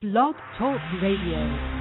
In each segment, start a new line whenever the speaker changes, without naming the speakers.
Blog Talk Radio.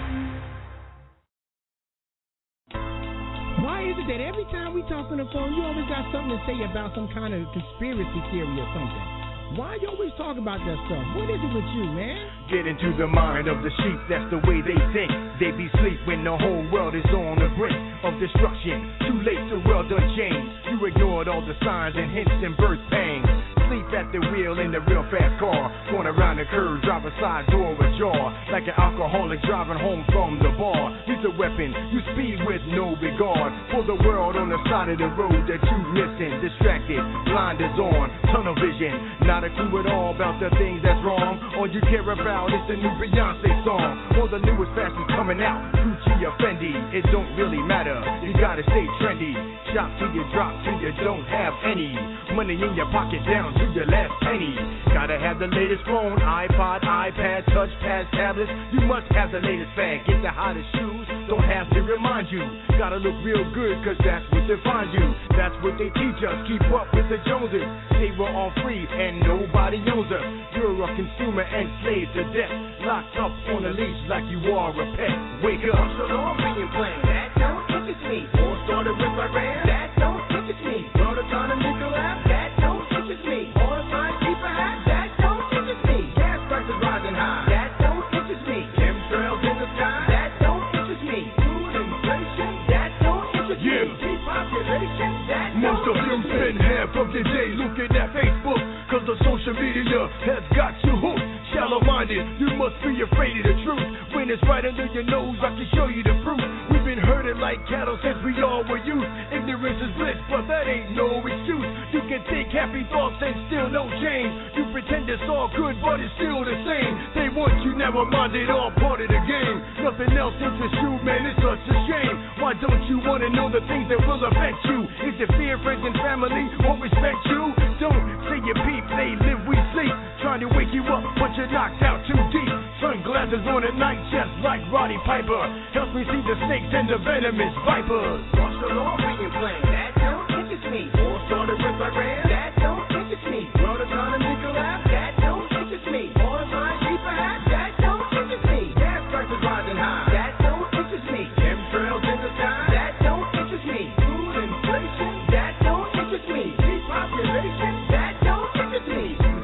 Why is it that every time we talk on the phone, you always got something to say about some kind of conspiracy theory or something? Why you always talk about that stuff? What is it with you, man?
Get into the mind of the sheep, that's the way they think. They be sleep when the whole world is on the brink of destruction. Too late, the world done changed. You ignored all the signs and hints and birth pangs. Sleep at the wheel in the real fast car. Going around the curve, driver's side door ajar. Like an alcoholic driving home from the bar. Use a weapon, you speed with no regard. For the world on the side of the road that you missing. Distracted, blinders on, tunnel vision. Not a clue at all about the things that's wrong. All you care about is the new Beyonce song. Or the newest fashion coming out, Gucci or Fendi. It don't really matter, you gotta stay trendy. Shop till you drop, till you don't have any. Money in your pocket down to your last penny. Gotta have the latest phone, iPod, iPad, touchpad, tablets. You must have the latest fad, get the hottest shoes. Don't have to remind you. Gotta look real good, cause that's what defines you. That's what they teach us, keep up with the Joneses. They were all free and nobody knows us. You're a consumer enslaved to death. Locked up on a leash like you are a pet. Wake up.
So long being plain, that don't interest me. War started with Iran, that don't interest me. World economy collapse, that don't interest me. Oil price cheaper half, that don't interest me. Gas prices rising high, that don't interest me. Chemtrails in the sky, that don't interest me. Food inflation, that don't interest me. Depopulation, that don't
Most of you spend half of your day looking at Facebook, cause the social media has got you hooked. Shallow-minded, you must be afraid of the truth. When it's right under your nose, I can show you the proof. We've been herded like cattle since we all were youth. Ignorance is bliss, but that ain't no excuse. You can think happy thoughts and still no change. You pretend it's all good, but it's still the same. They want you narrow-minded, all part of the game. Nothing else interests you, man, it's such a shame. Why don't you want to know the things that will affect you? Is it fear, friends, and family won't respect you? Don't say your peep, they live, we sleep. Trying to wake you up, but you're knocked out too deep. Sunglasses on at night, just like Roddy Piper. Helps me see the snakes and the venomous vipers.
Watch the law being plain, that don't interest me. War started with Iran, that don't interest me. World economy collapse, that don't interest me. Oil price cheaper half, that don't interest me. Gas prices rising high, that don't interest me. Chemtrails in the sky, that don't interest me. Food inflation, that don't interest me. Depopulation, that don't interest me.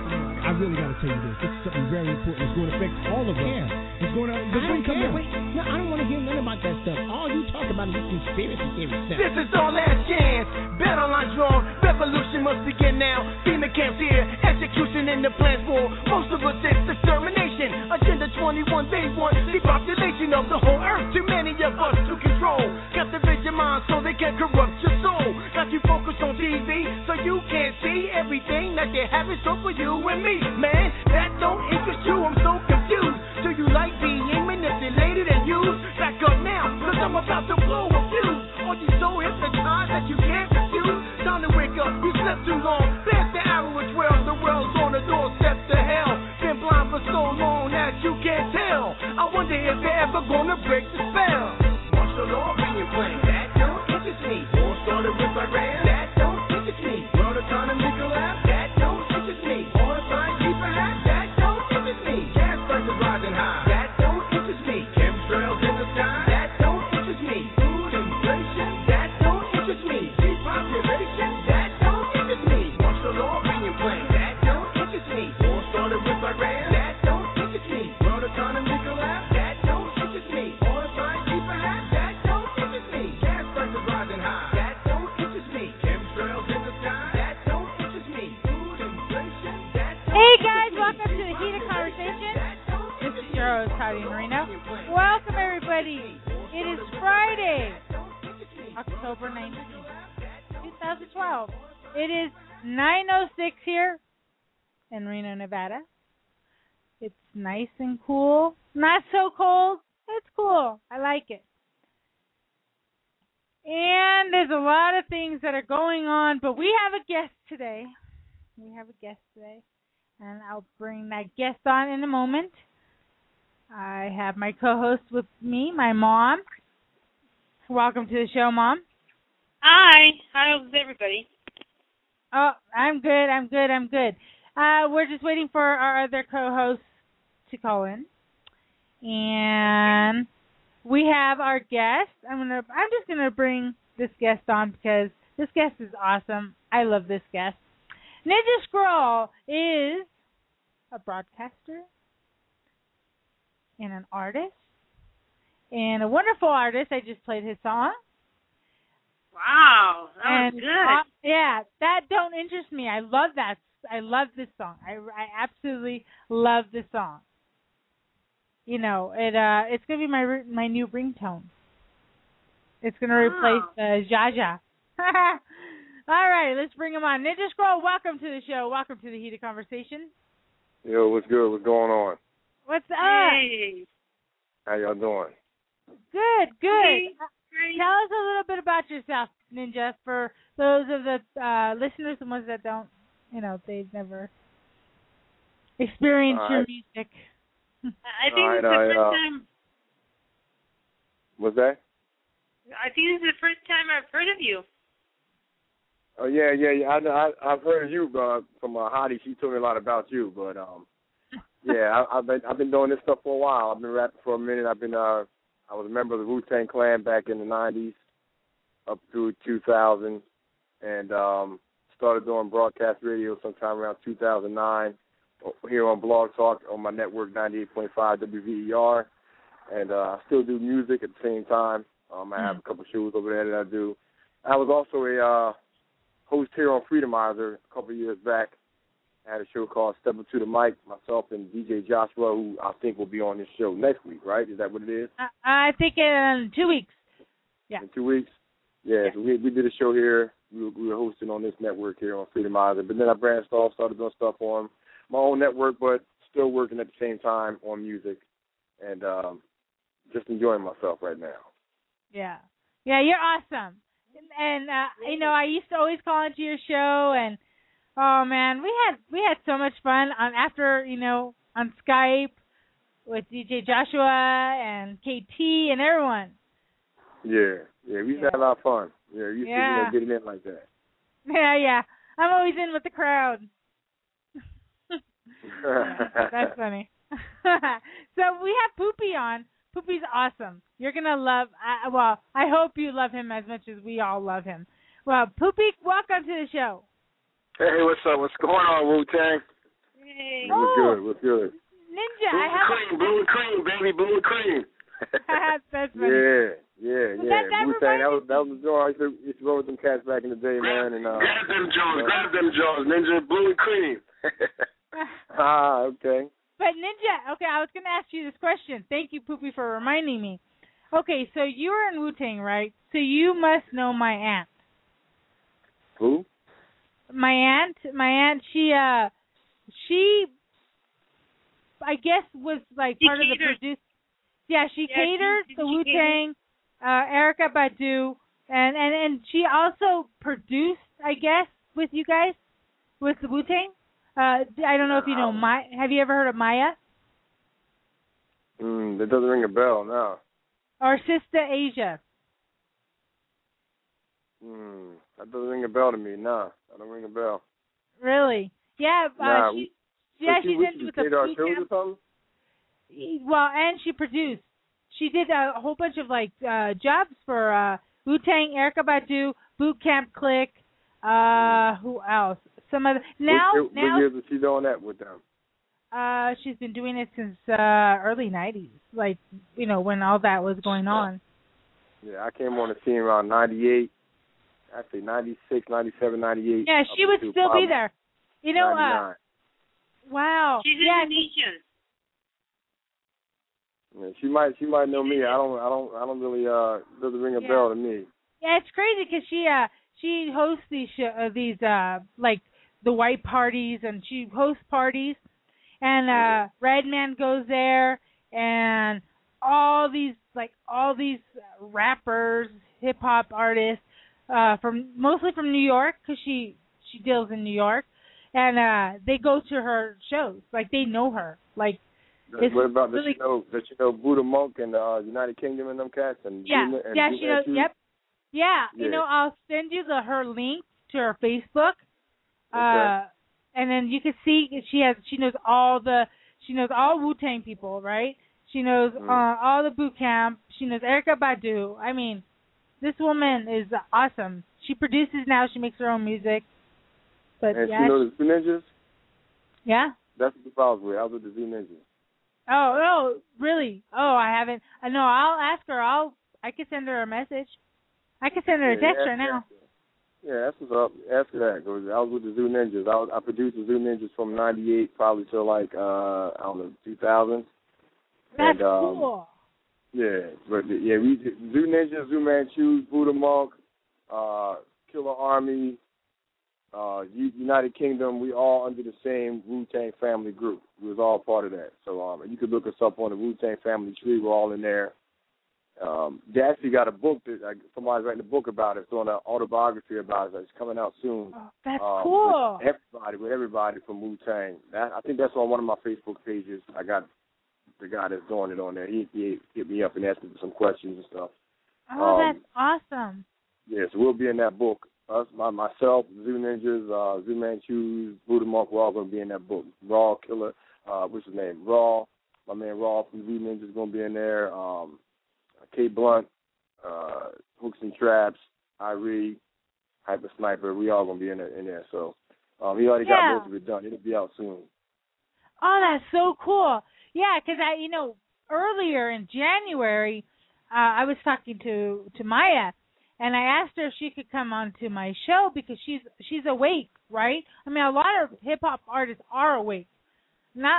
I really got to tell you this. This is something very important. It's going to affect all of us. Yeah. It's going to... I don't care. Wait, no, I don't want to hear nothing about that stuff. All you talk about is conspiracy theory stuff.
This is our last chance. Battle line drawn. Revolution must begin now. FEMA camps here. Execution in the plans for most of us it's extermination. Agenda 21, they want the population of the whole earth. Too many of us to control. Captivate your mind so they can corrupt your soul. Got you focused on TV so you can't see everything that they have in store for you and me. Man, that don't interest you. I'm so confused. Do you like being manipulated and used? Back up now, cause I'm about to blow a fuse. Are you so hypnotized that you can't refuse? Time to wake up, you slept too long. Pass the hour at 12, the world's on the doorstep to hell. Been blind for so long that you can't tell. I wonder if they're ever gonna break the spell.
Watch the law being plain, that don't interest me. War started with Iran, that don't interest me. World economy collapse, that don't interest me. Oil price cheaper half, that don't interest me. Gas prices rising high, that don't interest me. Chemtrails in the sky, that don't interest me. Food inflation, that don't interest me. Depopulation, that don't interest me. Watch the law being plain, that don't interest me. War started with Iran, that don't interest me. World economy collapse, that don't interest me. Oil price cheaper half, that don't interest me. Gas prices rising high, that don't interest me. Chemtrails in the sky, that don't interest me. Food inflation, that don't
Hey guys, welcome to the Heated Conversation. This is your host, Heidi Marino. Welcome everybody. It is Friday, October 19th, 2012. It is 9:06 here in Reno, Nevada. It's nice and cool. Not so cold. It's cool. I like it. And there's a lot of things that are going on, but we have a guest today. And I'll bring that guest on in a moment. I have my co-host with me, my mom. Welcome to the show, Mom.
Hi. How's everybody?
Oh, I'm good. We're just waiting for our other co-hosts to call in. and we have our guest. I'm just gonna bring this guest on because this guest is awesome. I love this guest. Ninja Scroll is a broadcaster and an artist and a wonderful artist. I just played his song.
Wow, that was good.
Yeah, that don't interest me. I love that. I love this song. I absolutely love this song. You know, it's gonna be my new ringtone. It's gonna replace Jaja. All right, let's bring him on. Ninja Scroll, welcome to the show. Welcome to the Heated Conversation.
Yo, what's good? What's going on?
What's up?
Hey.
How y'all doing?
Good.
Hey.
Tell us a little bit about yourself, Ninja, for those of the listeners, the ones that don't, they've never experienced your music.
I think this is the first time.
What's that?
I think this is the first time I've heard of you.
Oh yeah. I've heard of you from Hottie. She told me a lot about you, but yeah, I've been doing this stuff for a while. I've been rapping for a minute. I was a member of the Wu-Tang Clan back in the 90s up through 2000, and started doing broadcast radio sometime around 2009 here on Blog Talk on my network 98.5 WVER, and I still do music at the same time. I have a couple shows over there that I do. I was also a host here on Freedomizer a couple of years back. I had a show called Step Up to the Mic, myself and DJ Joshua, who I think will be on this show next week, right? Is that what it is?
I think in 2 weeks. Yeah.
In 2 weeks? Yeah. So we did a show here. We were hosting on this network here on Freedomizer. But then I branched off, started doing stuff on my own network, but still working at the same time on music and just enjoying myself right now.
Yeah. Yeah, you're awesome. And, I used to always call into your show, and oh man, we had so much fun after on Skype with DJ Joshua and KT and everyone.
Yeah, we used to have a lot of fun. Yeah, we used to get in like that.
Yeah. I'm always in with the crowd. That's funny. So we have Poopy on. Poopy's awesome. You're gonna love. I hope you love him as much as we all love him. Well, Poopy, welcome to the show.
Hey, what's up? What's going on, Wu-Tang?
Hey.
What's good?
Ninja,
blue and cream, baby, blue and cream.
That's funny.
Yeah.
Wu-Tang,
that was the joint. I used to roll with them cats back in the day, man. And
grab them Jones, Ninja, blue and cream.
Okay.
But Ninja, okay, I was going to ask you this question. Thank you, Poopy, for reminding me. Okay, so you were in Wu-Tang, right? So you must know my aunt.
Who?
My aunt, she I guess was like part of the producer. Yeah, she catered the Wu-Tang, Erykah Badu, and she also produced, I guess, with you guys, with the Wu-Tang. I don't know if you know have you ever heard of Maya?
That doesn't ring a bell, no.
Or Sister Asia?
That doesn't ring a bell to me, no. That don't ring a bell.
Really? Yeah. She's into the
our shows or something?
Well, and she produced. She did a whole bunch of jobs for Wu-Tang, Erykah Badu, Boot Camp Click. Who else? Some other. What
years is she doing that with them?
She's been doing it since early 90s, when all that was going on.
Yeah, I came on the scene around 98. Actually, 96, 97, 98.
Yeah, she would still be there.
99.
Wow.
She's Indonesian.
Yeah, she might know me. I don't really doesn't ring a bell to me.
Yeah, it's crazy because she hosts these the white parties, and she hosts parties, and Redman goes there, and all these rappers, hip hop artists mostly from New York, because she deals in New York, and they go to her shows. They know her.
What about does she know Buddha Monk and United Kingdom and them cats? And
she knows. Yep. Yeah. I'll send you her link to her Facebook.
Okay.
And then you can see she knows all Wu-Tang people, right? She knows all the boot camp. She knows Erykah Badu. I mean, this woman is awesome. She produces now. She makes her own music. But
and
yeah,
she knows the Zoo Ninjas?
Yeah.
That's what I was with. I was with the Zoo Ninjas.
Oh, really? Oh, I haven't. No, I'll ask her. I could send her a message. I could send her a text right now.
Yeah, that's what's up. Ask her that. Cause I was with the Zoo Ninjas. I produced the Zoo Ninjas from '98 probably till like I don't know 2000.
That's cool.
Yeah, but yeah, we Zoo Ninjas, Zoo Manchus, Buddha Monk, Killer Army, United Kingdom. We all under the same Wu-Tang family group. We was all part of that. So you could look us up on the Wu-Tang family tree. We're all in there. They actually got a book that somebody's writing a book about it. It's doing an autobiography about it. It's coming out soon.
Oh, that's cool.
With everybody from Wu-Tang. I think that's on one of my Facebook pages. I got the guy that's doing it on there. He hit me up and asked me some questions and stuff.
Oh, that's awesome.
Yeah, so we'll be in that book. Us, myself, Zoo Ninjas, Zoo Manchus, Buddha Monk, we're all going to be in that book. Raw Killer, what's his name? Raw, my man Raw from Zoo Ninjas is going to be in there. K Blunt, Hooks and Traps, Irie, Hyper Sniper, we all going to be in there. So he already got most of it done. It'll be out soon.
Oh, that's so cool. Yeah, because earlier in January, I was talking to Maya, and I asked her if she could come on to my show because she's awake, right? I mean, a lot of hip-hop artists are awake. Not,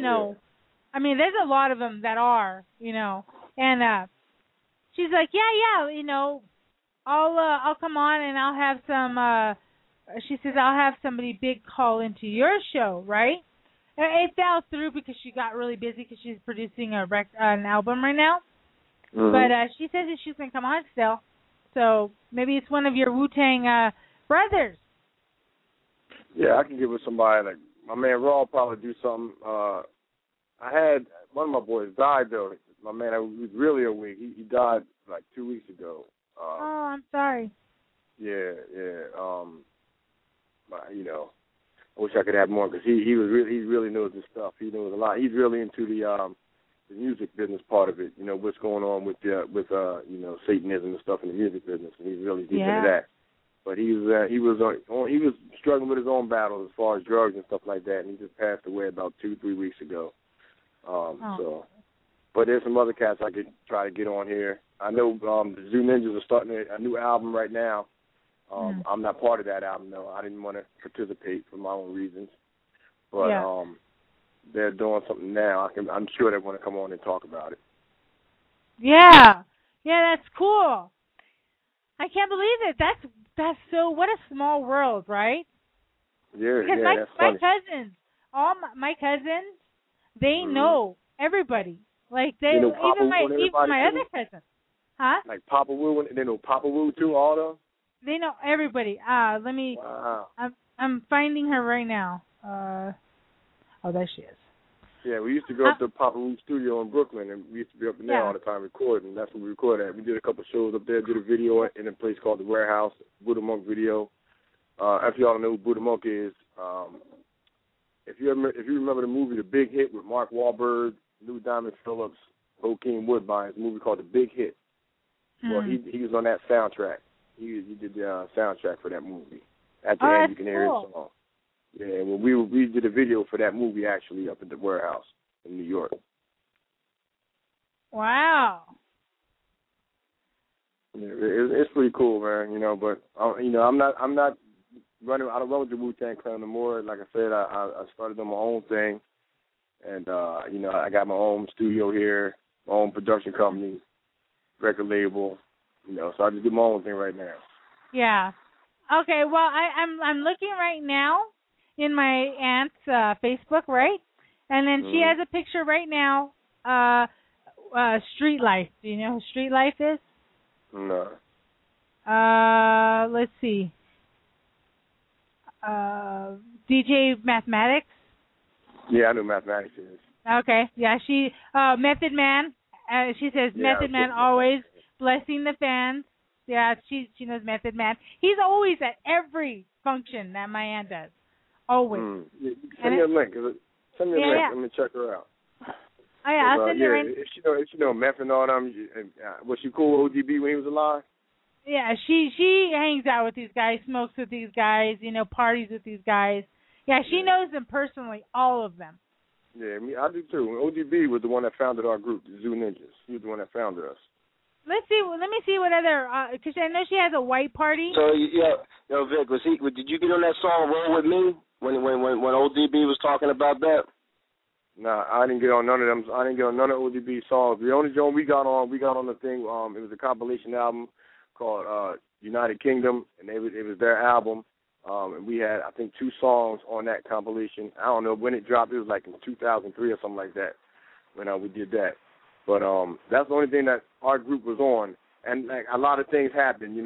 I mean, there's a lot of them that are, and she's like, yeah, I'll come on and I'll have some, she says, I'll have somebody big call into your show, right? It fell through because she got really busy because she's producing an album right now. Mm-hmm. But she says that she's going to come on still. So maybe it's one of your Wu-Tang brothers.
Yeah, I can get with somebody. Like my man Raw will probably do something. I had one of my boys died, though. My man, I was really awake. He died like 2 weeks ago.
Oh, I'm sorry.
Yeah. I wish I could have more because he really knows his stuff. He knows a lot. He's really into the music business part of it. What's going on with Satanism and stuff in the music business, and he's really deep into that. But he was struggling with his own battles as far as drugs and stuff like that, and he just passed away about 2-3 weeks ago. So, but there's some other cats I could try to get on here. I know the Zoo Ninjas are starting a new album right now. I'm not part of that album, though. I didn't want to participate for my own reasons. But they're doing something now. I'm sure they want to come on and talk about it.
Yeah, that's cool. I can't believe it. That's so. What a small world, right?
Yeah,
because
that's funny.
My cousins, they know everybody. Like they
know
even my other cousins. Huh?
Like Papa Wu, they know Papa Wu too, all of them?
They know everybody. Let me.
Wow.
I'm finding her right now. Oh, there she is.
Yeah, we used to go up to Papa Wu studio in Brooklyn, and we used to be up in there all the time recording. That's where we recorded at. We did a couple shows up there. Did a video in a place called the Warehouse, Buddha Monk video. If y'all don't know who Buddha Monk is, if you remember the movie The Big Hit with Mark Wahlberg, Lou Diamond Phillips, Joaquin Woodbine, it's a movie called The Big Hit. Well, he was on that soundtrack. He did the soundtrack for that movie. At the end, you can hear his song. Yeah, well, we did a video for that movie actually up at the Warehouse in New York.
Wow.
Yeah, it's pretty cool, man. But I'm not running. I don't run with the Wu-Tang Clan no more. Like I said, I started on my own thing, and I got my own studio here, my own production company, record label. So I just do my own thing right now.
Yeah. Okay. Well, I'm looking right now in my aunt's Facebook, right? And then she has a picture right now. Street Life. Do you know who Street Life is?
No.
Let's see. DJ Mathematics.
Yeah, I know Mathematics is.
Okay. Yeah, she Method Man. She says Method Man always blessing the fans. Yeah, she knows Method Man. He's always at every function that my aunt does. Always.
Yeah, send me a link. Send me a link.
Yeah.
Let me check her out.
Oh, yeah, I'll send you right.
If you know Meth and all them, was she cool with ODB when he was alive?
Yeah, she hangs out with these guys, smokes with these guys, parties with these guys. Yeah, she knows them personally, all of them.
Yeah, I do too. ODB was the one that founded our group, the Zoo Ninjas. He was the one that founded us.
Let me see what other, because I know she has a white party.
So, yo, Vic, did you get on that song "Roll with Me" when ODB was talking about that?
Nah, I didn't get on none of them. I didn't get on none of ODB songs. The only joint we got on the thing. It was a compilation album called United Kingdom, and it was their album. And we had, I think, 2 songs on that compilation. I don't know when it dropped. It was like in 2003 or something like that when we did that. But that's the only thing that our group was on. And like a lot of things happened.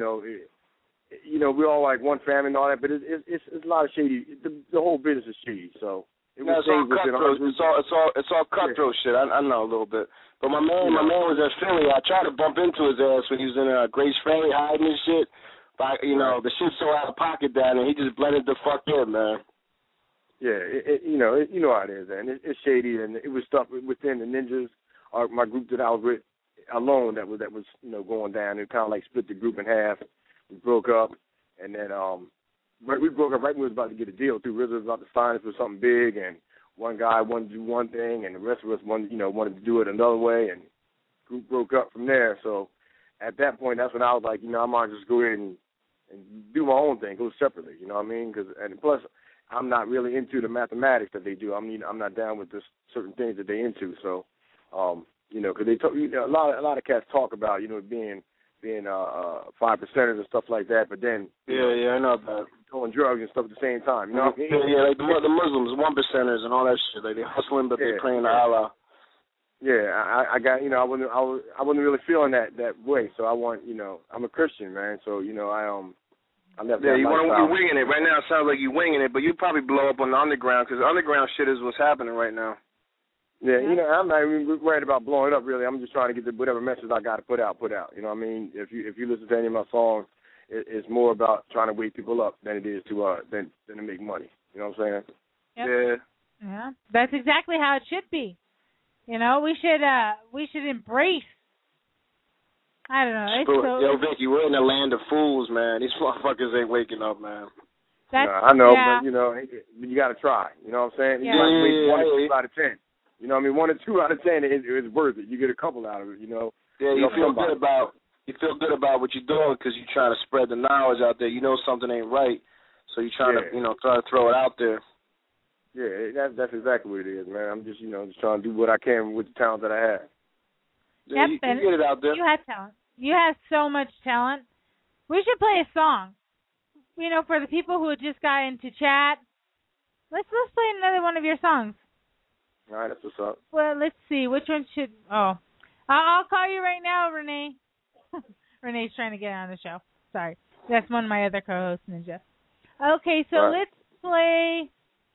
We're all like one family and all that. But it's a lot of shady. The whole business is shady. So it was
all cutthroat. It's all cutthroat shit. I know a little bit. But my man was at Philly. I tried to bump into his ass when he was in Grace Ferry hiding and shit. But, the shit's so out of pocket down there, he just blended the fuck in, man.
Yeah, you know how it is, man. It's shady, and it was stuff within the Ninjas, my group that I was with alone that was going down. It kind of like split the group in half. We broke up, and then we broke up right when we was about to get a deal, too. RZA was about to sign us for something big, and one guy wanted to do one thing, and the rest of us wanted to do it another way, and the group broke up from there. So at that point, that's when I was like, I might just go ahead and do my own thing, go separately, you know what I mean? And plus, I'm not really into the mathematics that they do. I'm not down with the certain things that they're into. So, because they talk, a lot of cats talk about, being 5%ers and stuff like that. But then,
I know that,
doing drugs and stuff at the same time. You know what I mean?
Yeah, like the Muslims, 1%ers and all that shit. Like they hustling, but they praying to Allah.
Yeah, I got, I wasn't really feeling that way. So I want, I'm a Christian, man. So I left that
lifestyle. You're winging it right now. It sounds like you're winging it, but you probably blow up on the underground because the underground shit is what's happening right now.
Yeah, I'm not even worried about blowing it up. Really, I'm just trying to get whatever message I got to put out. You know what I mean? If you listen to any of my songs, it's more about trying to wake people up than it is than to make money. You know what I'm saying?
Yep. Yeah, that's exactly how it should be. We should embrace. I don't know.
Yo, Vicky, we're in the land of fools, man. These motherfuckers ain't waking up, man.
I know, but you got to try. You know what I'm saying?
Yeah.
You might wait 1 or 2 out of 10. You know what I mean? 1 or 2 out of 10 is worth it. You get a couple out of it.
Yeah, you feel good about what you're doing because you're trying to spread the knowledge out there. You know something ain't right, so you're trying to throw it out there.
Yeah, that's exactly what it is, man. I'm just just trying to do what I can with the talent that I have.
Yeah,
yep,
you get it out there.
You have talent. You have so much talent. We should play a song. For the people who just got into chat, let's play another one of your songs.
All right, that's what's up.
Well, let's see. Which one should... Oh. I'll call you right now, Renee. Renee's trying to get on the show. Sorry. That's one of my other co-hosts, Ninja. Okay, so let's play...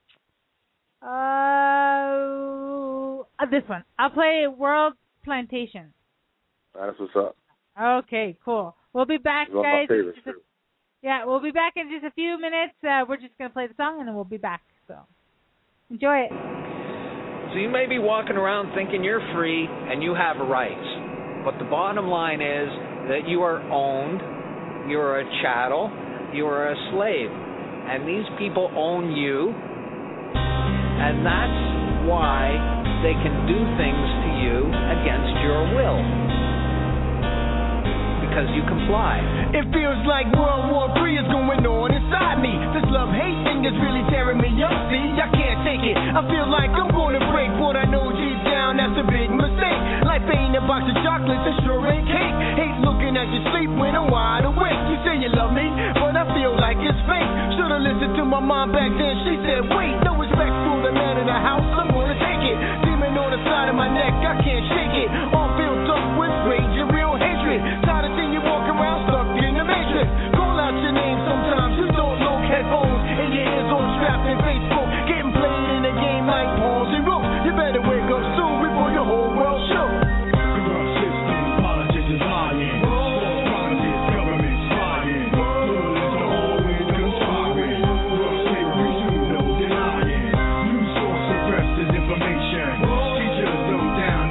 this one. I'll play World Plantation.
That's what's up.
Okay, cool. We'll be back,
it's one
guys.
Of my favorites,
we'll be back in just a few minutes. We're just going to play the song, and then we'll be back. So, enjoy it.
So you may be walking around thinking you're free and you have rights. But the bottom line is that you are owned, you're a chattel, you are a slave. And these people own you. And that's why they can do things to you against your will. Because you comply.
It feels like World War III is going on inside me. This love-hate thing is really tearing me up, see? I can't take it. I feel like I'm going to break, but I know deep down that's a big mistake. Life ain't a box of chocolates, it sure ain't cake. Hate looking at you sleep when I'm wide awake. You say you love me, but I feel like it's fake. Should've listened to my mom back then. She said, wait, no respect for the man in the house, I'm gonna take it. Demon on the side of my neck, I can't shake it. All filled up with rage and real hatred. Tired of seeing you walk around stuck in the matrix. Call out your name sometimes, you don't know headphones. And your ears all strapped in Facebook. Getting played in a game like pawns and rooks. You better wake up soon before your whole world shook.
The corrupt system, politicians lying. False promises, government spying. Journalists are always conspiring. World slavery, soon no denying. News source suppressed disinformation. Teachers dumb down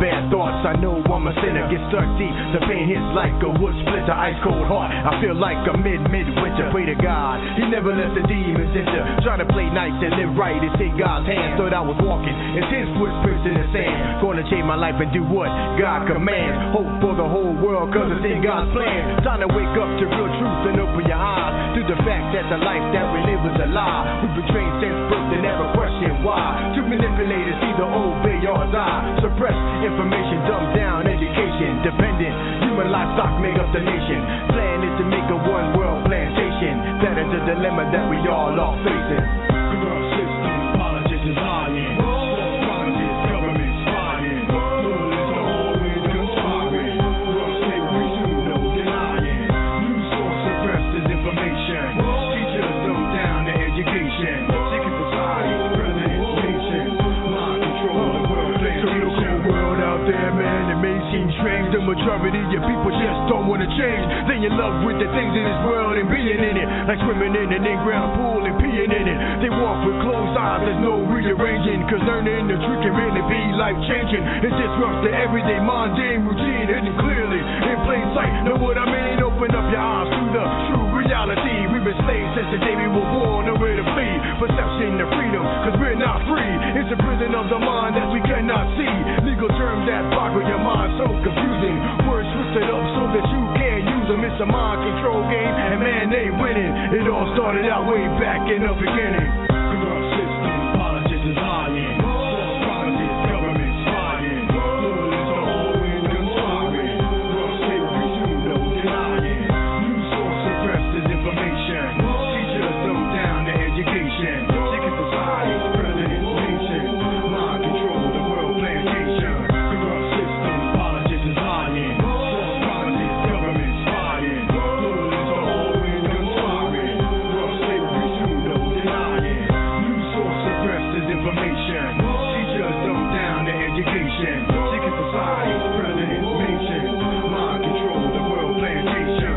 bad thoughts. I know I'm a sinner, get stuck deep. The pain hits like a wood splinter, ice cold heart. I feel like a midwinter. Pray to God, He never let the demons enter. Try to play nice and live right. It's in God's hands. Thought I was walking, it's His footprints in the sand. Gonna change my life and do what God commands. Hope for the whole world, cause it's in God's plan. Time to wake up to real truth and open your eyes to the fact that the life that we live is a lie. We've been trained since birth to never question why. To manipulators, either obey or die. Suppress information, dumb down education. Dependent, human livestock make up the nation. Plan is to make a one world plantation. That is the dilemma that we all are facing. Corrupt system, politics is lying. False promises, government spying. Rulers are always conspiring. Corrupt slavery, pseudo denying. News source suppressed disinformation. Teachers dumb down the education. Secret society, president's nation. Mind control the world plantation. So the world out there, man, it may seem strange. The majority of people just don't want to change. They in love with the things in this world and being in it. Like swimming in an in-ground pool and peeing in it. They walk with closed eyes, there's no rearranging. Cause learning the truth can really be life-changing. It disrupts the everyday mundane routine. Hidden clearly in plain sight. Know what I mean? Open up your eyes to the true reality. We've been slaves since the day we were born. Nowhere to flee. Perception of freedom, cause we're not free. It's a prison of the mind that we cannot see. Legal terms that boggle your mind, so confusing. Words twisted up so that you can't use them. It's a mind control game, and man, they winning. It all started out way back in the beginning. Corrupt system, politics is lying. False promises, government spying. Rulers are always conspiring. Corrupt slavery, pseudo denying. News source suppressed disinformation. Teachers dumb down the education. Secret society, president's nation. Mind control the world plantation. Corrupt system, politics is lying. False promises, government spying. Rulers are always conspiring. Corrupt slavery, pseudo denying. News source suppressed disinformation. Teachers dumb down the education. Secret society, president's nation. Mind control the world plantation.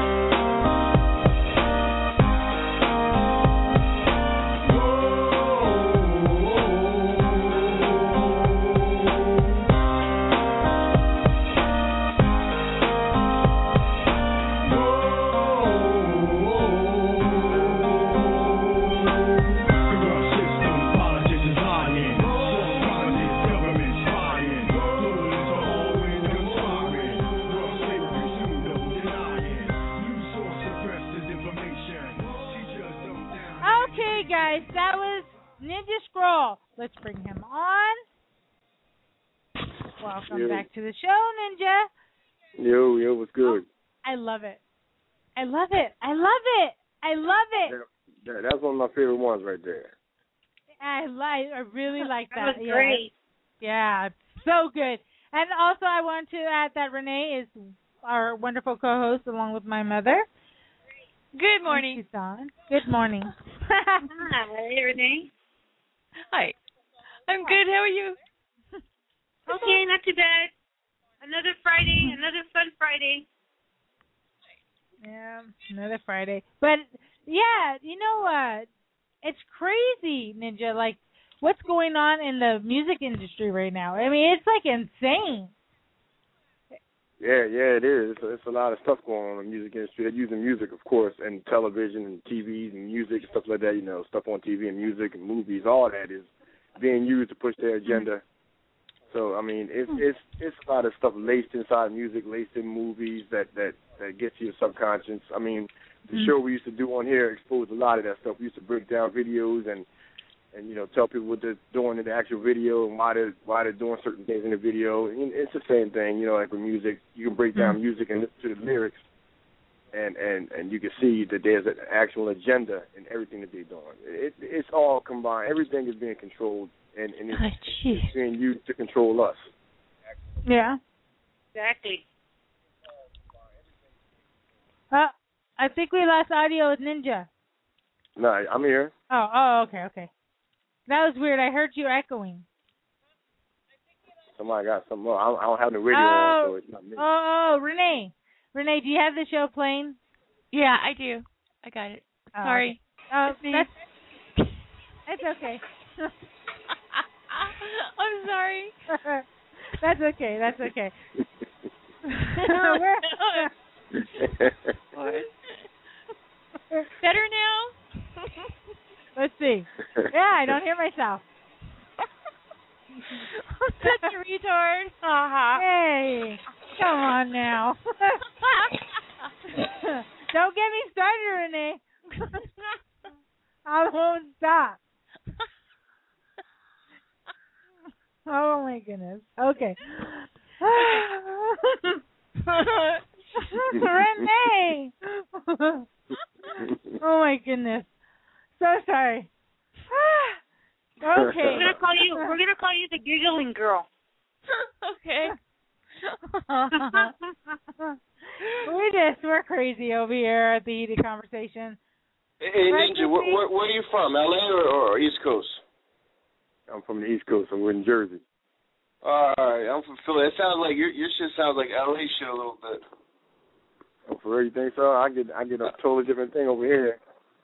Corrupt system, politics is lying. False promises, government spying. Rulers are always conspiring. Corrupt slavery, pseudo denying. News source suppressed disinformation. Teachers dumb down.
Okay, guys, that was Ninja Scroll. Let's bring him on. Welcome back to the show, Ninja.
Yo, what's good?
I love it. I love it. I love it. I love it.
That's one of my favorite ones right there.
I really like that.
That was great.
Yeah, so good. And also, I want to add that Renee is our wonderful co-host along with my mother.
Good morning.
Good morning.
Hi, Renee.
Hi. I'm good. How are you?
Okay, not too bad. Another Friday, another fun Friday.
Yeah, another Friday. But, yeah, you know, it's crazy, Ninja, like, what's going on in the music industry right now. I mean, it's, like, insane.
Yeah, it is. It's a lot of stuff going on in the music industry. They're using music, of course, and television and TVs and music and stuff like that, you know, stuff on TV and music and movies, all that is being used to push their agenda. So, I mean, it's a lot of stuff laced inside music, laced in movies that gets to your subconscious. I mean, the show we used to do on here exposed a lot of that stuff. We used to break down videos and you know, tell people what they're doing in the actual video and why they're doing certain things in the video. And it's the same thing, you know, like with music. You can break down music and listen to the lyrics, and you can see that there's an actual agenda in everything that they're doing. It's all combined. Everything is being controlled, and it's being used to control us.
Yeah.
Exactly.
I think we lost audio with Ninja.
No, I'm here.
Oh, okay. That was weird. I heard you echoing.
Somebody got something more. I don't have the radio on, so it's not me.
Renee. Renee, do you have the show playing?
Yeah, I do. I got it. Sorry.
That's okay.
I'm sorry.
That's okay. That's okay.
Better now?
Let's see. Yeah, I don't hear myself.
Such a retard.
Hey, come on now. Don't get me started, Renee. I won't stop. Oh my goodness. Okay. Renee. Oh my goodness. So sorry. Okay.
We're gonna call you the giggling girl.
Okay.
We're crazy over here at the Heated Conversation.
Hey, Ninja, where are you from? LA or East Coast?
I'm from the East Coast. I'm in Jersey.
All right, I'm from Philly. It sounds like your shit sounds like LA shit a little bit.
Oh, for real, you think so? I get a totally different thing over here.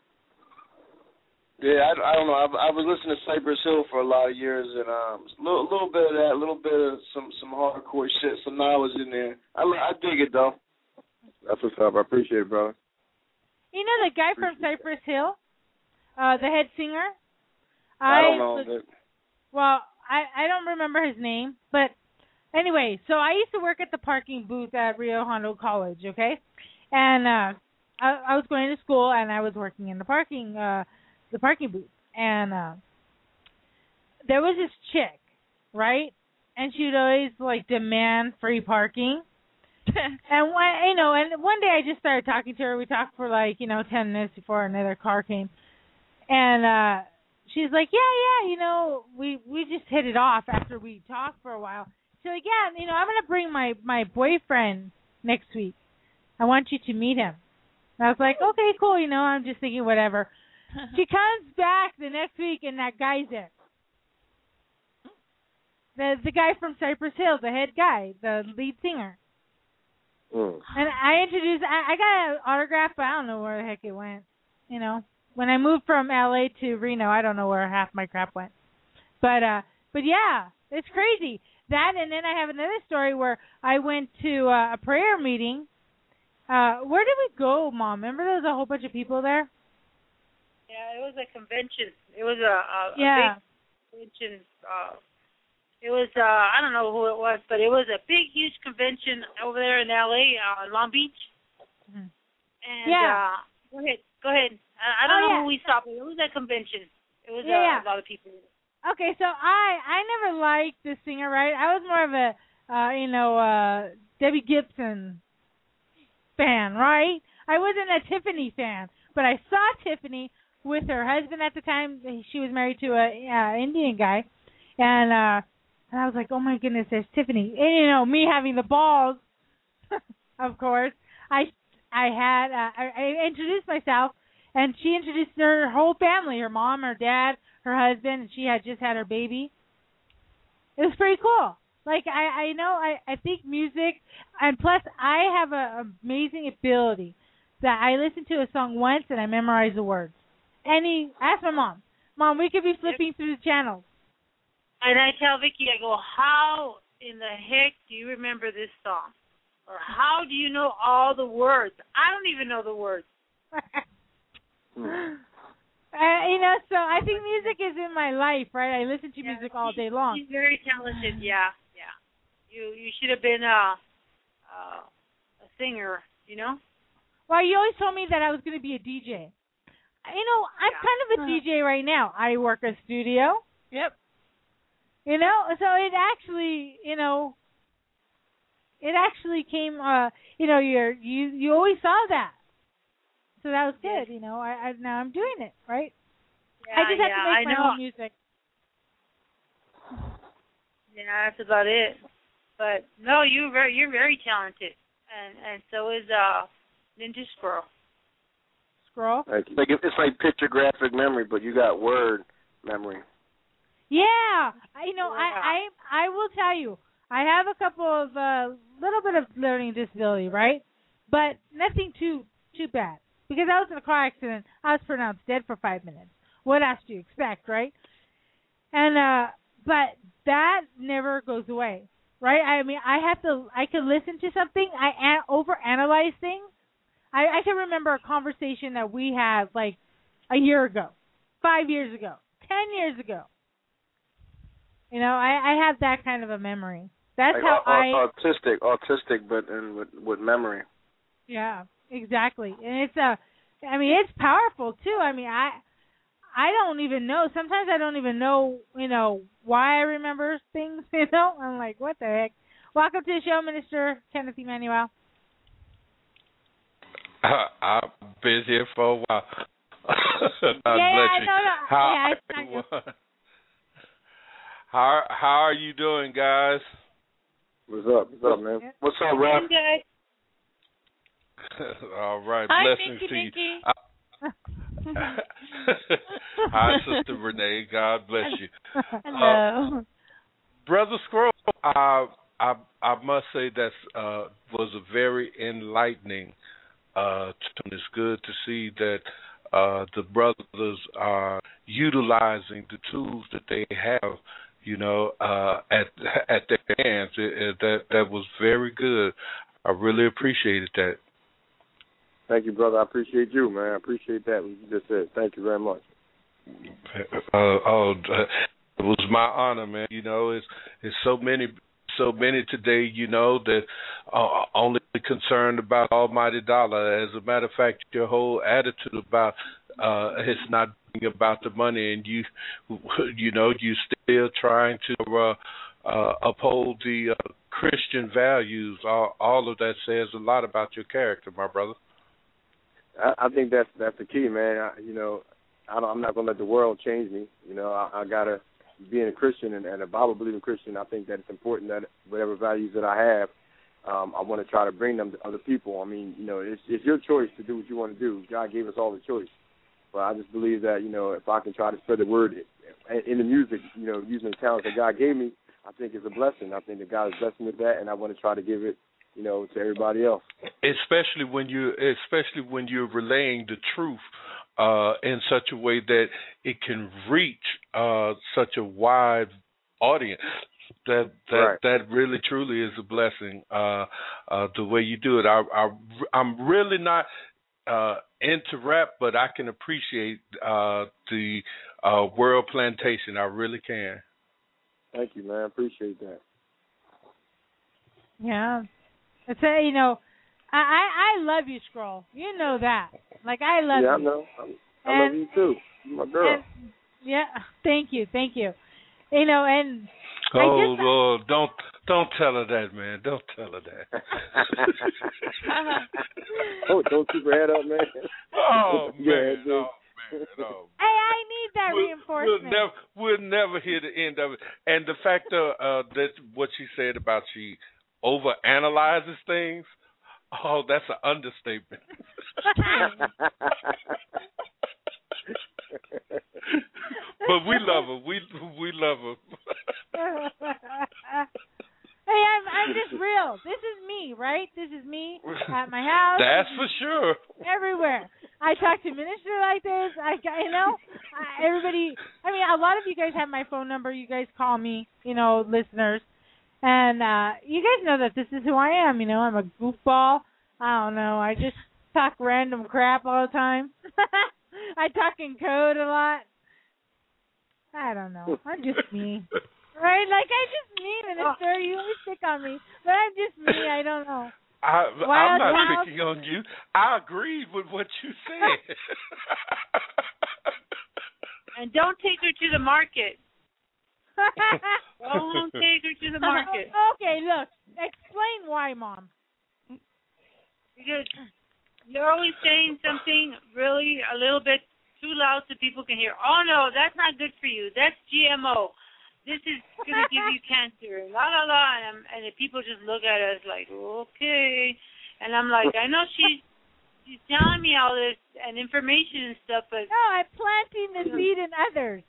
Yeah, I don't know. I was listening to Cypress Hill for a lot of years, and a little bit of that, a little bit of some hardcore shit, some knowledge in there. I dig it though.
That's what's up. I appreciate it, brother.
You know the guy from Cypress Hill, the head singer?
I don't know.
Well, I don't remember his name, but anyway, so I used to work at the parking booth at Rio Hondo College, okay? And I was going to school, and I was working in the parking booth, and there was this chick, right? And she would always like demand free parking. And one day I just started talking to her. We talked for 10 minutes before another car came, and she's like, yeah, we just hit it off after we talked for a while. She's like, yeah, I'm gonna bring my boyfriend next week. I want you to meet him. And I was like, okay, cool. I'm just thinking whatever. She comes back the next week, and that guy's there. The guy from Cypress Hill, the head guy, the lead singer.
Mm.
And I introduced, I got an autograph, but I don't know where the heck it went. When I moved from LA to Reno, I don't know where half my crap went. But yeah, it's crazy. That, and then I have another story where I went to a prayer meeting. Where did we go, Mom? Remember there was a whole bunch of people there?
Yeah, it was a convention. It was a
big
convention. It was I don't know who it was, but it was a big, huge convention over there in LA, Long Beach.
Mm-hmm.
And go ahead. I don't know who we saw, but it was a convention. It was a lot of people.
Okay, so I never liked the singer, right? I was more of a Debbie Gibson fan, right? I wasn't a Tiffany fan, but I saw Tiffany with her husband at the time. She was married to a Indian guy, and I was like, oh my goodness, there's Tiffany. And me having the balls, of course, I introduced myself, and she introduced her whole family, her mom, her dad, her husband, and she had just had her baby. It was pretty cool. I think music, and plus I have an amazing ability that I listen to a song once and I memorize the words. Ask my mom. Mom, we could be flipping through the channels.
And I tell Vicky, I go, how in the heck do you remember this song? Or how do you know all the words? I don't even know the words.
So I think music is in my life, right? I listen to music all day long.
She's very talented, yeah. You should have been a singer,
Well, you always told me that I was going to be a DJ. I'm kind of a DJ right now. I work a studio.
Yep.
So it actually, came, you always saw that. So that was good, now I'm doing it, right?
Yeah,
I just have to make my own music.
Yeah, that's about it. But no, you're very talented. And so is Ninja Squirrel.
Squirrel?
It's like picture graphic memory, but you got word memory.
Yeah, I will tell you, I have a couple of little bit of learning disability, right? But nothing too bad, because I was in a car accident. I was pronounced dead for 5 minutes. What else do you expect, right? And but that never goes away. right? I mean, I could listen to something, I overanalyze things. I can remember a conversation that we had like a year ago, 5 years ago, 10 years ago. You know, I have that kind of a memory. That's
like
how
autistic, but with memory.
Yeah, exactly. And it's powerful too. I mean, I don't even know. Sometimes I don't even know, why I remember things, I'm like, what the heck? Welcome to the show, Minister Kenneth Emmanuel.
I've been here for a while. God bless you. How are you doing, guys?
What's up, man?
What's up, Rap?
All right,
Hi,
blessings
Mickey,
to you. Hi, Sister Renee. God bless you.
Hello.
Brother Scroll, I must say that was a very enlightening. It's good to see that the brothers are utilizing the tools that they have, at their hands. That was very good. I really appreciated that.
Thank you, brother. I appreciate you, man. I appreciate that. What you just said. Thank you very much.
It was my honor, man. It's so many today, that are only concerned about almighty dollar. As a matter of fact, your whole attitude about it's not about the money, and you still trying to uphold the Christian values. All of that says a lot about your character, my brother.
I think that's the key, man. I'm not gonna let the world change me. I gotta, being a Christian and a Bible believing Christian, I think that it's important that whatever values that I have, I want to try to bring them to other people. I mean, it's your choice to do what you want to do. God gave us all the choice. But I just believe that, if I can try to spread the word in the music, using the talents that God gave me, I think it's a blessing. I think that God is blessing with that, and I want to try to give it, to everybody else. Especially
when you're relaying the truth in such a way that it can reach such a wide audience. That really truly is a blessing. The way you do it, I'm really not into rap, but I can appreciate the World Plantation. I really can.
Thank you, man. I appreciate that.
Yeah. It's I love you, Scroll. You know that. Like, I love you.
Yeah, I know. I love you too. You're my girl.
Yeah. Thank you. And
Lord, don't tell her that, man. Don't tell her that.
Don't keep her head up, man.
Oh, man. No, man. No.
Hey, I need that reinforcement.
We'll never hear the end of it. And the fact that what she said about she overanalyzes things, that's an understatement. But we love her. We love her.
Hey, I'm just real. This is me, right? This is me at my house.
That's for sure.
Everywhere. I talk to minister like this. Everybody. I mean, a lot of you guys have my phone number. You guys call me, listeners, and you guys know that this is who I am. I'm a goofball. I don't know. I just talk random crap all the time. I talk in code a lot. I don't know. I'm just me. Right? Like, I'm just me, minister. You always pick on me. But I'm just me. I don't know.
I'm not picking on you. I agree with what you said.
And don't take her to the market. Don't take her to the market.
Okay, look. Explain why, Mom.
Because you're always saying something really a little bit too loud so people can hear. Oh, no, that's not good for you. That's GMO. This is going to give you cancer. La, la, la. And the people just look at us like, okay. And I'm like, I know she's telling me all this and information and stuff, but...
No, I'm planting the seed in others.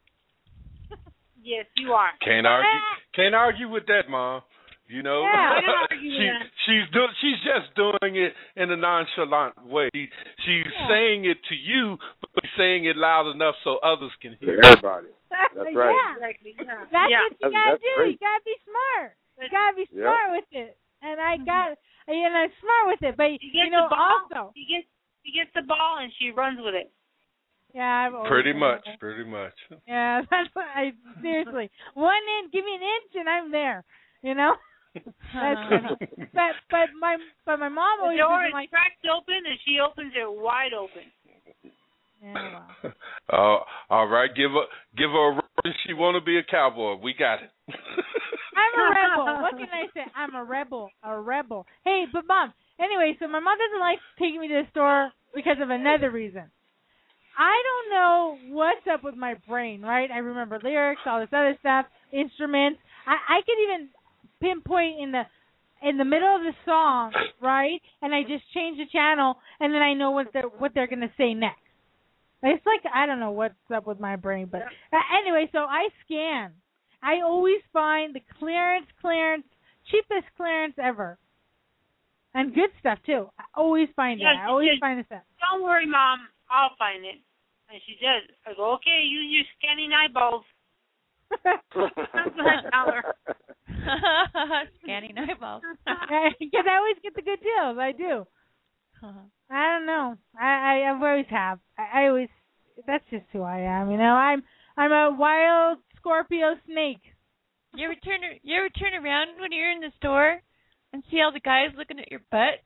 Yes, you are.
Can't argue with that, Mom.
Yeah.
She's just doing it in a nonchalant way. She's saying it to you, but saying it loud enough so others can hear.
Everybody. That's right.
Yeah. That's what you gotta do.
Great.
You gotta be smart. You gotta be smart with it. And I'm smart with it. But
you know,
also
he gets the ball and she runs with it.
Yeah,
pretty much.
Yeah, that's what seriously. 1 inch, give me an inch, and I'm there. You know. That's funny. But my mom always
the door is
like
cracked open, and she opens it wide open.
Yeah, well.
All right, give her a run. She want to be a cowboy. We got it.
I'm a rebel. What can I say? I'm a rebel. Hey, but Mom. Anyway, so my mom doesn't like taking me to the store because of another reason. I don't know what's up with my brain, right? I remember lyrics, all this other stuff, instruments. I could even pinpoint in the middle of the song, right? And I just change the channel, and then I know what they're gonna say next. It's like I don't know what's up with my brain, but anyway, so I scan. I always find the clearance, cheapest clearance ever, and good stuff too. I always find it. I always find the stuff.
Don't worry, Mom. I'll find it. And she does. I go, okay, use your scanning eyeballs. That's what I tell her.
Scanning eyeballs.
Because I always get the good deals. I do. I don't know. I always have. I always. That's just who I am. You know, I'm a wild Scorpio snake.
You ever turn around when you're in the store and see all the guys looking at your butt?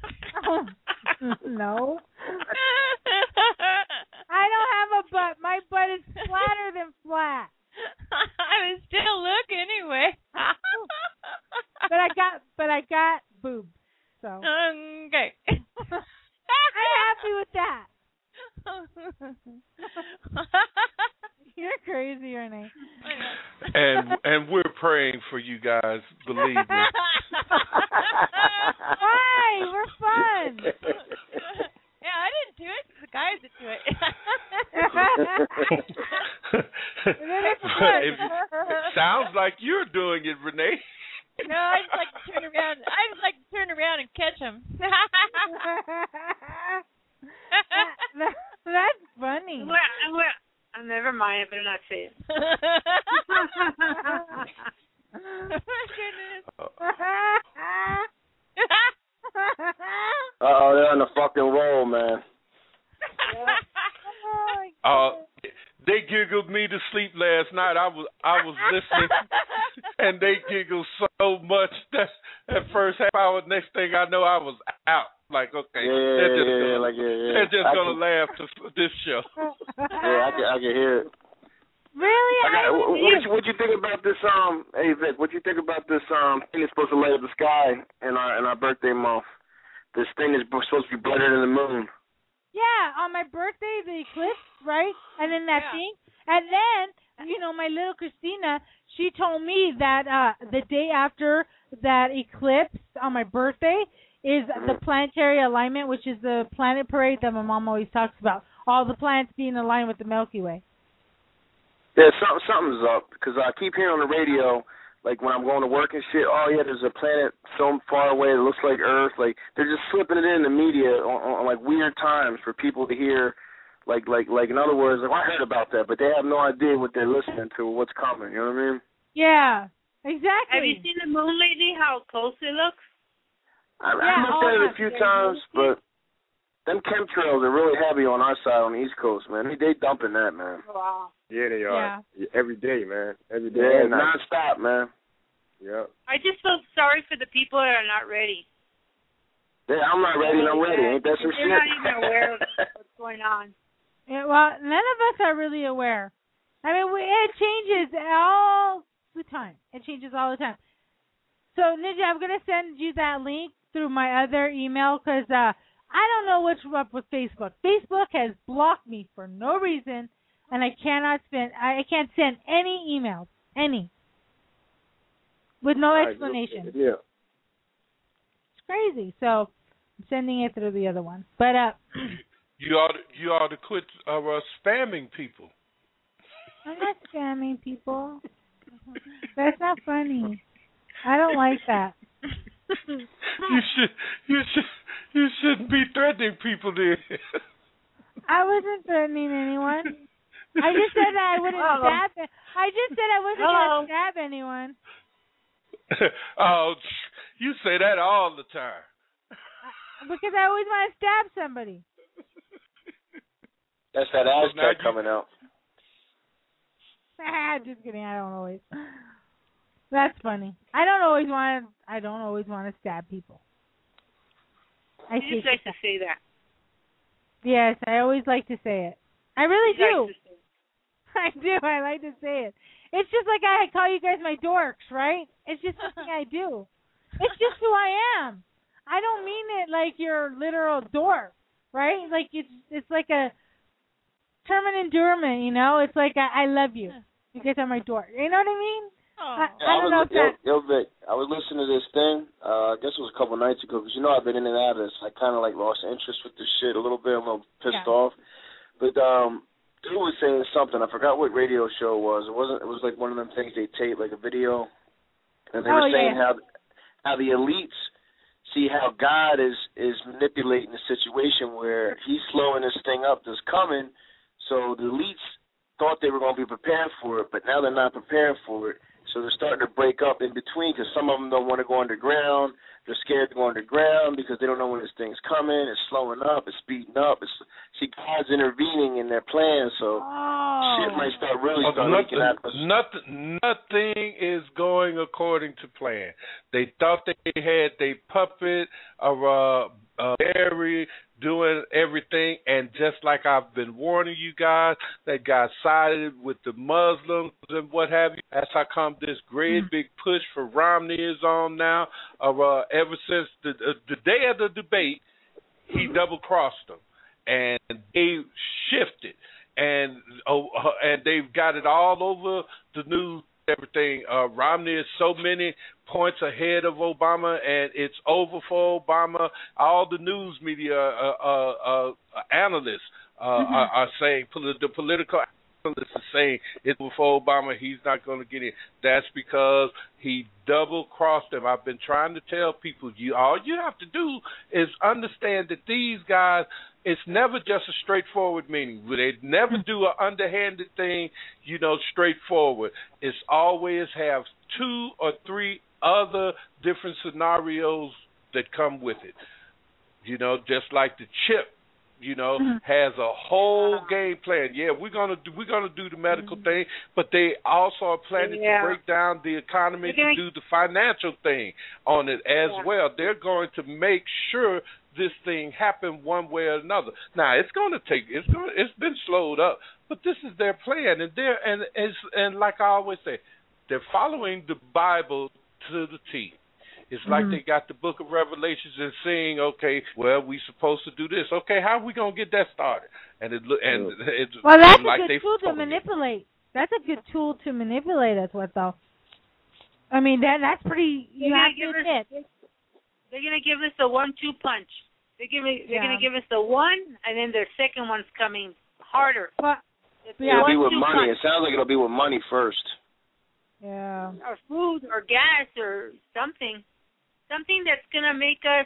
No. I don't have a butt. My butt is flatter than flat.
I was still looking anyway.
but I got boobs. So
okay.
I'm happy with that. You're crazy, Renee.
And we're praying for you guys. Believe me.
Why? We're fun.
Yeah, I didn't do it. The guys that do it.
It sounds like you're doing it, Renee.
No, I just like to turn around. And catch them.
That's funny.
Well, never mind. I better not say it.
They're on the fucking roll, man.
They giggled me to sleep last night. I was listening, and they giggled so much that at first half hour, next thing I know, I was out. Like, okay, they're just gonna laugh to this show.
Yeah, I can hear it.
Really?
What you think about this? Hey Vic, what you think about this? Thing that's supposed to light up the sky in our birthday month. This thing is supposed to be brighter than the moon.
Yeah, on my birthday, the eclipse, right? And then that thing. And then, you know, my little Christina, she told me that the day after that eclipse on my birthday is the planetary alignment, which is the planet parade that my mom always talks about. All the planets being aligned with the Milky Way.
Yeah, something's up, because I keep hearing on the radio, like when I'm going to work and shit, oh yeah, there's a planet so far away that looks like Earth. Like they're just slipping it in the media on like weird times for people to hear. Like in other words, like, I heard about that, but they have no idea what they're listening to or what's coming. You know what I mean?
Yeah, exactly.
Have you seen the moon lately? How close it looks?
I looked at it a few times, but them chemtrails are really heavy on our side on the East Coast, man. They dumping that, man.
Wow.
Yeah, they are. Yeah. Every day, man. Every day.
Yeah, non-stop, man.
Yeah.
I just feel sorry for the people that are not ready.
Yeah, I'm not ready and I'm ready. Ain't that some shit?
They're not even aware of what's going on.
Yeah, well, none of us are really aware. I mean, it changes all the time. It changes all the time. So, Ninja, I'm going to send you that link through my other email because I don't know what's up with Facebook. Facebook has blocked me for no reason, and I can't send any emails, with no explanation.
Yeah.
It's crazy. So I'm sending it through the other one. But
you ought to quit spamming people.
I'm not spamming people. That's not funny. I don't like that.
You shouldn't be threatening people there.
I wasn't threatening anyone. I just said that I wouldn't stab. I just said I wasn't going to stab anyone.
Oh, you say that all the time.
Because I always want to stab somebody.
That's that Aztec coming out.
Just kidding. I don't always. That's funny. I don't always want to stab people.
You just like to say that.
Yes, I always like to say it. I really do. I do. I like to say it. It's just like I call you guys my dorks, right? It's just something I do. It's just who I am. I don't mean it like you're literal dork, right? Like it's like a term of endearment, you know? It's like I love you. You guys are my dork. You know what I mean? I don't know if that...
Yo, Vic, I was listening to this thing, I guess it was a couple nights ago, because you know I've been in and out of this. I kind of like lost interest with this shit a little bit. I'm a little pissed off. But dude was saying something. I forgot what radio show it was. It was like one of them things they tape, like a video. And they were saying how the elites see how God is manipulating the situation where he's slowing this thing up that's coming. So the elites thought they were going to be prepared for it, but now they're not prepared for it. So they're starting to break up in between because some of them don't want to go underground. They're scared to go underground because they don't know when this thing's coming. It's slowing up. It's speeding up. God's intervening in their plans, so shit might start really leaking out.
Nothing is going according to plan. They thought they had their puppet, Barry, doing everything, and just like I've been warning you guys, that got sided with the Muslims and what have you. That's how come this great big push for Romney is on now. Ever since the day of the debate, he double-crossed them, and they shifted, and they've got it all over the news. Everything. Romney is so many points ahead of Obama, and it's over for Obama. All the news media analysts are saying, the political analysts are saying it's over for Obama. He's not going to get in. That's because he double-crossed them. I've been trying to tell people, all you have to do is understand that these guys, it's never just a straightforward meaning. They never do an underhanded thing, straightforward. It's always have 2 or 3 other different scenarios that come with it. Just like the chip, has a whole game plan. Yeah, we're gonna do the medical thing, but they also are planning to break down the economy to do the financial thing on it as well. They're going to make sure this thing happen one way or another. Now it's been slowed up, but this is their plan, and like I always say, they're following the Bible to the T. It's like they got the book of Revelations and saying, okay, well, we supposed to do this. Okay, how are we gonna get that started? And it's
well, that's
like
a good tool to manipulate. That's a good tool to manipulate us with, though. I mean, that's pretty. You have to admit.
They're gonna give us the 1-2 punch. They're gonna give us the one, and then their second one's coming harder.
Well,
it'll be with money. Punch. It sounds like it'll be with money first.
Yeah.
Or food, or gas, or something. Something that's gonna make us,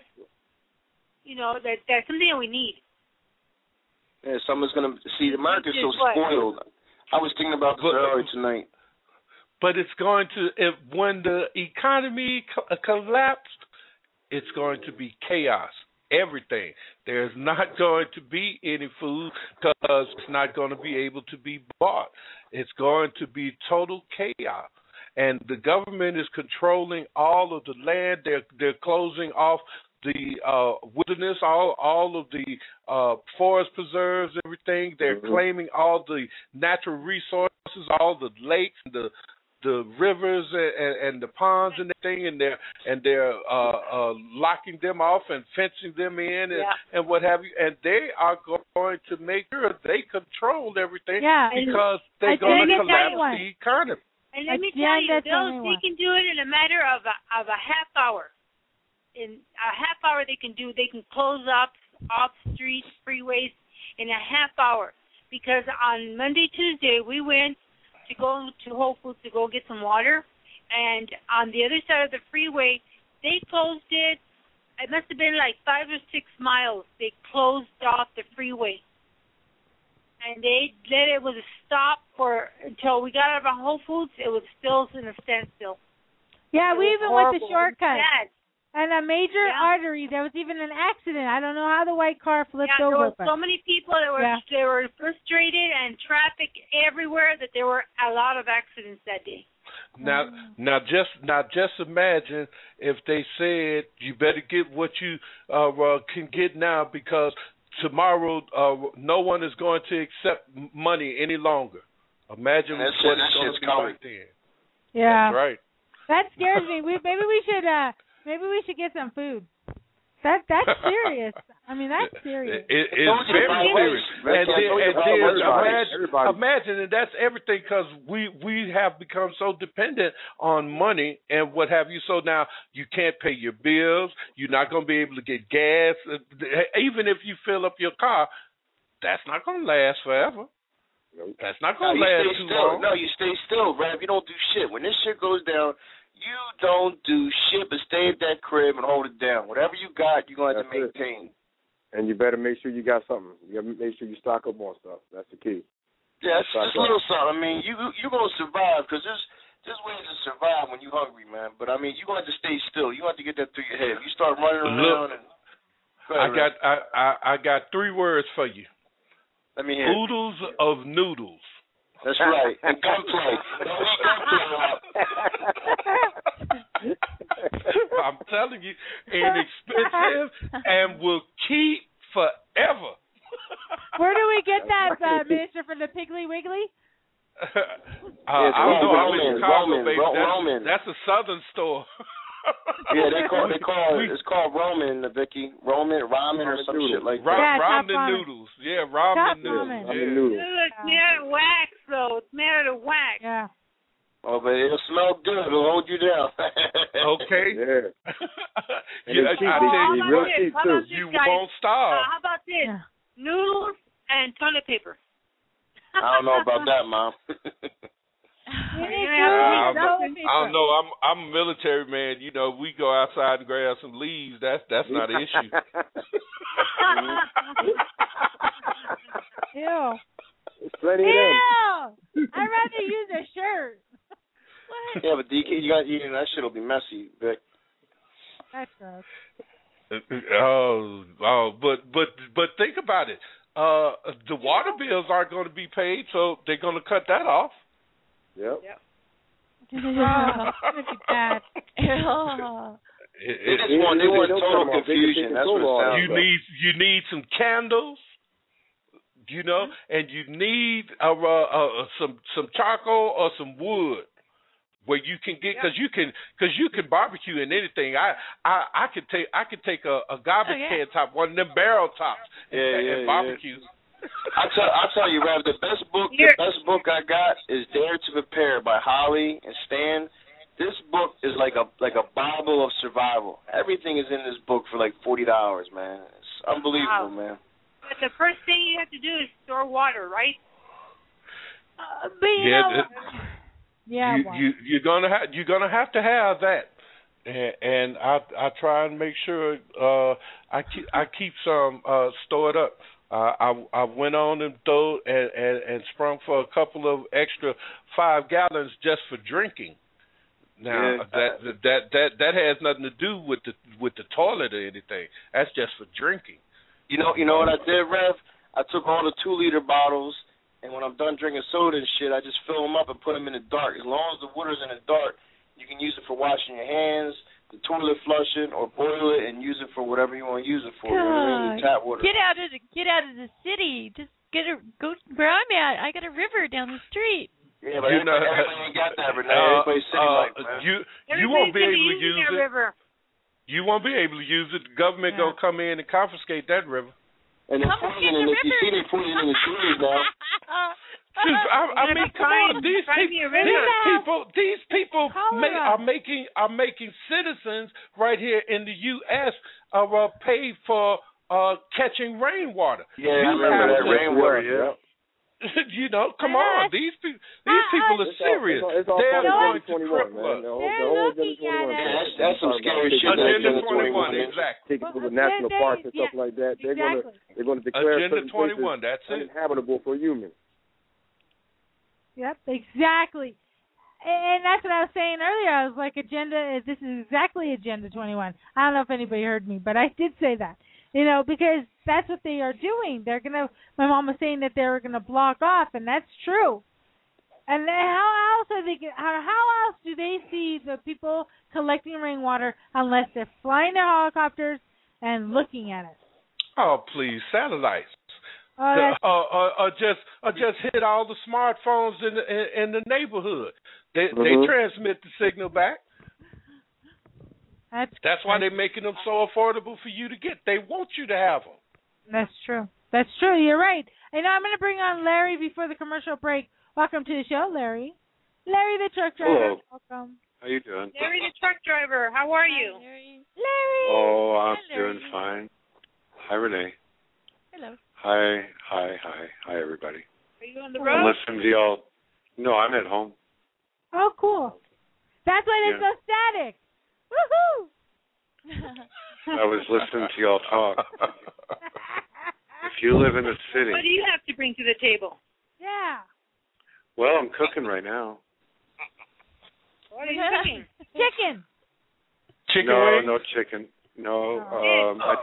that's something that we need.
Yeah, someone's gonna see. America's so spoiled. I was thinking about this earlier tonight.
But it's going to, when the economy collapsed, it's going to be chaos. Everything. There's not going to be any food because it's not going to be able to be bought. It's going to be total chaos. And the government is controlling all of the land. They're closing off the wilderness, all of the forest preserves, everything. They're claiming all the natural resources, all the lakes, the rivers and the ponds and everything, and they're locking them off and fencing them in and what have you. And they are going to make sure they control everything because they're going to collapse the economy.
And let me tell you, they can do it in a matter of a half hour. In a half hour, they can close off streets, freeways in a half hour. Because on Monday, Tuesday, we went to go to Whole Foods to go get some water, and on the other side of the freeway, they closed it. It must have been like 5 or 6 miles. They closed off the freeway. And it was a stop until we got out of our Whole Foods. It was still in a standstill.
Yeah, we even went the shortcut.
Bad.
And a major artery. There was even an accident. I don't know how the white car flipped
There
over.
were so many people that were they were frustrated and traffic everywhere that there were a lot of accidents that day.
Now just imagine if they said you better get what you can get now because tomorrow no one is going to accept money any longer. Imagine what it's going to be like then.
Yeah,
that's right.
That scares me. Maybe we should get some food. That's serious. I mean, that's serious.
It's very serious. And imagine, and that's everything because we have become so dependent on money and what have you. So now you can't pay your bills. You're not going to be able to get gas. Even if you fill up your car, that's not going to last forever. That's not going to last too long.
No, you stay still, Rev. You don't do shit. When this shit goes down, you don't do shit but stay at that crib and hold it down. Whatever you got, you're going to have to maintain.
And you better make sure you got something. You got to make sure you stock up on stuff. That's the key.
Yeah, it's just a little something. I mean, you're going to survive because there's ways to survive when you're hungry, man. But, I mean, you're going to have to stay still. You have to get that through your head. If you start running around and...
I got 3 words for you.
Let me hear it.
Oodles of noodles.
That's right. And gunplay.
I'm telling you, inexpensive and will keep forever.
Where do we get that, Minister, from the Piggly Wiggly?
I don't know. I'm in Chicago, baby.
Roman.
That's a Southern store.
Yeah, it's called Roman, Vicky. Ramen or some shit like that.
Ramen noodles. Yeah, ramen noodles.
It's made out of wax, though. It's made out of wax.
Yeah.
Oh, but it'll smell good. It'll hold you down.
Okay.
Yeah.
You won't starve.
How about this?
Yeah.
Noodles and toilet paper.
I don't know about that, Mom.
I don't know. I'm a military man. You know, we go outside and grab some leaves. That's not an issue.
Ew.
Plenty
Ew. I'd rather use a shirt. What?
Yeah, but DK, you got eating that shit'll be messy, Vic.
That's gross.
But think about it. The water bills aren't going to be paid, so they're going to cut that off.
Yep.
It's gonna be bad.
They want total confusion. That's what it sounds like.
You need some candles, you know, and you need some charcoal or some wood where you can get because you can barbecue in anything. I could take a garbage can top, one of them barrel tops, and barbecue.
I'll tell you, Rev, the best book I got is Dare to Prepare by Holly and Stan. This book is like a Bible of survival. Everything is in this book for like $40, man. It's unbelievable, man.
But the first thing you have to do is store water, right?
You're gonna have to have that, and I try and make sure I keep some stored up. I went on and sprung for a couple of extra 5 gallons just for drinking. Now that has nothing to do with the toilet or anything. That's just for drinking.
You know what I did, Rev? I took all the 2-liter bottles, and when I'm done drinking soda and shit, I just fill them up and put them in the dark. As long as the water's in the dark, you can use it for washing your hands, the toilet flushing, or boil it and use it for whatever you want to use it for. You know what I mean? Tap water.
Get out of the city. Just go where I'm at. I got a river down the street.
Yeah, but everybody ain't got that, Renee. Everybody's city life, man.
You won't be able to use it.
River.
You won't be able to use it. The government gonna come in and confiscate that river.
And they're poisoning it. You see they put it in the trees now.
I mean, come on, these people are making citizens right here in the U.S. Pay for catching rainwater.
Yeah, I remember that rainwater. Yeah.
You know, come on, these people are serious.
It's all
They're
part
going
of
to cripple us.
That's some scary shit.
Agenda 21, exactly.
Take it to the national parks and stuff like that. They're going to declare
Agenda 21. That's it.
Uninhabitable for humans.
Yep, exactly. And that's what I was saying earlier. I was like, this is exactly Agenda 21. I don't know if anybody heard me, but I did say that. Because that's what they are doing. My mom was saying that they were gonna block off, and that's true. And then how else do they see the people collecting rainwater unless they're flying their helicopters and looking at it?
Oh, please, satellites.
Oh,
just hit all the smartphones in the neighborhood. They transmit the signal back. That's why they're making them so affordable for you to get. They want you to have them.
That's true. That's true. You're right. And I'm going to bring on Larry before the commercial break. Welcome to the show, Larry. Larry the truck driver.
Hello.
Welcome.
How you doing?
Larry the truck driver. How are you?
Larry.
Oh, I'm doing fine. Hi, Renee.
Hello.
Hi, everybody.
Are you on the
I'm
road?
listening to y'all. No, I'm at home.
Oh, cool. That's why they're so static. Woohoo!
I was listening to y'all talk. If you live in a city...
What do you have to bring to the table?
Yeah.
Well, I'm cooking right now.
What are you cooking?
Chicken.
Chicken wings?
No chicken. No,
I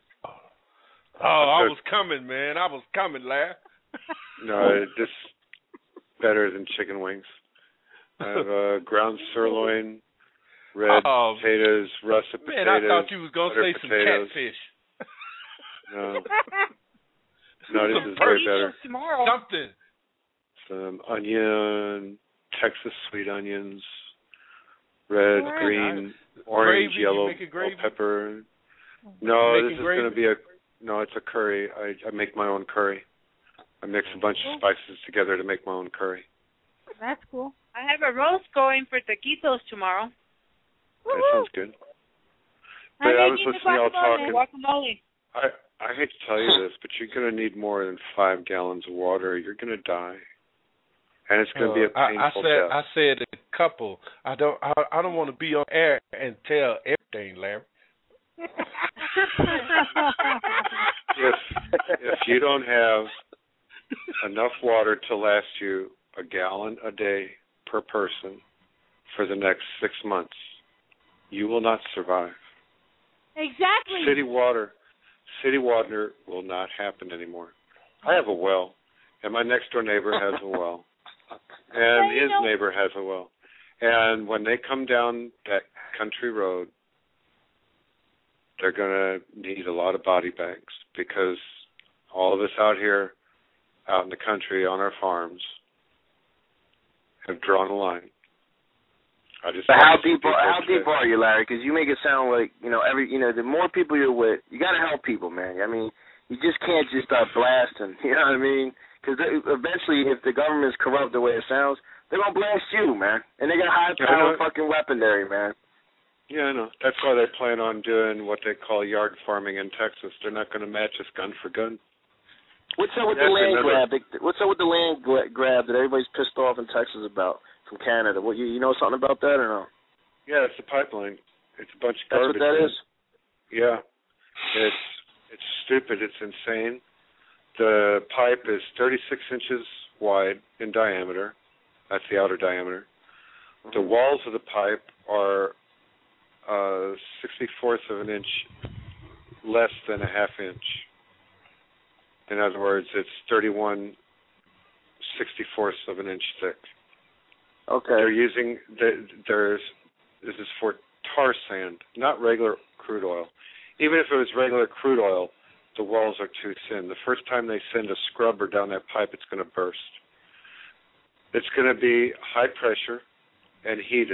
was coming, man. I was coming, Larry.
No, this better than chicken wings. I have ground sirloin, red potatoes, russet potatoes.
Man, I thought you was gonna say
potatoes.
some catfish.
No, this is way better.
Tomorrow.
Something.
Some onion, Texas sweet onions, red, green, orange, yellow, bell pepper. No, this is going to be it's a curry. I make my own curry. I mix a bunch of spices together to make my own curry.
That's cool.
I have a roast going for taquitos tomorrow.
That sounds good. But I was listening to y'all talking.
Guacamole.
I hate to tell you this, but you're going to need more than 5 gallons of water. You're going to die. And it's going to be a painful death.
I said a couple. I don't want to be on air and tell everything, Larry.
If you don't have enough water to last you a gallon a day per person for the next 6 months, you will not survive.
Exactly.
City water will not happen anymore. I have a well, and my next door neighbor has a well, and his neighbor has a well. And when they come down that country road, they're going to need a lot of body bags because all of us out here, out in the country on our farms, have drawn a line.
But how deep are you, Larry? Because you make it sound like the more people you're with, you got to help people, man. I mean, you just can't just start blasting. You know what I mean? Because eventually, if the government's corrupt the way it sounds, they're gonna blast you, man. And they got high-powered fucking weaponry, man.
Yeah, I know. That's why they plan on doing what they call yard farming in Texas. They're not going to match us gun for gun.
What's up with the land grab? What's up with the land grab that everybody's pissed off in Texas about from Canada? What you know something about that or no?
Yeah, it's a pipeline. It's a bunch of
garbage. That's what that is?
Yeah. It's stupid. It's insane. The pipe is 36 inches wide in diameter. That's the outer diameter. Mm-hmm. The walls of the pipe are 64th of an inch less than a half inch. In other words, it's 31 64ths of an inch thick.
Okay.
They're using this is for tar sand, not regular crude oil. Even if it was regular crude oil, the walls are too thin. The first time they send a scrubber down that pipe, it's going to burst. It's going to be high pressure and heated.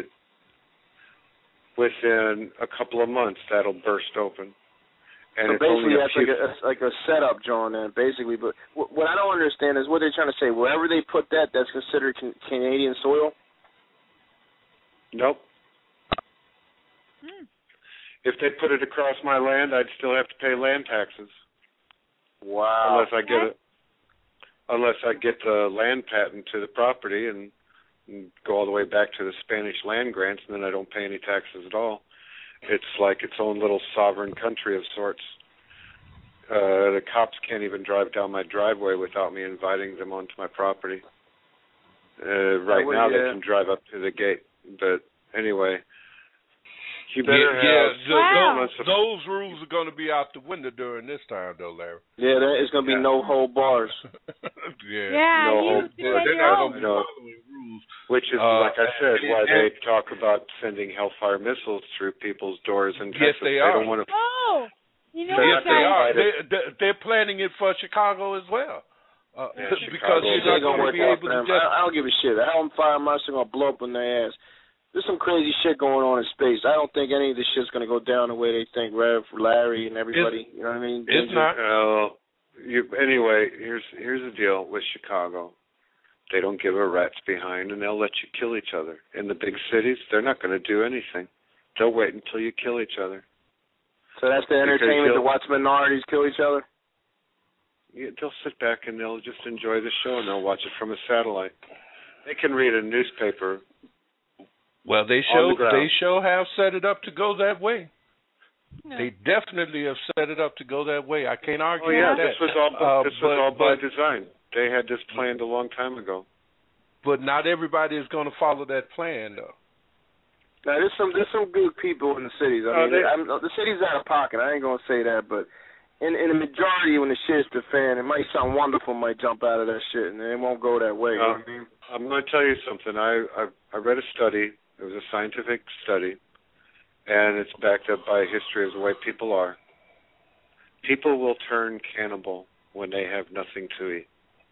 Within a couple of months, that'll burst open. And
so basically, that's like a setup, John. And basically, but what I don't understand is what they're trying to say. Wherever they put that, that's considered Canadian soil.
Nope. If they put it across my land, I'd still have to pay land taxes.
Wow.
Unless I get the land patent to the property and go all the way back to the Spanish land grants, and then I don't pay any taxes at all. It's like its own little sovereign country of sorts. The cops can't even drive down my driveway without me inviting them onto my property. Right now they can drive up to the gate. But anyway, you better have
those rules are going to be out the window during this time, though, Larry.
Yeah, there's going to be no hold bars.
No hold bars. Which is, like I said, why they talk about sending Hellfire missiles through people's doors in Texas.
Yes, they are.
Don't want to.
Oh, you know
yes,
what, guys?
they are. They're planning it for Chicago as well. Because you're not
going
to be able to just...
I don't give a shit. The Hellfire missiles are going to blow up in their ass. There's some crazy shit going on in space. I don't think any of this shit's going to go down the way they think, Rev, Larry, and everybody. You know what I mean?
It's not.
Anyway, here's the deal with Chicago. They don't give a rat's behind, and they'll let you kill each other. In the big cities, they're not going to do anything. They'll wait until you kill each other.
So that's the entertainment to watch minorities kill each other?
Yeah, they'll sit back and they'll just enjoy the show, and they'll watch it from a satellite. They can read a newspaper.
Well, they have set it up to go that way. No. They definitely have set it up to go that way. I can't argue with that.
This was all by design. They had this planned a long time ago.
But not everybody is going to follow that plan, though.
Now, there's some good people in the cities. I mean, the city's out of pocket. I ain't going to say that, but in the majority, when the shit's the fan, it might sound wonderful, might jump out of that shit, and it won't go that way. You know what I mean?
I'm going to tell you something. I read a study. It was a scientific study, and it's backed up by history of the way people are. People will turn cannibal when they have nothing to eat.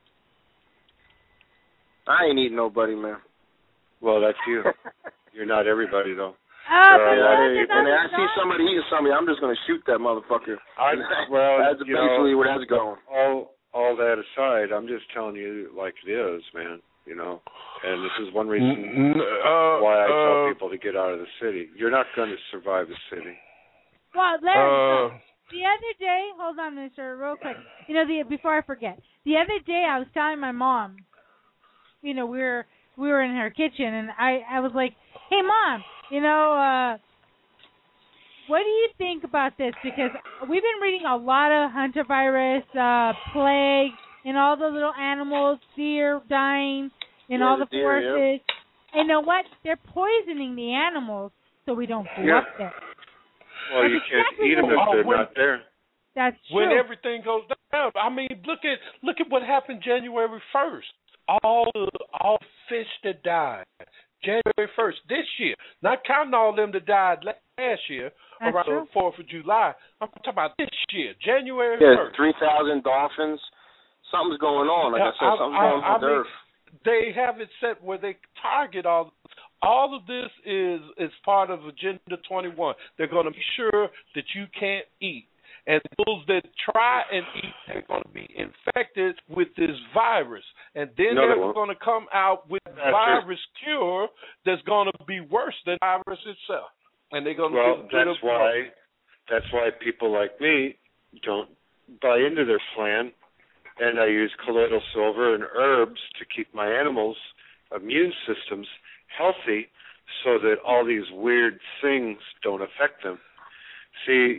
I ain't eating nobody, man.
Well, that's you. You're not everybody, though.
When I see somebody eating somebody, I'm just going to shoot that motherfucker. That's basically where that's going.
All that aside, I'm just telling you like it is, man. You know, and this is one reason why I tell people to get out of the city. You're not going to survive the city.
Well, Larry, the other day, hold on, mister, real quick. You know, before I forget, the other day I was telling my mom, you know, we were in her kitchen, and I was like, hey, Mom, you know, what do you think about this? Because we've been reading a lot of hantavirus, plague, and all the little animals, deer dying in all the forests. And you know what? They're poisoning the animals so we don't go up there.
Well, you can't eat them if they're not there.
That's true.
When everything goes down. I mean, look at what happened January 1st. All the fish that died. January 1st this year. Not counting all them that died last year around the 4th of July. I'm talking about this year, January 1st.
3,000 dolphins. Something's going on. Like I said, something's going on with Earth.
They have it set where they target all of this is part of Agenda 21. They're going to be sure that you can't eat. And those that try and eat are going to be infected with this virus. And then they're going to come out with a virus cure that's going to be worse than the virus itself. And they're going to
that's why people like me don't buy into their plan. And I use colloidal silver and herbs to keep my animals' immune systems healthy so that all these weird things don't affect them. See,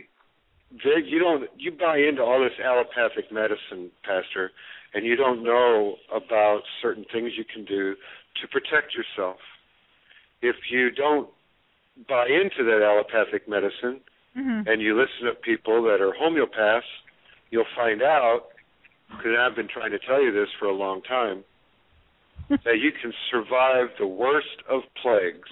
you buy into all this allopathic medicine, Pastor, and you don't know about certain things you can do to protect yourself. If you don't buy into that allopathic medicine and you listen to people that are homeopaths, you'll find out, because I've been trying to tell you this for a long time, that you can survive the worst of plagues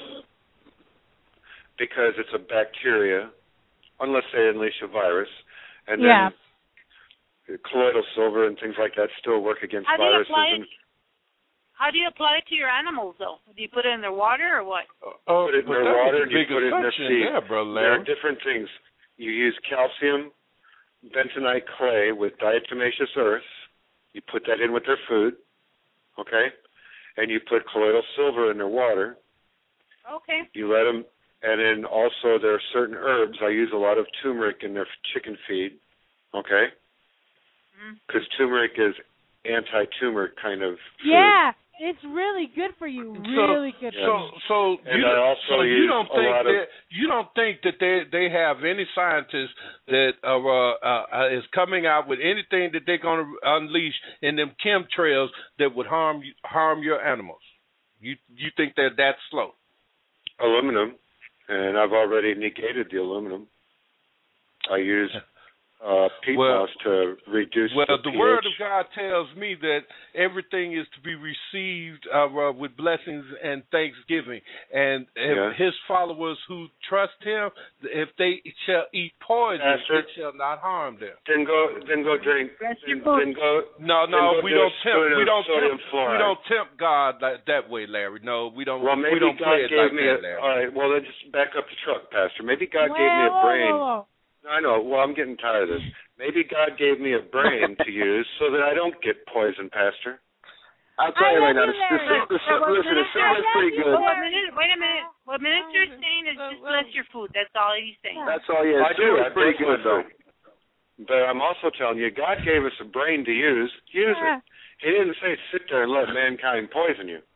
because it's a bacteria, unless they unleash a virus, and then colloidal silver and things like that still work against viruses.
How do you apply it to your animals, though? Do you put it in their water or what?
Put it in their water and you put it in their seed.
There
are different things. You use calcium bentonite clay with diatomaceous earth. You put that in with their food, okay? And you put colloidal silver in their water.
Okay.
You let them, and then also there are certain herbs. I use a lot of turmeric in their chicken feed, okay? Because turmeric is anti-tumor kind of food.
Yeah, it's really good for you. Really good for you.
So you don't think that they have any scientists that is coming out with anything that they're going to unleash in them chemtrails that would harm your animals? You think they're that slow?
Aluminum, and I've already negated the aluminum. I use peat moss to reduce the pH.
The Word of God tells me that everything is to be received with blessings and thanksgiving. And if his followers who trust him, if they shall eat poison, it shall not harm them.
Then go drink.
No, we don't tempt God that way, Larry. No, we don't.
Well, maybe
we don't
God
play it
gave
like
me
that, Larry.
all right. Well, then just back up the truck, Pastor. Maybe God gave me a brain. I know. Well, I'm getting tired of this. Maybe God gave me a brain to use so that I don't get poisoned, Pastor.
I'll tell you right now, the silver's pretty good.
Wait a minute. What Minister's saying is just bless your food. That's all he's saying.
That's all he is.
I do.
It's pretty good, though.
But I'm also telling you, God gave us a brain to use. Use it. He didn't say sit there and let mankind poison you.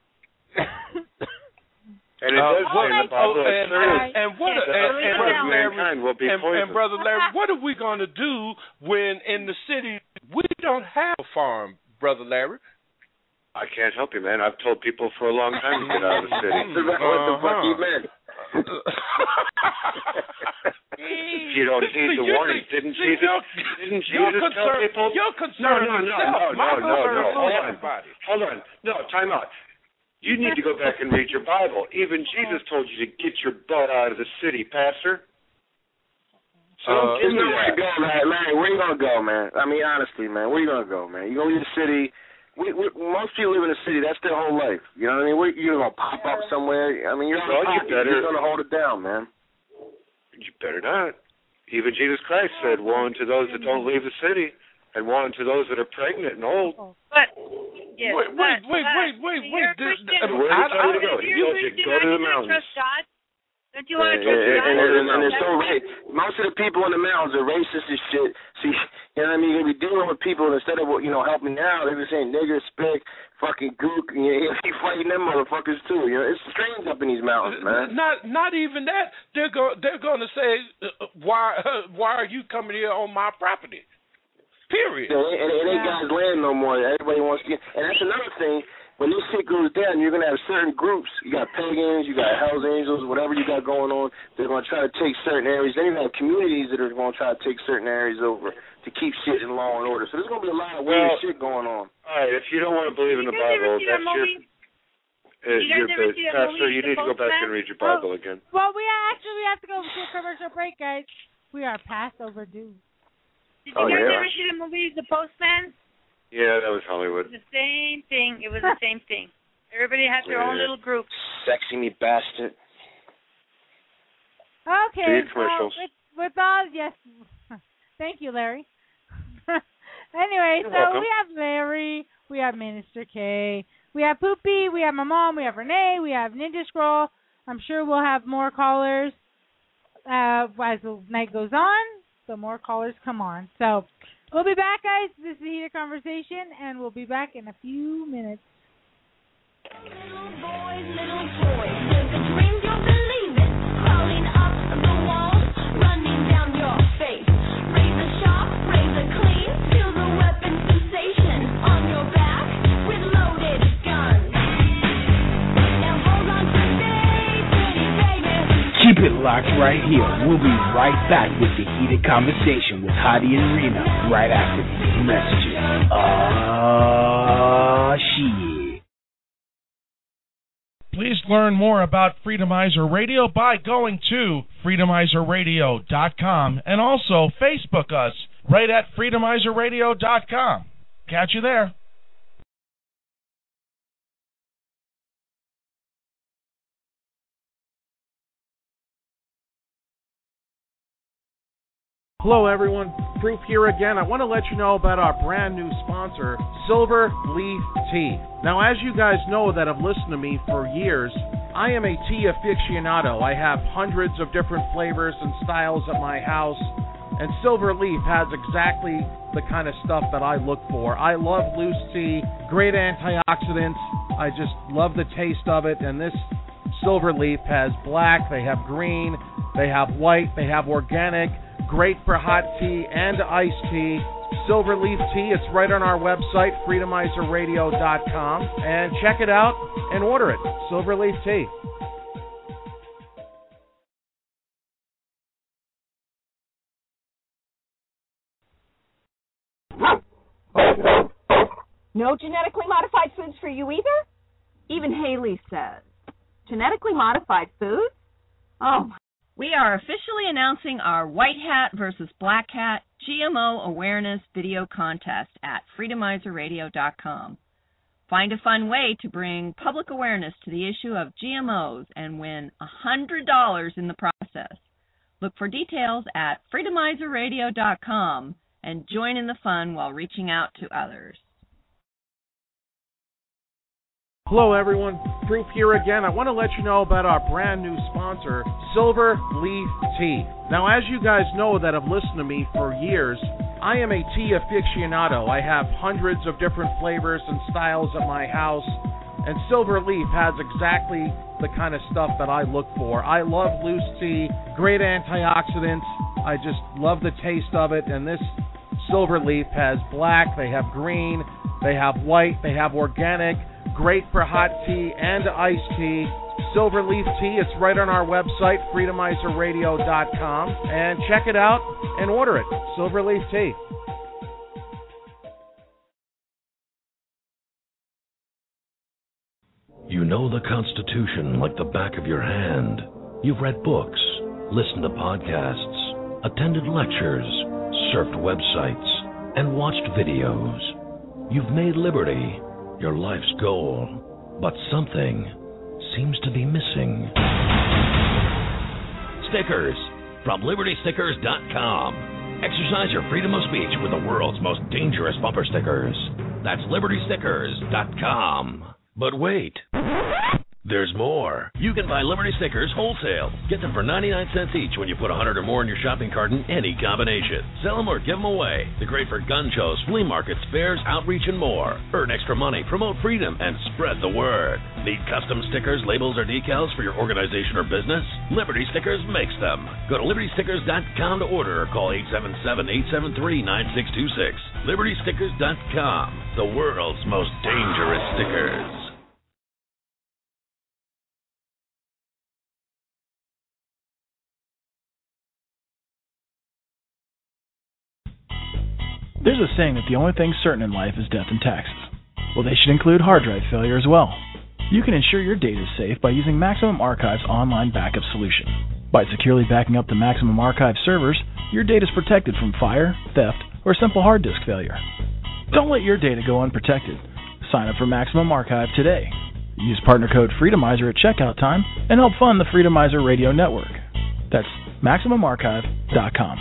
And it does say in the Bible mankind will be poisoned.
And Brother Larry, what are we going to do when in the city we don't have a farm, Brother Larry?
I can't help you, man. I've told people for a long time to get out of the city.
What the fuck you meant?
If you don't heed the warning, didn't Jesus tell people?
You're concerned
No. Hold on. No, time out. You need to go back and read your Bible. Even Jesus told you to get your butt out of the city, Pastor. So don't give me that.
Go, man. Where you going to go, man? I mean, honestly, man, where you going to go, man? You going to leave the city? Most people live in the city. That's their whole life. You know what I mean? You're going to pop up somewhere. I mean, you're going to hold it down, man.
You better not. Even Jesus Christ said, woe unto those that don't leave the city, and woe unto those that are pregnant and old.
But, yes,
wait.
Where did you tell you to go? He told you to go to the mountains.
Don't you want to trust God?
And it's so right. Most of the people in the mountains are racist as shit. See, you know what I mean? You're dealing with people, instead of, helping out, they're just saying nigger, spick, fucking gook, and you're fighting them motherfuckers too. You know, it's strange up in these mountains, man.
Not even that. They're going to say, why are you coming here on my property? Period.
Yeah, it ain't God's land no more. Everybody wants to get, and that's another thing. When this shit goes down, you're going to have certain groups. You got pagans, you got Hells Angels, whatever you got going on. They're going to try to take certain areas. Then you have communities that are going to try to take certain areas over to keep shit in law and order. So there's going to be a lot of weird shit going on.
All right, if you don't want to believe in the Bible, that's your Pastor, you need to go back and read your Bible again.
Well, we have to go to a commercial break, guys. We are past overdue.
Did you guys ever see the movie The Postman?
Yeah, that was Hollywood.
The same thing. It was the same thing. Everybody had their own little group.
Sexy me bastard.
Okay. With all, yes. Thank you, Larry. Anyway,
You're welcome.
We have Larry, we have Minister K, we have Poopy, we have my mom, we have Renee, we have Ninja Scroll. I'm sure we'll have more callers as the night goes on. So more callers come on. So we'll be back, guys. This is the Heated Conversation, and we'll be back in a few minutes.
Little boys, little toys, there's a dream you'll believe it, crawling up the walls, running down your face. Razor sharp, razor clean, feel the weapon sensation on your back with loaded guns. Now hold on to baby.
Keep it locked right here. We'll be right back with the Heated Conversation with Hadi and Rena right after these messages. Shit.
Please learn more about Freedomizer Radio by going to freedomizerradio.com and also Facebook us right at freedomizerradio.com. Catch you there.
Hello everyone, Proof here again. I want to let you know about our brand new sponsor, Silver Leaf Tea. Now, as you guys know that have listened to me for years, I am a tea aficionado. I have hundreds of different flavors and styles at my house, and Silver Leaf has exactly the kind of stuff that I look for. I love loose tea, great antioxidants. I just love the taste of it, and this Silver Leaf has black, they have green, they have white, they have organic, great for hot tea and iced tea. Silver Leaf Tea. It's right on our website, freedomizerradio.com. And check it out and order it. Silver Leaf Tea.
No genetically modified foods for you either? Even Haley says. Genetically modified foods? Oh.
We are officially announcing our White Hat versus Black Hat GMO Awareness Video Contest at freedomizerradio.com. Find a fun way to bring public awareness to the issue of GMOs and win $100 in the process. Look for details at freedomizerradio.com and join in the fun while reaching out to others.
Hello, everyone. Proof here again. I want to let you know about our brand new sponsor, Silver Leaf Tea. Now, as you guys know that have listened to me for years, I am a tea aficionado. I have hundreds of different flavors and styles at my house, and Silver Leaf has exactly the kind of stuff that I look for. I love loose tea, great antioxidants. I just love the taste of it, and this Silver Leaf has black, they have green, they have white, they have organic, great for hot tea and iced tea. Silver Leaf Tea, it's right on our website, freedomizerradio.com. And check it out and order it. Silver Leaf Tea.
You know the Constitution like the back of your hand. You've read books, listened to podcasts, attended lectures, surfed websites, and watched videos. You've made liberty your life's goal, but something seems to be missing. Stickers from LibertyStickers.com. Exercise your freedom of speech with the world's most dangerous bumper stickers. That's LibertyStickers.com. But wait, there's more. You can buy Liberty Stickers wholesale. Get them for 99 cents each when you put 100 or more in your shopping cart in any combination. Sell them or give them away. They're great for gun shows, flea markets, fairs, outreach, and more. Earn extra money, promote freedom, and spread the word. Need custom stickers, labels, or decals for your organization or business? Liberty Stickers makes them. Go to LibertyStickers.com to order or call 877-873-9626. LibertyStickers.com, the world's most dangerous stickers.
There's a saying that the only thing certain in life is death and taxes. Well, they should include hard drive failure as well. You can ensure your data is safe by using Maximum Archive's online backup solution. By securely backing up the Maximum Archive servers, your data is protected from fire, theft, or simple hard disk failure. Don't let your data go unprotected. Sign up for Maximum Archive today. Use partner code Freedomizer at checkout time and help fund the Freedomizer Radio Network. That's MaximumArchive.com.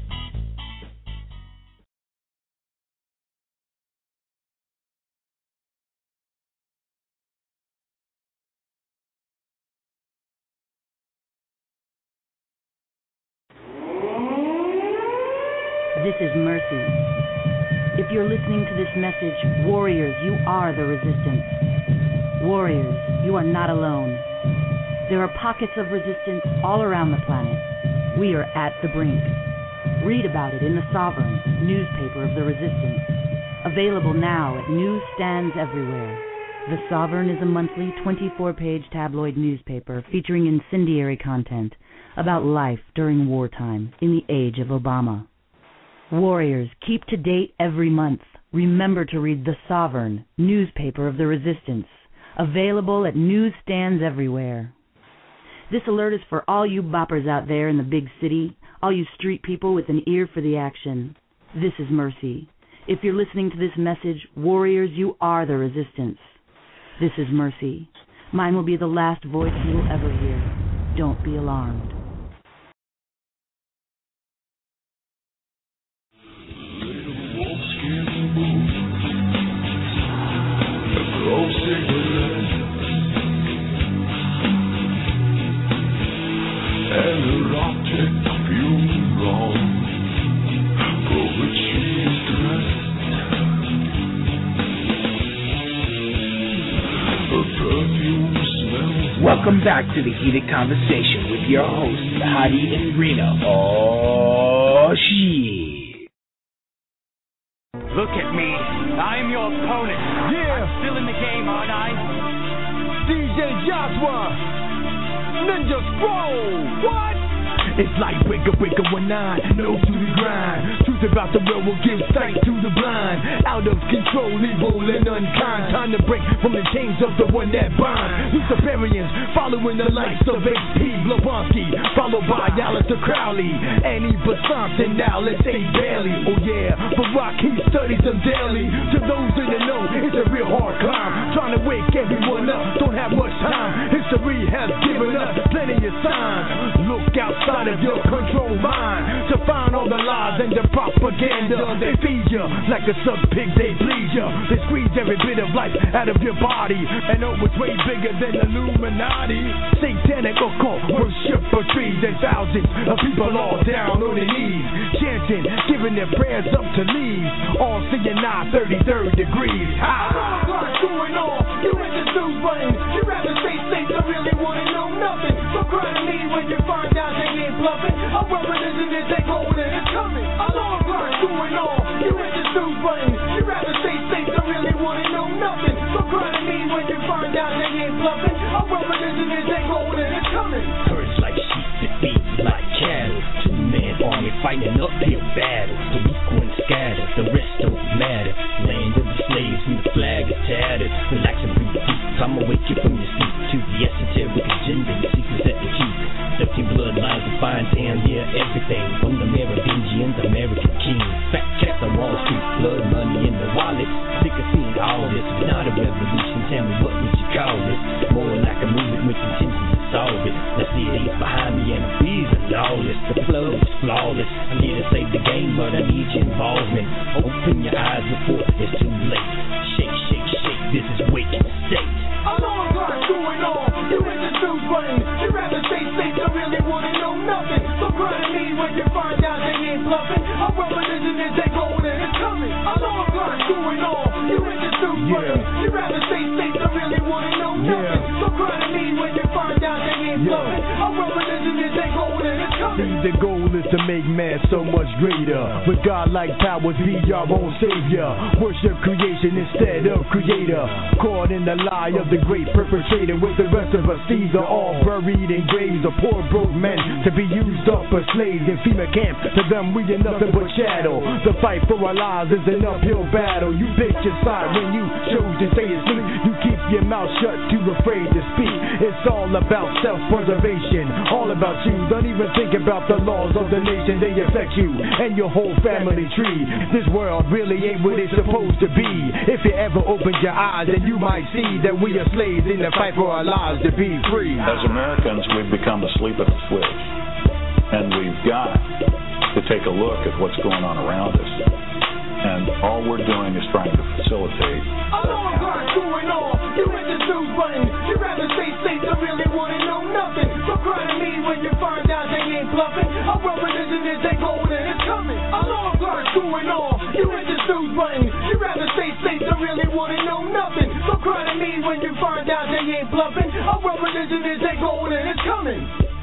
This is Mercy. If you're listening to this message, warriors, you are the resistance. Warriors, you are not alone. There are pockets of resistance all around the planet. We are at the brink. Read about it in The Sovereign, newspaper of the resistance. Available now at newsstands everywhere. The Sovereign is a monthly 24-page tabloid newspaper featuring incendiary content about life during wartime in the age of Obama. Warriors, keep to date every month. Remember to read The Sovereign, newspaper of the resistance. Available at newsstands everywhere. This alert is for all you boppers out there in the big city, all you street people with an ear for the action. This is Mercy. If you're listening to this message, warriors, you are the resistance. This is Mercy. Mine will be the last voice you will ever hear. Don't be alarmed.
Welcome back to the Heated Conversation with your hosts, Hadi and Reno. Oh, shit.
Look at me. I'm your opponent.
Yeah.
I'm still in the game, aren't I?
DJ Joshua. Ninja Scroll. What? It's like wiggle, wiggle, 19, no to the grind. Truth about the world will give sight to the blind. Out of control, evil and unkind. Time to break from the chains of the one that binds. Luciferians following the likes of H.P. Blavatsky, followed by Aleister Crowley, Annie Besant, and now let's say Bailey. Oh yeah, for rock he studies them daily. To those in the know, it's a real hard climb. Trying to wake everyone up, don't have much time. History has given us plenty of signs. Look outside of your control mind to find all the lies and the propaganda. They feed you like a sub pig, they bleed you. They squeeze every bit of life out of your body. And oh, it's way bigger than Illuminati. Satanic occult worship for trees and thousands of people all down on their knees, chanting, giving their prayers up to leaves. All seeing 33rd degrees.
What's going on? You hit the snooze button. You rather stay safe, don't really want to know nothing. So cry to me when you find out they ain't bluffing. Our revolution is they going and it's coming. Alarm clock's going on. You hit the snooze button. You rather stay safe, don't really want to know nothing. So cry to me when you find out they ain't bluffing. Our revolution is they going and it's coming.
Herds like sheep that feed like cattle. Two-man army fighting uphill battles. The weak ones scattered, the rest don't matter. Land of the slaves and the flag is tattered. Relax and breathe deep. I'ma wake you from your sleep to the esoteric agenda. The secrets at the keep. 13 bloodlines define damn near everything. From the Merovingians, American kings. Fat cats on Wall Street, blood money in the wallet. Sick of seeing all this. It's not a revolution. Tell me what would you call this? More like a movement with intentions to solve it. Let's see it is behind me and I'm busy lawless. The flow is flawless. I'm here to save the game, but I need your involvement. Open your eyes before it's too late. Shake, shake, shake. This is waking state.
Alarm clock's going on. You hit the snooze button. You rather stay safe, don't really want to know nothing. So cry to me when you find out they ain't bluffing. Our revolution is they going and it's coming. Alarm clock's going on. You hit the snooze button. You rather stay safe, don't really want to know nothing. So cry to me when you find out they ain't bluffing. Our revolution is they going and it's coming.
See, the goal is to make man so much greater. With God-like powers, be our own savior. Worship creation instead of creator. Caught in the lie of the great perpetrator. With the rest of us, these are all buried in graves of poor broke men to be used up for slaves in FEMA camp. To them we are nothing but shadow. The fight for our lives is an uphill battle. You picked your side when you chose to stay asleep. You keep your mouth shut, too afraid to speak. It's all about self-preservation, all about you. Don't even think about the laws of the nation. They affect you and your whole family tree. This world really ain't what it's supposed to be. If you ever open your eyes, then you might see that we are slaves in the fight for our lives to be free.
As Americans, we've become asleep at the switch, and we've got to take a look at what's going on around us. And all we're doing is trying to facilitate.
Alarm clock's going on. You hit the snooze button. You rather stay safe, don't really want to know nothing. So cry to me when you find out they ain't bluffing. Our revolution is they going and it's coming. Alarm clock's going on. You hit the snooze button. You rather stay safe, don't really want to know nothing. So cry to me when you find out they ain't bluffing. Our revolution is they going and it's coming.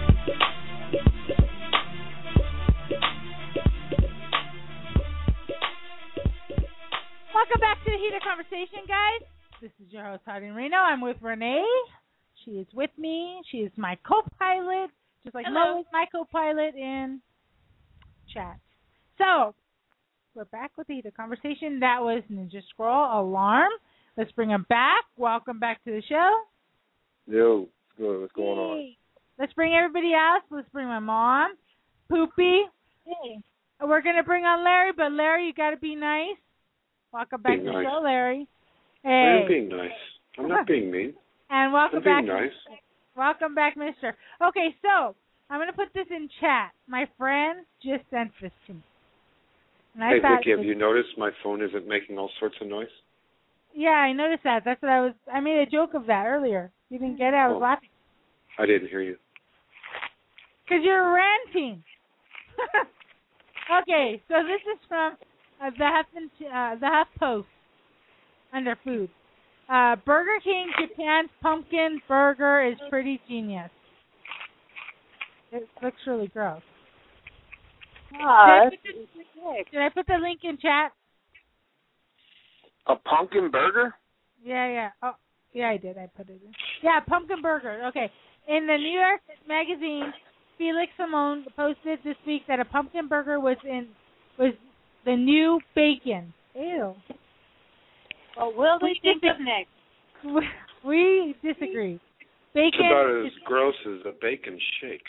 Welcome back to the Heat of Conversation, guys. This is your host, Heidi Reno. I'm with Renee. She is with me. She is my co-pilot, just like Mo is my co-pilot in chat. So, we're back with the Heat of Conversation. That was Ninja Scroll Alarm. Let's bring him back. Welcome back to the show.
Yo, it's good. What's going on?
Let's bring everybody else. Let's bring my mom, Poopy. Hey. We're going to bring on Larry, but Larry, you got to be nice. Welcome back to the show, Larry. Hey.
I am being nice. I'm not being mean.
And welcome
I'm
back.
being nice.
Welcome back, mister. Okay, so I'm going to put this in chat. My friend just sent this to me. And
Hey, Vicky, have you noticed my phone isn't making all sorts of noise?
Yeah, I noticed that. That's what I made a joke of that earlier. You didn't get it? I was laughing.
I didn't hear you.
Because you're ranting. Okay, so this is from the HuffPost under food. Burger King Japan's pumpkin burger is pretty genius. It looks really gross. Did I put the link in chat?
A pumpkin burger?
Yeah. Oh, yeah, I did. I put it in. Yeah, pumpkin burger. Okay. In the New York Magazine, Felix Simone posted this week that a pumpkin burger was the new bacon. Ew.
Well, will they think of next?
We disagree. Bacon.
It's about as gross as a bacon shake.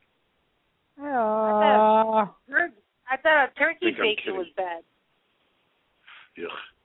Oh.
I thought a turkey bacon was bad.
Yeah.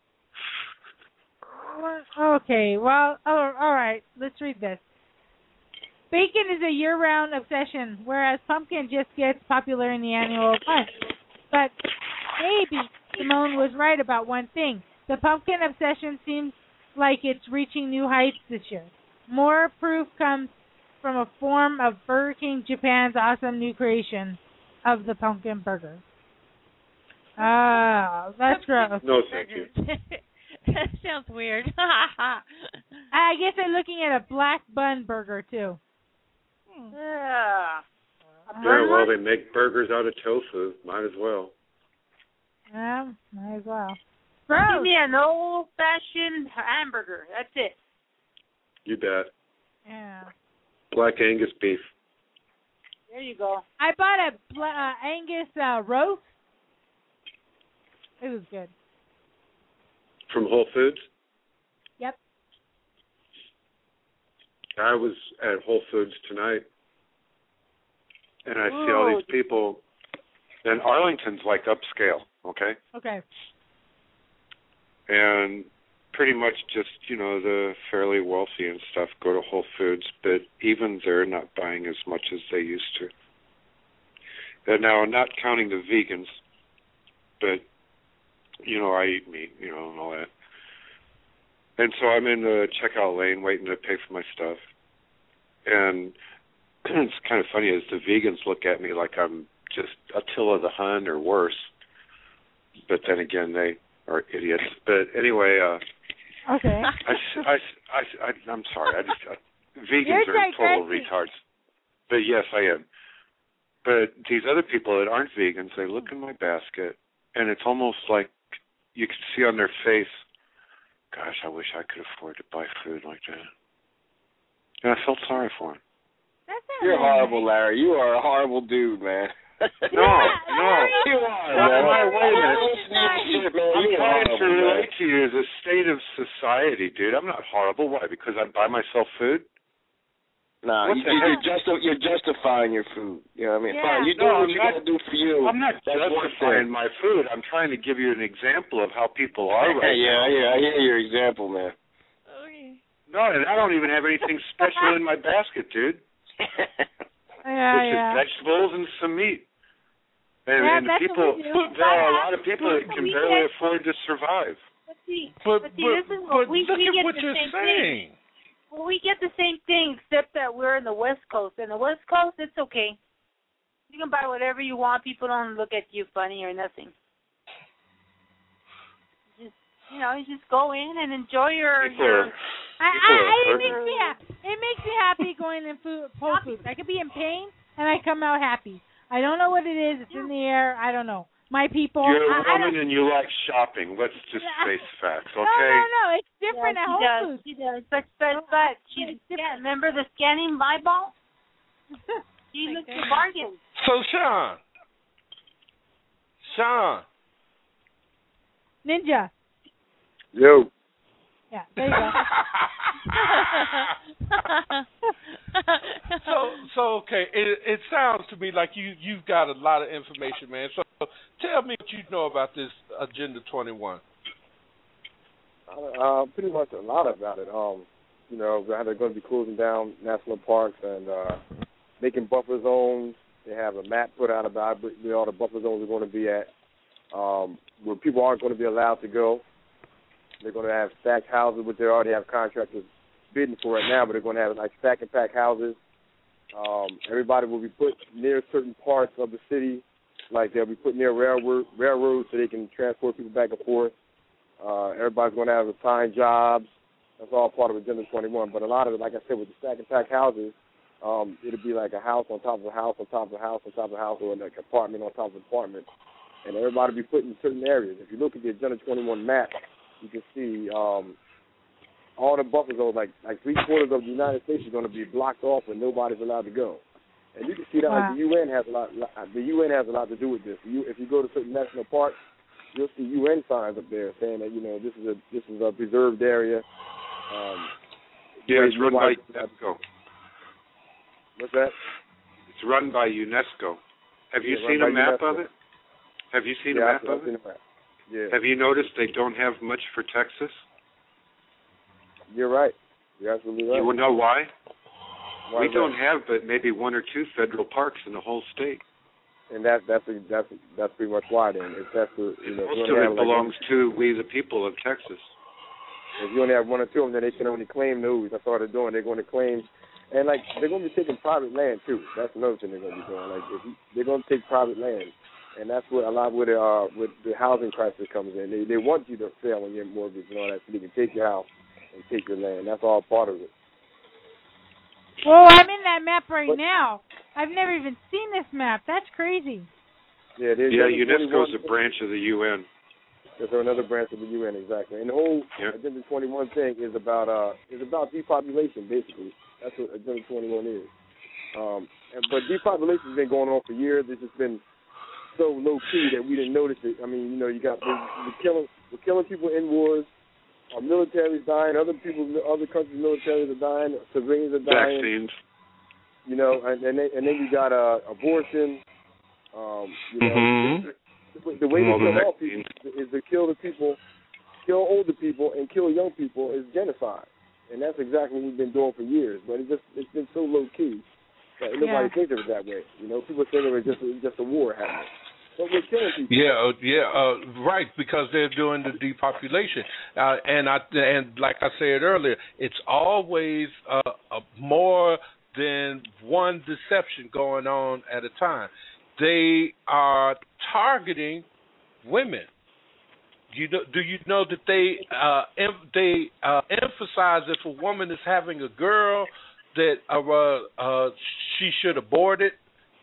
Okay, well, all right. Let's read this. Bacon is a year-round obsession, whereas pumpkin just gets popular in the annual month. But maybe Simone was right about one thing. The pumpkin obsession seems like it's reaching new heights this year. More proof comes from a form of Burger King Japan's awesome new creation of the pumpkin burger. Ah, that's gross.
No, thank you.
That sounds weird.
I guess they're looking at a black bun burger, too.
Yeah.
Yeah, well, they make burgers out of tofu. Might as well.
Yeah, might as well.
Give me an old-fashioned hamburger. That's it.
You bet.
Yeah.
Black Angus beef.
There you go.
I bought a Angus roast. It was good.
From Whole Foods?
Yep.
I was at Whole Foods tonight, and I see all these people. And Arlington's like upscale, okay?
Okay.
And pretty much just, the fairly wealthy and stuff go to Whole Foods, but even they're not buying as much as they used to. And now, I'm not counting the vegans, but, I eat meat, and all that. And so I'm in the checkout lane waiting to pay for my stuff. And it's kind of funny as the vegans look at me like I'm just Attila the Hun or worse. But then again, they are idiots. But anyway,
okay.
I'm sorry. Vegans are total retards. But yes, I am. But these other people that aren't vegans, they look in my basket, and it's almost like you can see on their face, gosh, I wish I could afford to buy food like that. And I felt sorry for him.
You're horrible, Larry. You are a horrible dude, man.
No.
You are.
Wait a minute. I'm trying to relate to you as a state of society, dude. I'm not horrible. Why? Because I buy myself food?
No, you're justifying your food. You know what I mean?
Yeah.
Fine, you do what you got to do for you.
I'm not justifying my food. I'm trying to give you an example of how people are right now.
Yeah, I hear your example, man.
Okay.
No, and I don't even have anything special in my basket, dude. It's just vegetables and some meat. And the people, there are a lot of people that can barely afford to survive.
But see,
But
this is what we
look
get
at what
the
you're
same
saying.
thing. Well, we get the same thing, except that we're in the West Coast. In the West Coast, it's okay. You can buy whatever you want. People don't look at you funny or nothing. You just go in and enjoy your.
It makes me happy going in Whole Foods. I could be in pain and I come out happy. I don't know what it is. It's in the air. I don't know. My people.
You're a woman and you like shopping. Let's just face facts, okay?
No. It's different at Whole Foods.
She does. But she's remember the scanning eyeball? She looks for bargains.
So, Sean.
Ninja.
Yo.
Yeah, there you go.
So okay. It sounds to me like you've got a lot of information, man. So tell me what you know about this Agenda 21.
Pretty much a lot about it. How they're going to be closing down national parks and making buffer zones. They have a map put out about where all the buffer zones are going to be at, where people aren't going to be allowed to go. They're going to have stacked houses, which they already have contractors bidding for right now, but they're going to have like stack and pack houses. Everybody will be put near certain parts of the city, like they'll be put near railroads so they can transport people back and forth. Everybody's going to have assigned jobs. That's all part of Agenda 21. But a lot of it, like I said, with the stack and pack houses, it'll be like a house on top of a house on top of a house on top of a house, or like an apartment on top of an apartment. And everybody will be put in certain areas. If you look at the Agenda 21 map, you can see all the buffer zones, like 3/4 of the United States is going to be blocked off and nobody's allowed to go. And you can see that like the UN has a lot. The UN has a lot to do with this. If you go to certain national parks, you'll see UN signs up there saying that this is a preserved area.
It's run by UNESCO.
What's that?
It's run by UNESCO. Have you seen a map of it? Have you seen a map of it?
Yeah.
Have you noticed they don't have much for Texas?
You're right. You're absolutely right.
You know why?
Why
we don't have but maybe 1 or 2 federal parks in the whole state.
And that's pretty much why then. If that's
most of it belongs to we the people of Texas.
If you only have 1 or 2 of them, then they can only claim those. That's all they're doing. They're going to claim, and they're going to be taking private land too. That's another thing they're going to be doing. They're going to take private land, and that's what a lot with the housing crisis comes in. They want you to fail on your mortgage and all that, so they can take your house and take your land. That's all part of it.
Well, I'm in that map right now. I've never even seen this map. That's crazy.
Yeah,
UNESCO is a branch of the UN.
There's another branch of the UN, exactly. And the whole Agenda 21 thing is about depopulation, basically. That's what Agenda 21 is. But depopulation has been going on for years. It's just been so low key that we didn't notice it. I mean, you got we're killing people in wars. Our military's dying. Other countries' militaries are dying. Civilians are dying.
Vaccines.
And then you got abortion. The way to kill all people is to kill the people, kill older people, and kill young people is genocide. And that's exactly what we've been doing for years. But it's been so low key that nobody thinks of it that way. People think of it just a war happening. But we're killing people.
Right, because they're doing the depopulation. And like I said earlier, it's always more than one deception going on at a time. They are targeting women. Do you know that they emphasize if a woman is having a girl that she should abort it?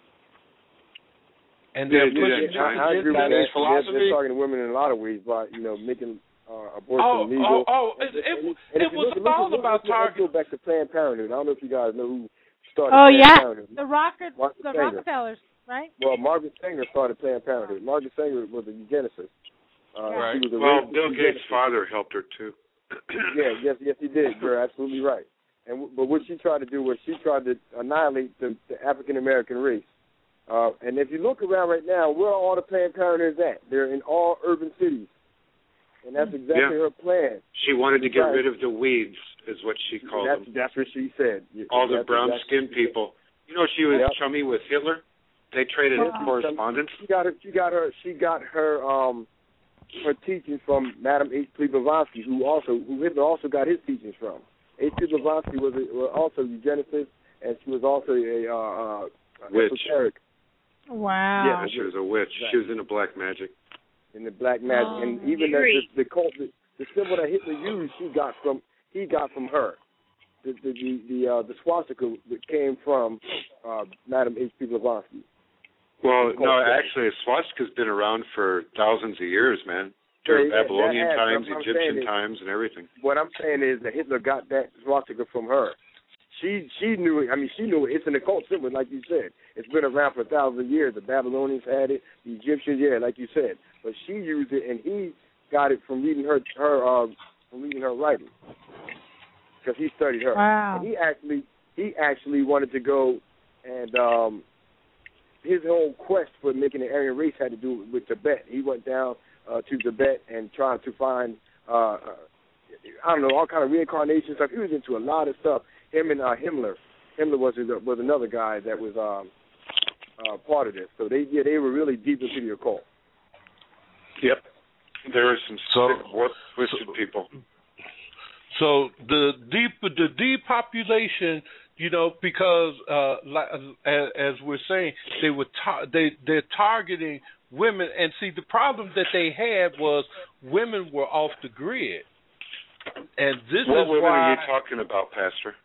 And
I agree with that. They're targeting women in a lot of ways by making abortion legal.
It was all about targeting.
Let's go back to Planned Parenthood. I don't know if you guys know who started Planned Parenthood.
The Rockefellers, right?
Well, Margaret Sanger started Planned Parenthood. Margaret Sanger was a eugenicist.
Right. Bill Gates' father helped her too.
Yes, he did. You're absolutely right. But what she tried to do was she tried to annihilate the African American race. And if you look around right now, where are all the Planned Parenthoods at? They're in all urban cities. And that's exactly her plan.
She wanted to get rid of the weeds, is what she called them.
That's what she said.
All the brown-skinned people. She was chummy with Hitler? They traded correspondence.
She got her teachings from Madame H.P. Blavatsky, who Hitler also got his teachings from. H.P. Blavatsky was also a eugenicist, and she was also a
witch.
Esoteric.
Wow.
Yeah, she was a witch. Exactly. She was into black magic.
In the black magic, and even the cult, the symbol that Hitler used, he got from her. The swastika that came from Madame H.P. Blavatsky.
Well, no, actually, a swastika's been around for thousands of years, man. During Babylonian times, Egyptian times, and everything.
What I'm saying is that Hitler got that swastika from her. She knew it. I mean, she knew it. It's an occult symbol, like you said. It's been around for thousands of years. The Babylonians had it. The Egyptians, like you said. But she used it, and he got it from reading her writing, because he studied her.
Wow.
And he actually wanted to go, and his whole quest for making an Aryan race had to do with Tibet. He went down to Tibet and tried to find, all kind of reincarnation stuff. He was into a lot of stuff. Him and Himmler. Himmler was another guy that was part of this. So they were really deep into the occult.
Yep. There were some sick, twisted people.
So the depopulation, because as we're saying, they're targeting women, and see the problem that they had was women were off the grid, and this
what
is
women
why.
Are you talking about, Pastor?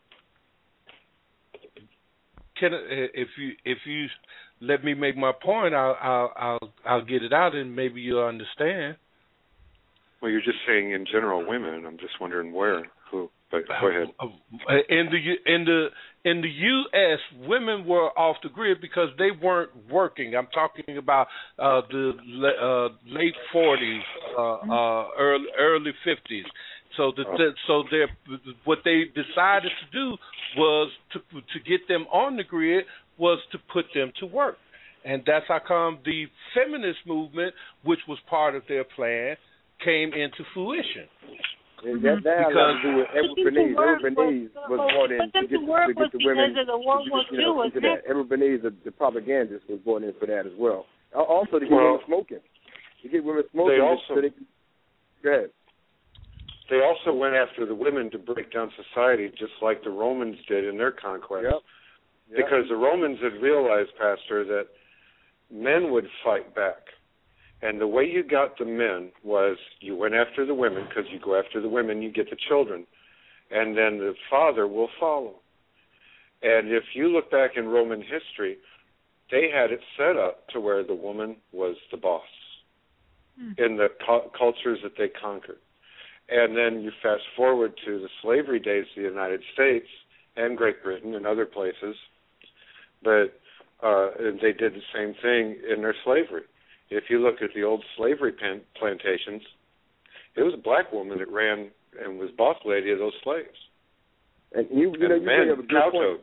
If you let me make my point, I'll get it out, and maybe you'll understand.
Well, you're just saying in general women. I'm just wondering where, who. But go ahead.
In the U.S., women were off the grid because they weren't working. I'm talking about the late 40s, early 50s. So what they decided to do was to get them on the grid was to put them to work, and that's how come the feminist movement, which was part of their plan, came into fruition.
And that has to do with Edward Bernays. Edward Bernays was brought in to get the women.
Because of the World War II, wasn't it?
Edward Bernays, the propagandist, was brought in for that as well. Also to get women smoking. To get women smoking. Go ahead.
They also went after the women to break down society, just like the Romans did in their conquest.
Yep.
Because the Romans had realized, Pastor, that men would fight back. And the way you got the men was you went after the women, because you go after the women, you get the children. And then the father will follow. And if you look back in Roman history, they had it set up to where the woman was the boss in the cultures that they conquered. And then you fast forward to the slavery days of the United States and Great Britain and other places, but they did the same thing in their slavery. If you look at the old slavery plantations, it was a black woman that ran and was boss lady of those slaves.
And you bring up a good point.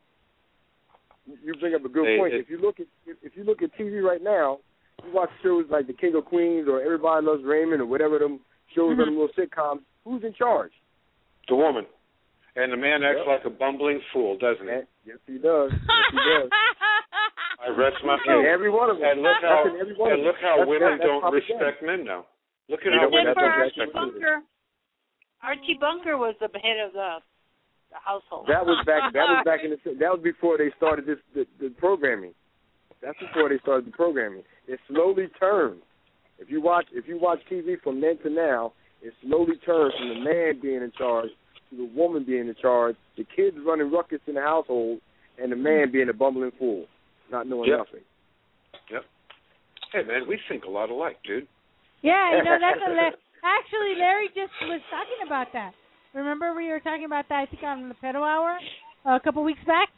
You bring up a good point. If you look at TV right now, you watch shows like The King of Queens or Everybody Loves Raymond or whatever them shows on the little sitcoms. Who's in charge?
The woman. And the man acts like a bumbling fool, doesn't he?
Yes, he does. Yes, he does.
I rest my case.
Every one of them.
And look how women don't respect men now. Look at how women don't respect men.
Archie Bunker was the head of the household.
That was back in that was before they started the programming. That's before they started the programming. It slowly turned. If you watch TV from then to now, it slowly turns from the man being in charge to the woman being in charge, the kids running ruckus in the household, and the man being a bumbling fool, not knowing nothing.
Yep. Hey, man, we think a lot alike, dude.
Yeah, that's actually, Larry just was talking about that. Remember we were talking about that, I think, on the Pedo Hour a couple weeks back?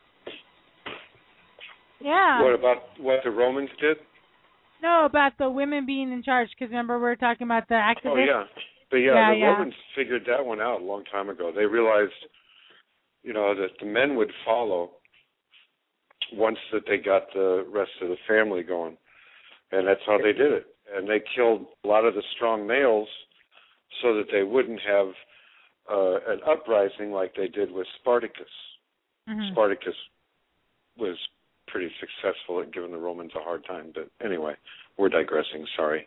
Yeah.
What about what the Romans did?
No, about the women being in charge, because remember we were talking about the activists?
Oh, yeah. But, the Romans figured that one out a long time ago. They realized, that the men would follow once that they got the rest of the family going. And that's how they did it. And they killed a lot of the strong males so that they wouldn't have an uprising like they did with Spartacus. Mm-hmm. Spartacus was pretty successful at giving the Romans a hard time. But anyway, we're digressing. Sorry.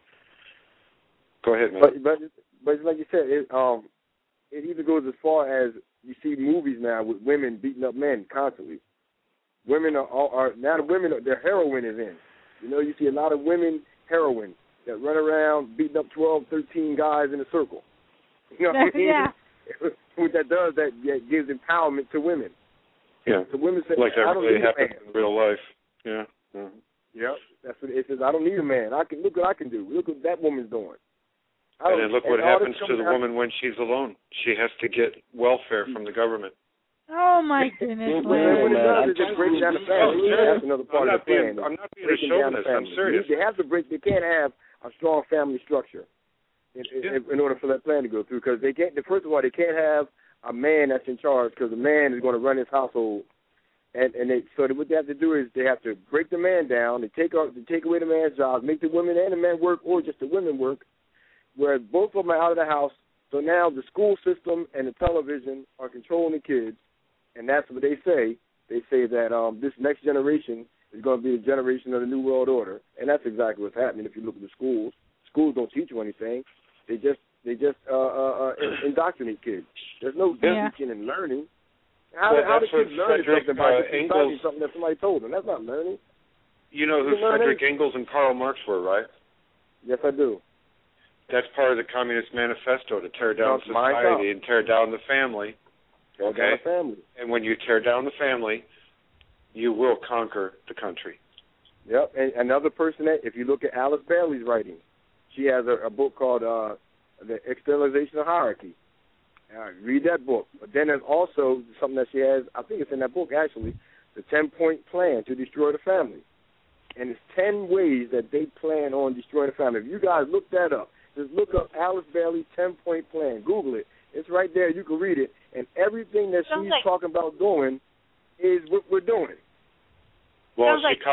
Go ahead, man.
But like you said, it even goes as far as you see movies now with women beating up men constantly. Women are now the women, their heroin is in. You see a lot of women heroin that run around beating up 12, 13 guys in a circle. You know what I mean? Yeah. What that does, that gives empowerment to women.
Yeah.
So women say,
like that
I don't
really
need
happens
a man.
in real life. Yeah. Mm-hmm.
Yep. That's what it says. I don't need a man. Look what I can do. Look what that woman's doing.
And then look what happens to the woman when she's alone. She has to get welfare from the government.
Oh, my goodness.
What it does is it breaks down the family. That's another part of the plan.
I'm not being a chauvinist. I'm serious.
They have to break. They can't have a strong family structure in order for that plan to go through. Because they can't. First of all, they can't have a man that's in charge, because the man is going to run his household. So what they have to do is they have to break the man down. They take away the man's job, make the women and the men work, or just the women work, where both of them are out of the house. So now the school system and the television are controlling the kids. And that's what they say. They say that this next generation is going to be the generation of the New World Order, and that's exactly what's happening. If you look at the schools, schools don't teach you anything. They just indoctrinate kids. There's no teaching and learning. How do kids learn something by just something that somebody told them? That's not learning.
You know who Frederick Engels and Karl Marx were, right?
Yes, I do.
That's part of the Communist Manifesto, to tear down society and tear down the family. Okay? And when you tear down the family, you will conquer the country.
Yep. And another person that, if you look at Alice Bailey's writing, she has a book called The Externalization of Hierarchy. Read that book. But then there's also something that she has, I think it's in that book actually, the 10-point plan to destroy the family. And it's 10 ways that they plan on destroying the family. If you guys look that up, just look up Alice Bailey 10-point plan. Google it. It's right there. You can read it. And everything that she's talking about doing is what we're doing.
Well,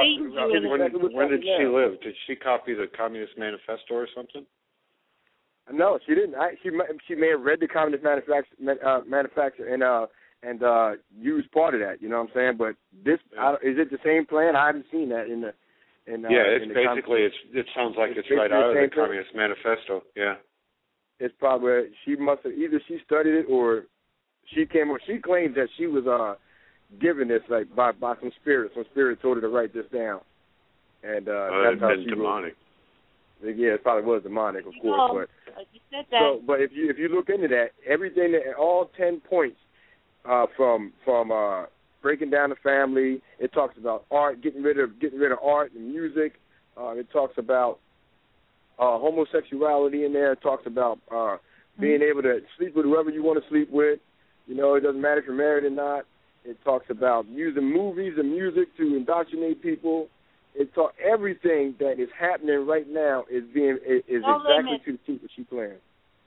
when did she live? Did she copy the Communist Manifesto or something?
No, she didn't. She may have read the Communist Manifesto and used part of that. You know what I'm saying? But this is it the same plan? I haven't seen that in the.
It's basically it sounds like it's right out of the Communist Manifesto. Yeah.
It's probably she must have either she studied it or she came. Or she claims that she was given this like by some spirit. Some spirit told her to write this down, and that's how she demonic. Yeah, it probably was demonic, of course.
But you said that.
But if you look into that, everything that all 10 points from breaking down the family. It talks about art, getting rid of art and music. It talks about homosexuality in there. It talks about being able to sleep with whoever you want to sleep with. You know, it doesn't matter if you're married or not. It talks about using movies and music to indoctrinate people. Everything that is happening right now is exactly to the T what she planned.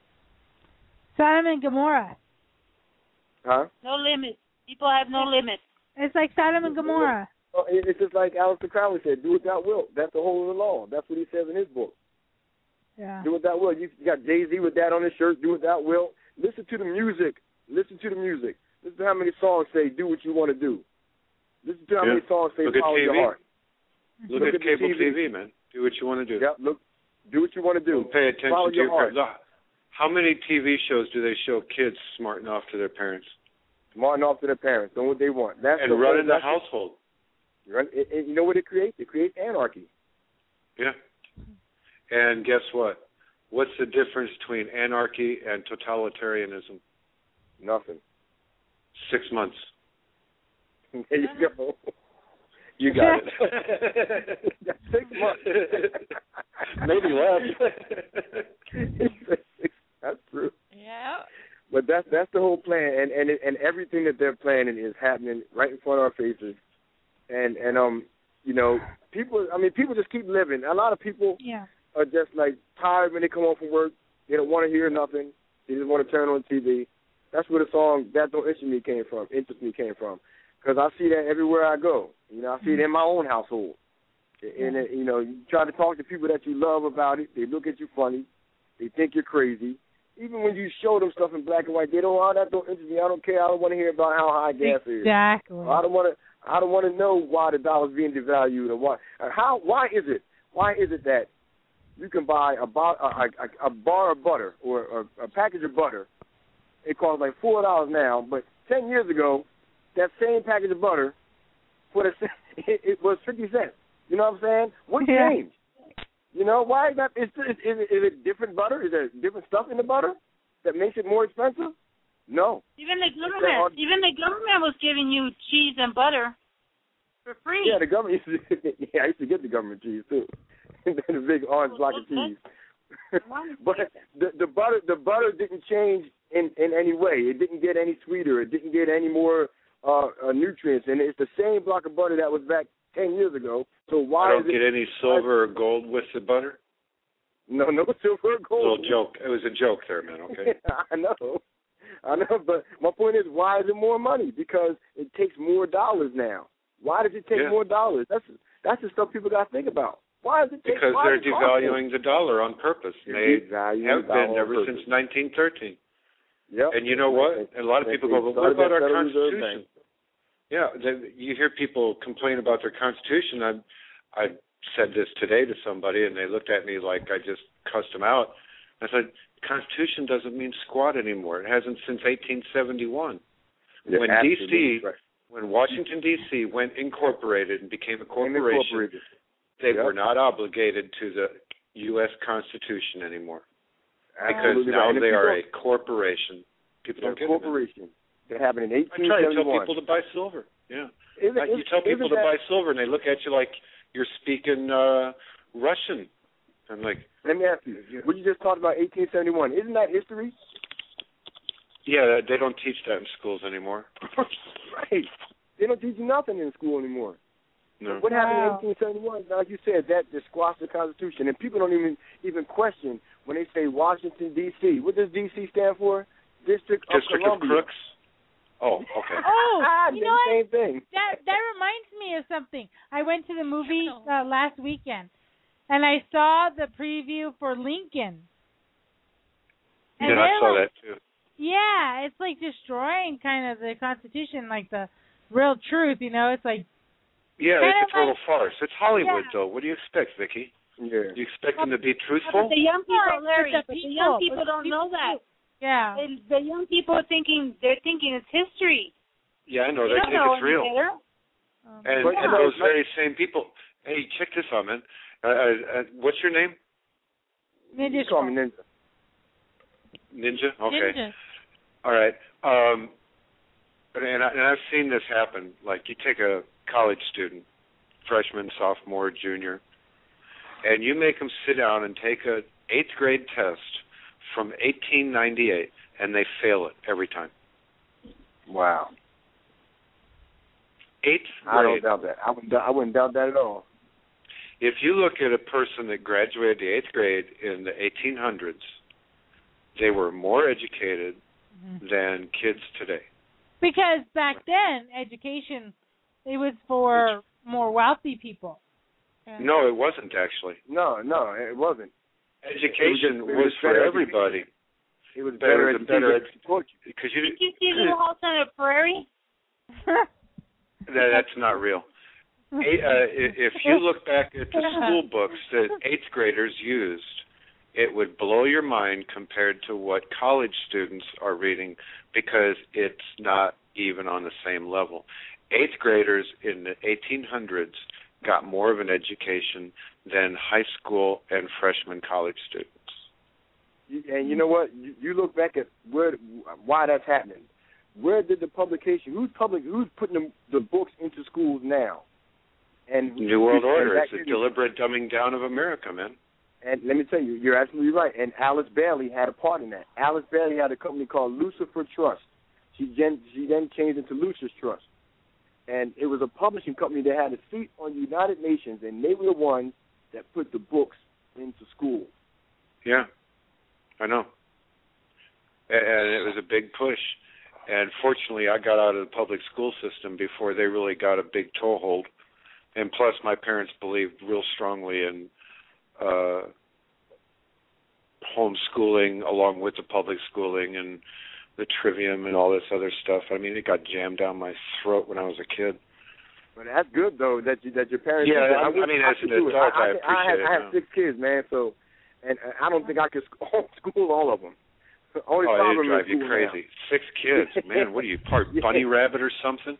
Sodom and Gomorrah.
Huh?
No limits. People have no limits.
It's like Sodom and Gomorrah.
It's just like Aleister Crowley said, do what thou wilt. That's the whole of the law. That's what he says in his book.
Yeah.
Do what thou wilt. You got Jay-Z with that on his shirt, do what thou wilt. Listen to the music. Listen to the music. Listen to how many songs say, do what you want to do. Listen to how many songs say, follow your heart.
Look at cable TV, man. Do what you want to do.
Yeah, do what you want to do.
Don't pay attention
follow
to your
heart.
How many TV shows do they show kids smarting off to their parents?
Smarting off to their parents, doing what they want.
And running the household.
You know what it creates? It creates anarchy.
Yeah. And guess what? What's the difference between anarchy and totalitarianism?
Nothing.
6 months.
There you go.
You got it.
6 months.
Maybe less.
That's true.
Yeah.
But that's the whole plan, and everything that they're planning is happening right in front of our faces, and you know, people just keep living. A lot of people are just like tired when they come home from work. They don't want to hear nothing. They just want to turn on TV. That's where the song "That Don't Interest Me" came from. Because I see that everywhere I go. You know, I see it in my own household. And you know, you try to talk to people that you love about it. They look at you funny. They think you're crazy. Even when you show them stuff in black and white, they don't. Oh, that don't interest me. I don't care. I don't want to hear about how high gas is.
Exactly.
I don't want to know why the dollar's being devalued or why. Why is it that you can buy a bar of butter or a package of butter? It costs like $4 now, but 10 years ago, that same package of butter it was 50 cents. You know what I'm saying? What changed? You know, why is that? Is it different butter? Is there different stuff in the butter that makes it more expensive? No.
Even the government was giving you cheese and butter for free.
Yeah, the government used to. Yeah, I used to get the government cheese too. The big orange block of cheese. But the butter didn't change in any way. It didn't get any sweeter. It didn't get any more nutrients, and it's the same block of butter that was back 10 years ago. So why
I don't get any silver or gold with the butter?
No silver or gold.
Little joke. It was a joke there, man, okay?
I know, but my point is, why is it more money? Because it takes more dollars now. Why does it take more dollars? That's the stuff people got to think about. Why does it take?
Because they're devaluing the dollar on purpose. They have been ever since 1913.
Yep.
And you know what? And a lot of people go, well, what about our Constitution? Yeah, you hear people complain about their Constitution. I said this today to somebody, and they looked at me like I just cussed them out. I said, Constitution doesn't mean squat anymore. It hasn't since 1871. When Washington, D.C. went incorporated and became a corporation, they were not obligated to the U.S. Constitution anymore. Because now they are a corporation. People don't get it.
They happened in 1871.
I try to tell people to buy silver. Yeah. You tell people to buy silver, and they look at you like you're speaking Russian. I'm like,
let me ask you. What you just talked about, 1871, isn't that history?
Yeah, they don't teach that in schools anymore.
Right. They don't teach you nothing in school anymore.
No.
What happened in 1871? Like you said, that squashed the Constitution, and people don't even question when they say Washington D.C. What does D.C. stand for? District of
Crooks. Oh, okay.
Oh, you know what?
Same thing.
That reminds me of something. I went to the movie last weekend, and I saw the preview for Lincoln. And
I saw that too.
Yeah, it's like destroying kind of the Constitution, like the real truth. It's like.
Yeah, it's a total farce. It's Hollywood, though. What do you expect, Vicky?
Yeah.
You expect them to be truthful?
But the young people, Larry, the young people don't know that.
Yeah.
The young people are thinking it's history.
Yeah, I know. They think it's real. And those very same people. Hey, check this out, man. What's your name?
Ninja.
Call me Ninja.
Ninja? Okay.
Ninja.
All right. And I've seen this happen. Like, you take a college student, freshman, sophomore, junior, and you make them sit down and take an 8th grade test from 1898, and they fail it every time.
Wow.
8th grade.
I don't doubt that. I wouldn't doubt that at all.
If you look at a person that graduated the 8th grade in the 1800s, they were more educated than kids today.
Because back then, education, it was for more wealthy people.
Yeah. No, it wasn't actually.
No, it wasn't.
Education was for everybody.
It was better education.
Because
did you see Little House on the Prairie?
That's not real. If you look back at the school books that 8th graders used, it would blow your mind compared to what college students are reading, because it's not even on the same level. 8th graders in the 1800s got more of an education than high school and freshman college students.
And you know what? You look back at why that's happening. Where did the publication? Who's putting the books into schools now? And
New World Order. It's a deliberate dumbing down of America, man.
And let me tell you, you're absolutely right. And Alice Bailey had a part in that. Alice Bailey had a company called Lucifer Trust. She then changed into Lucifer's Trust. And it was a publishing company that had a seat on the United Nations, and they were the ones that put the books into school.
Yeah, I know. And it was a big push. And fortunately, I got out of the public school system before they really got a big toehold. And plus, my parents believed real strongly in homeschooling along with the public schooling and the trivium and all this other stuff. I mean, it got jammed down my throat when I was a kid.
But that's good, though, that your parents...
Yeah, I mean, as an adult, I appreciate it.
I have 6 kids, man, so... And I don't think I could homeschool all of them. Only
it'd drive you crazy. Now. 6 kids, man, what are you, part bunny rabbit or something?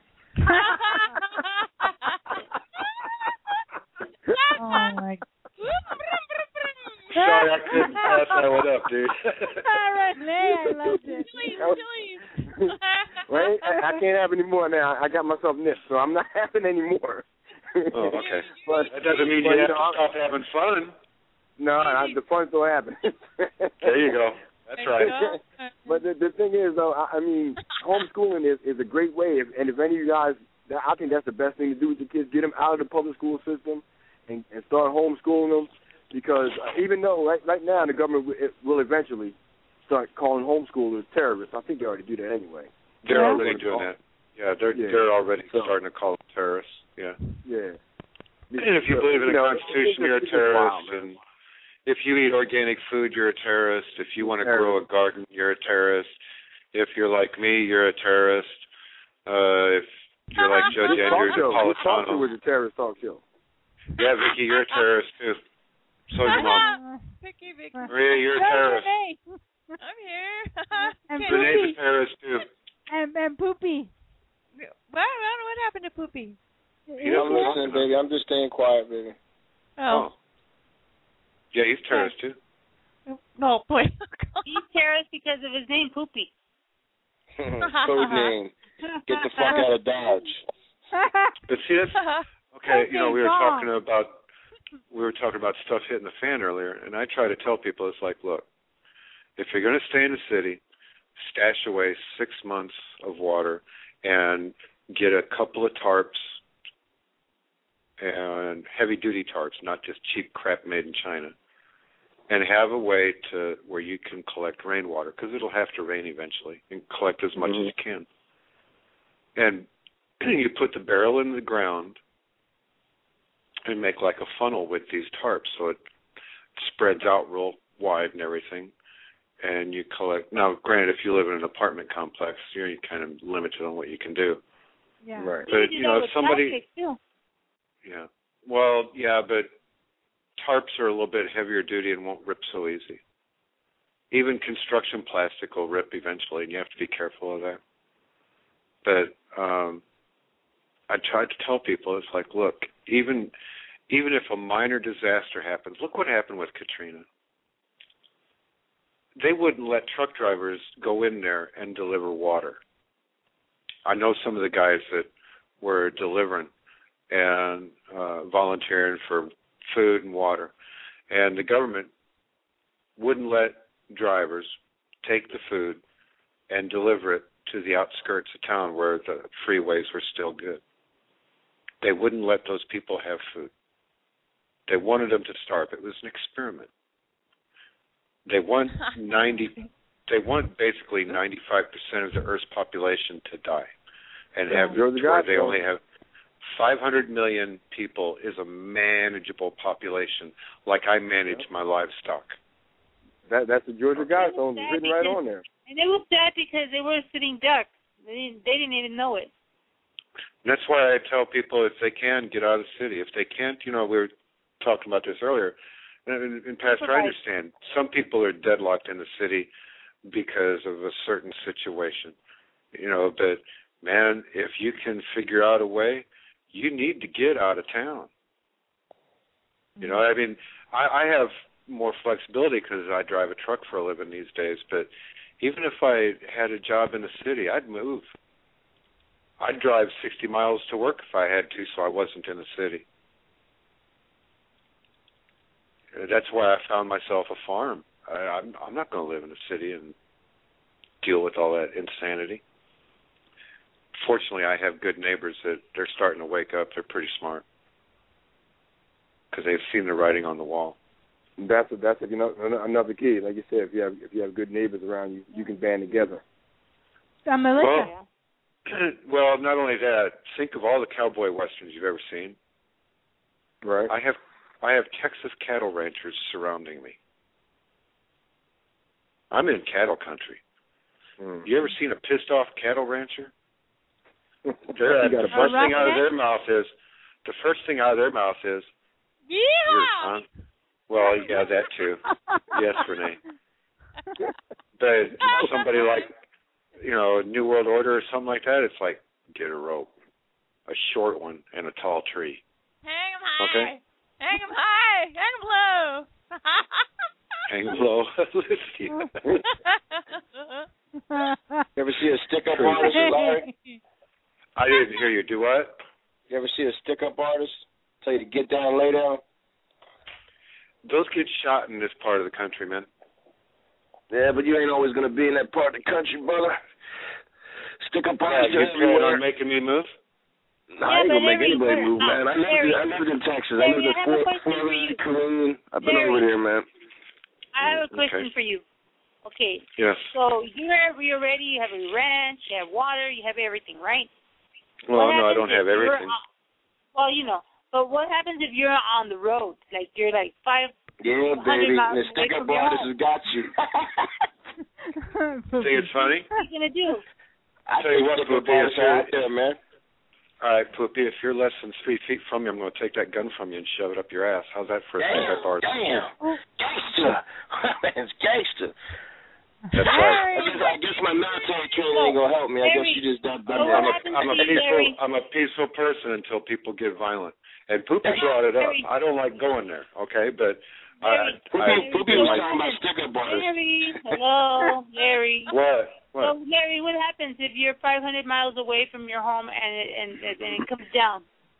Oh, my God.
Sorry, I couldn't pass that one up, dude.
I loved it.
Please.
Well, I can't have any more now. I got myself nipped, so I'm not having any more.
Oh, okay. But that doesn't mean you have to stop having fun.
No, the fun still happens.
There you go. That's right.
But the thing is, though, I mean, homeschooling is a great way. And if any of you guys, I think that's the best thing to do with your kids, get them out of the public school system and start homeschooling them. Because even though right now the government will eventually start calling homeschoolers terrorists, I think they already do that anyway.
They're already doing that. Yeah, they're already starting to call them terrorists. Yeah.
Yeah.
And if you believe in the Constitution, you're a terrorist. And if you eat organic food, you're a terrorist. If you want to grow a garden, you're a terrorist. If you're like me, you're a terrorist. If you're like Judge Andrews and Napolitano.
Was a terrorist talk show.
Yeah, Vicky, you're a terrorist too. So's your mom.
Vicky.
Maria, you're a terrorist.
I'm here.
And
Renee's a terrorist too.
And Poopy.
What happened to Poopy?
I'm listening, baby. I'm just staying quiet, baby.
Oh.
Yeah, he's a terrorist too.
No, boy.
He's terrorist because of his name, Poopy.
Code name. Get the fuck out of Dodge.
But see, that's... Okay, we were talking about we were talking about stuff hitting the fan earlier, and I try to tell people, it's like, look, if you're going to stay in the city, stash away 6 months of water and get a couple of tarps and heavy-duty tarps, not just cheap crap made in China, and have a way to where you can collect rainwater, because it'll have to rain eventually, and collect as much as you can. And you put the barrel in the ground and make like a funnel with these tarps, so it spreads out real wide and everything. And you collect. Now, granted, if you live in an apartment complex, you're kind of limited on what you can do.
Yeah.
Right.
But if somebody, yeah, well, yeah, but tarps are a little bit heavier duty and won't rip so easy. Even construction plastic will rip eventually, and you have to be careful of that. But I try to tell people, it's like, look, even if a minor disaster happens, look what happened with Katrina. They wouldn't let truck drivers go in there and deliver water. I know some of the guys that were delivering and volunteering for food and water, and the government wouldn't let drivers take the food and deliver it to the outskirts of town where the freeways were still good. They wouldn't let those people have food. They wanted them to starve. It was an experiment. They want basically 95% of the Earth's population to die, and have where they only have 500 million people is a manageable population, like I manage my livestock.
That's the Georgia Guidestones written right on there.
And it was sad because they were sitting ducks. They didn't even know it.
And that's why I tell people, if they can, get out of the city. If they can't, we were talking about this earlier. And Pastor, I understand. Some people are deadlocked in the city because of a certain situation. But, man, if you can figure out a way, you need to get out of town. I have more flexibility because I drive a truck for a living these days. But even if I had a job in the city, I'd move. I'd drive 60 miles to work if I had to, so I wasn't in the city. That's why I found myself a farm. I'm not going to live in the city and deal with all that insanity. Fortunately, I have good neighbors that they're starting to wake up. They're pretty smart because they've seen the writing on the wall.
That's another key. Like you said, if you have good neighbors around you, you can band together.
Well, not only that. Think of all the cowboy westerns you've ever seen.
Right.
I have Texas cattle ranchers surrounding me. I'm in cattle country. You ever seen a pissed off cattle rancher? The first thing out of their mouth is,
yeah.
Well, yeah, that too. Yes, Renee. But somebody like, New World Order or something like that, it's like, get a rope, a short one, and a tall tree.
Hang 'em high.
Okay?
Hang 'em high. Hang 'em low.
Hang 'em low.
You ever see a stick-up artist, Larry?
I didn't hear you. Do what?
You ever see a stick-up artist tell you to get down, lay down?
Those get shot in this part of the country, man.
Yeah, but you ain't always going to be in that part of the country, brother. Stick-up artists
you
everywhere.
plan on making me move?
No, I ain't going to make anybody move, man. I lived in Texas. I lived in Fort Worth, Killeen. I've been over there, man.
I have a question for you. Okay.
Yes.
So you're ready. You have a ranch. You have water. You have everything, right?
Well, no, I don't have everything.
But what happens if you're on the road? Like you're like 500
baby,
miles
the stick-up artist has got you.
Think it's funny?
What are you gonna do?
I tell you what, Poopy, it's out there, man.
All right, Poopy, if you're less than 3 feet from me, I'm going to take that gun from you and shove it up your ass. How's that for a stick-up artist?
Damn, gangster. It's gangster.
That's right.
I guess my military training ain't gonna help me. I guess you just done that.
I'm a peaceful person until people get violent. And Poopy brought it up. I don't like going there, okay? But
Poopy was talking about stick-up artists.
Larry, hello, Larry.
What?
So Larry, what happens if you're 500 miles away from your home and it comes down?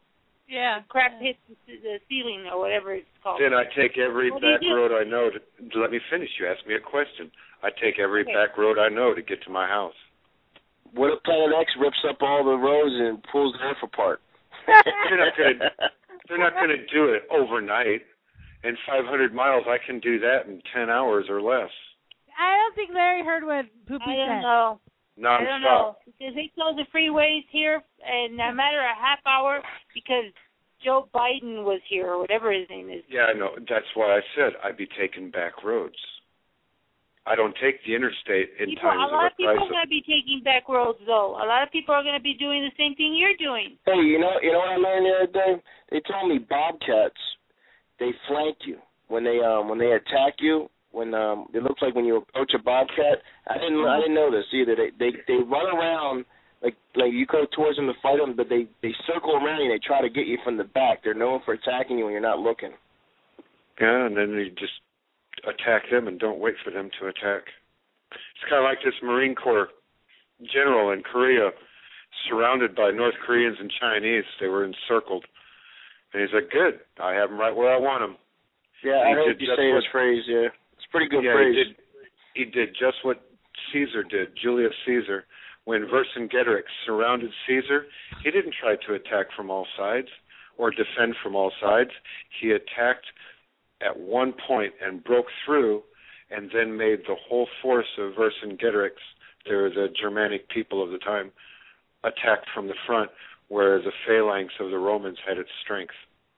Yeah.
The crap hits the ceiling or whatever it's called.
Then I take every
What do you
back
do?
road I know to let me finish. You asked me a question. I take every back road I know to get to my house.
What if Planet X rips up all the roads and pulls the Earth apart?
They're not going to do it overnight. In 500 miles, I can do that in 10 hours or less.
I don't think Larry heard what Poopy said.
I don't know.
Non-stop.
I don't know. Because they close the freeways here in a matter of a half hour because Joe Biden was here or whatever his name is.
Yeah, I know. That's why I said I'd be taking back roads. I don't take the interstate in times of a crisis.
A lot of people are going to be taking back roads, though. A lot of people are going to be doing the same thing you're doing.
Hey, you know what I learned the other day? They told me bobcats, they flank you when they attack you. When it looks like when you approach a bobcat, I didn't know this either. They run around like you go towards them to fight them, but they circle around you and they try to get you from the back. They're known for attacking you when you're not looking.
Yeah, and then you just attack them and don't wait for them to attack. It's kind of like this Marine Corps general in Korea, surrounded by North Koreans and Chinese. They were encircled. And he's like, good, I have them right where I want them.
Yeah, I heard you say this phrase, yeah. It's a pretty good phrase.
He did just what Caesar did, Julius Caesar. When Vercingetorix surrounded Caesar, he didn't try to attack from all sides or defend from all sides. He attacked at one point and broke through and then made the whole force of Vercingetorix, they were the Germanic people of the time, attack from the front where the phalanx of the Romans had its strength.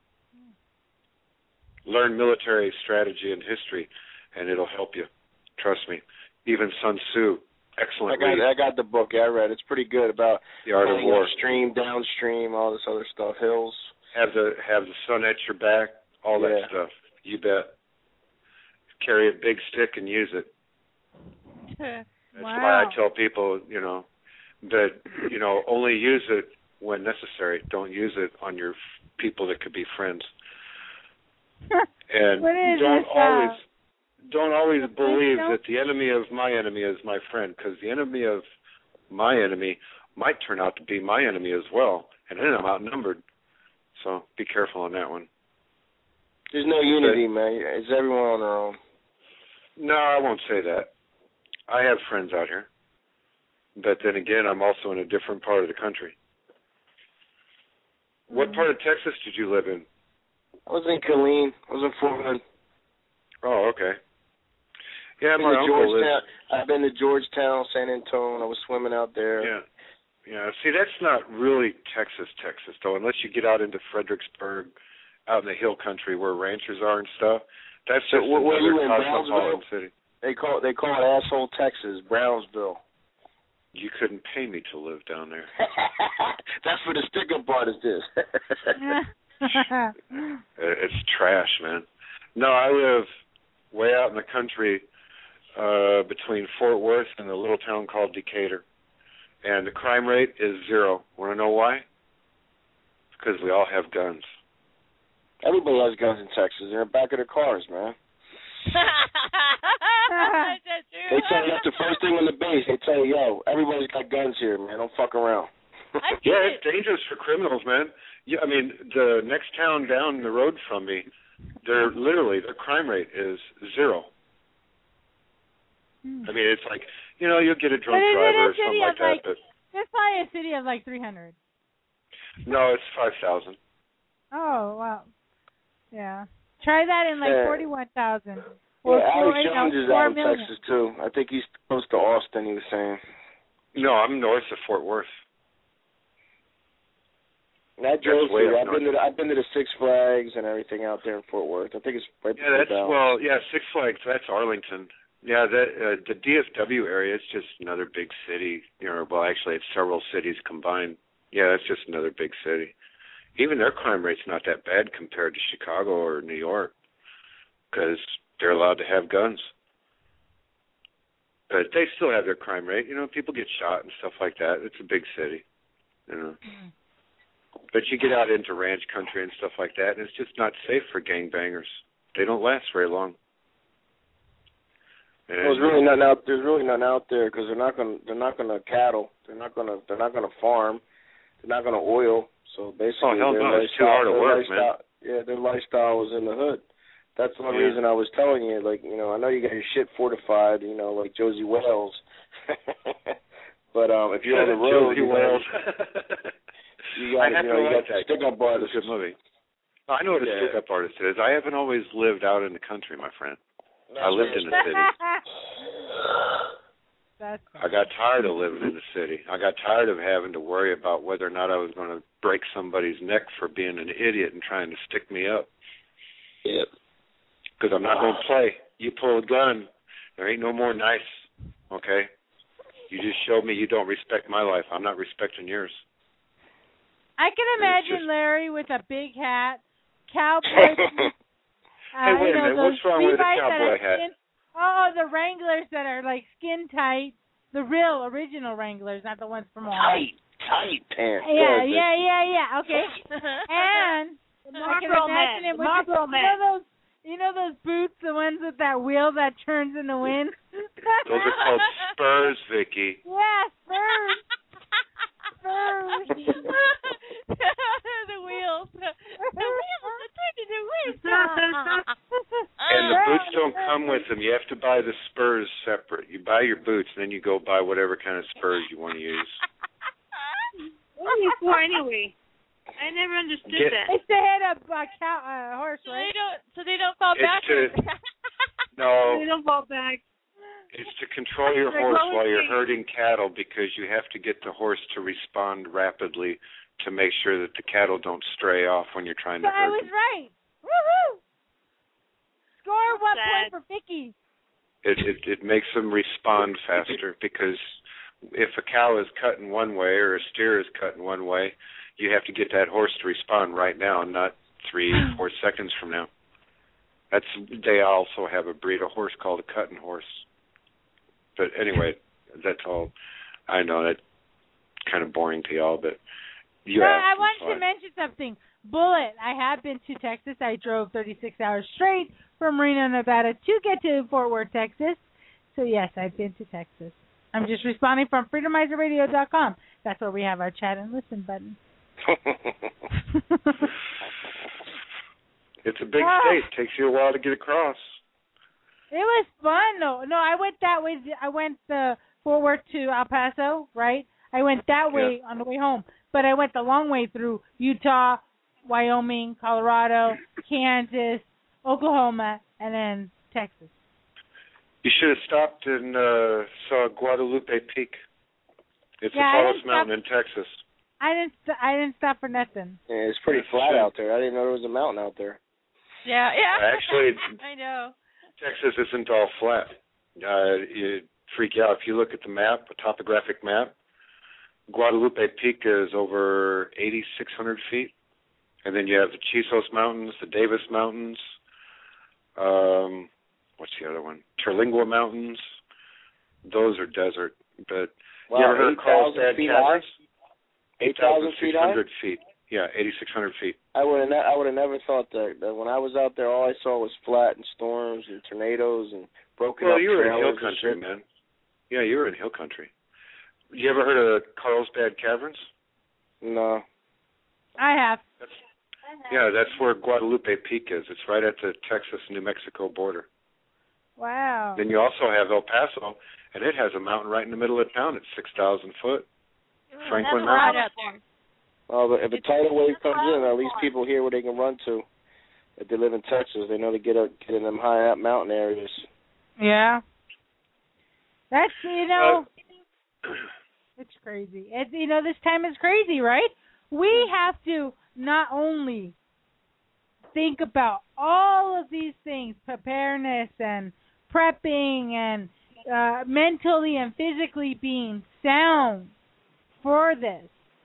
Learn military strategy and history, and it'll help you. Trust me. Even Sun Tzu, excellent.
I got the book. Yeah, I read it. It's pretty good about
the art of war.
Upstream, downstream, all this other stuff. Hills.
Have the sun at your back. All that stuff. You bet. Carry a big stick and use it. That's why I tell people, that only use it when necessary. Don't use it on your people that could be friends. And don't always believe that the enemy of my enemy is my friend, because the enemy of my enemy might turn out to be my enemy as well, and then I'm outnumbered. So be careful on that one.
There's no unity, man. It's everyone on their own.
No, I won't say that. I have friends out here. But then again, I'm also in a different part of the country. What part of Texas did you live in?
I was in Killeen. I was in Fort Hood.
Oh, okay. Yeah, my uncle lives.
I've been to Georgetown, San Antonio. I was swimming out there.
Yeah. See, that's not really Texas, though, unless you get out into Fredericksburg, out in the hill country where ranchers are and stuff. That's just another cosmopolitan city.
They call it asshole Texas, Brownsville.
You couldn't pay me to live down there.
That's where the stick-up artist is.
It's trash, man. No, I live way out in the country between Fort Worth and a little town called Decatur. And the crime rate is 0. Want to know why? Because we all have guns.
Everybody has guns in Texas. They're in the back of their cars, man. They tell you that's the first thing on the base. They tell you, yo, everybody's got guns here, man. Don't fuck around.
Yeah, it's dangerous for criminals, man. Yeah, I mean, the next town down the road from me, their crime rate is 0. I mean, it's like, you'll get a drunk driver or something like that. But
it's probably a city of like 300.
No, it's 5,000.
Oh, wow. Yeah. Try that in like 41,000.
Alex Jones is out in Texas, too. I think he's close to Austin, he was saying.
No, I'm north of Fort Worth.
I've been to the Six Flags and everything out there in Fort Worth. I think it's right before
Six Flags, that's Arlington. Yeah, the DFW area, it's just another big city. Well, actually, it's several cities combined. Yeah, it's just another big city. Even their crime rate's not that bad compared to Chicago or New York, because they're allowed to have guns. But they still have their crime rate. People get shot and stuff like that. It's a big city. But you get out into ranch country and stuff like that, and it's just not safe for gangbangers. They don't last very long.
There's really nothing out there because they're not going to cattle. They're not going to farm. they're not going to oil. So basically,
hell no, it's too hard to work, man.
Yeah, their lifestyle was in the hood. That's the reason I was telling you, like, you know, I know you got your shit fortified, you know, like Josie Wales. But if you're on the road,
Josie Wales.
you got to stick up artist.
It's a good movie. I know what a stick up artist is. I haven't always lived out in the country, my friend. I lived in the city. I got tired of living in the city. I got tired of having to worry about whether or not I was going to break somebody's neck for being an idiot and trying to stick me up.
Yep.
Because I'm not going to play. You pull a gun, there ain't no more nice, okay? You just showed me you don't respect my life. I'm not respecting yours.
I can imagine Larry with a big hat, cowboy.
Hey, wait a minute. What's wrong with a cowboy hat?
The Wranglers that are like skin tight. The real original Wranglers, not the ones from Ohio.
Tight pants.
Yeah. Okay. And I can imagine it with you know those boots, the ones with that wheel that turns in the wind?
Those are called spurs, Vicky.
Yeah, spurs. Spurs.
The wheels. The wheels that turn into wheels.
And the boots don't come with them. You have to buy the spurs separate. You buy your boots, and then you go buy whatever kind of spurs you want to use.
What are you for anyway? I never understood that.
It's to hit a horse, right?
So they don't fall back.
No.
They don't fall back.
It's to control your horse while you're herding cattle, because you have to get the horse to respond rapidly to make sure that the cattle don't stray off when you're trying to herd
I was
them.
right. Woohoo! Score 1 point for Vicky.
It makes them respond faster, because if a cow is cut in one way or a steer is cut in one way, you have to get that horse to respond right now, not 3-4 seconds from now. They also have a breed of horse called a cutting horse. But anyway, that's all. I know that's kind of boring to y'all, but
I wanted to mention something. Bullet, I have been to Texas. I drove 36 hours straight from Reno, Nevada to get to Fort Worth, Texas. So, yes, I've been to Texas. I'm just responding from freedomizerradio.com. That's where we have our chat and listen button.
It's a big state. It takes you a while to get across.
It was fun, though. No, I went that way. I went Fort Worth to El Paso, right? I went that way on the way home. But I went the long way through Utah, Wyoming, Colorado, Kansas, Oklahoma, and then Texas.
You should have stopped and saw Guadalupe Peak. It's the tallest mountain in Texas.
I didn't stop for nothing.
Yeah, it's pretty flat out there. I didn't know there was a mountain out there.
Yeah.
Actually,
I know.
Texas isn't all flat. You'd freak out if you look at the map, a topographic map. Guadalupe Peak is over 8,600 feet, and then you have the Chisos Mountains, the Davis Mountains. What's the other one? Terlingua Mountains. Those are desert. But you ever heard of Carlsbad Caverns? 8,600 feet. Yeah, 8,600 feet.
I would have never thought that. When I was out there, all I saw was flat and storms and tornadoes and broken up trailers.
Well, you were in hill country, man. Yeah, you were in hill country. You ever heard of Carlsbad Caverns?
No.
I have.
That's where Guadalupe Peak is. It's right at the Texas-New Mexico border.
Wow.
Then you also have El Paso, and it has a mountain right in the middle of town. It's 6,000 foot. Franklin Mountain.
Well, but if a tidal wave comes in, at least people hear where they can run to. If they live in Texas, they know to get in them high up mountain areas.
Yeah. That's, it's crazy. This time is crazy, right? We have to not only think about all of these things, preparedness and prepping and mentally and physically being sound for this.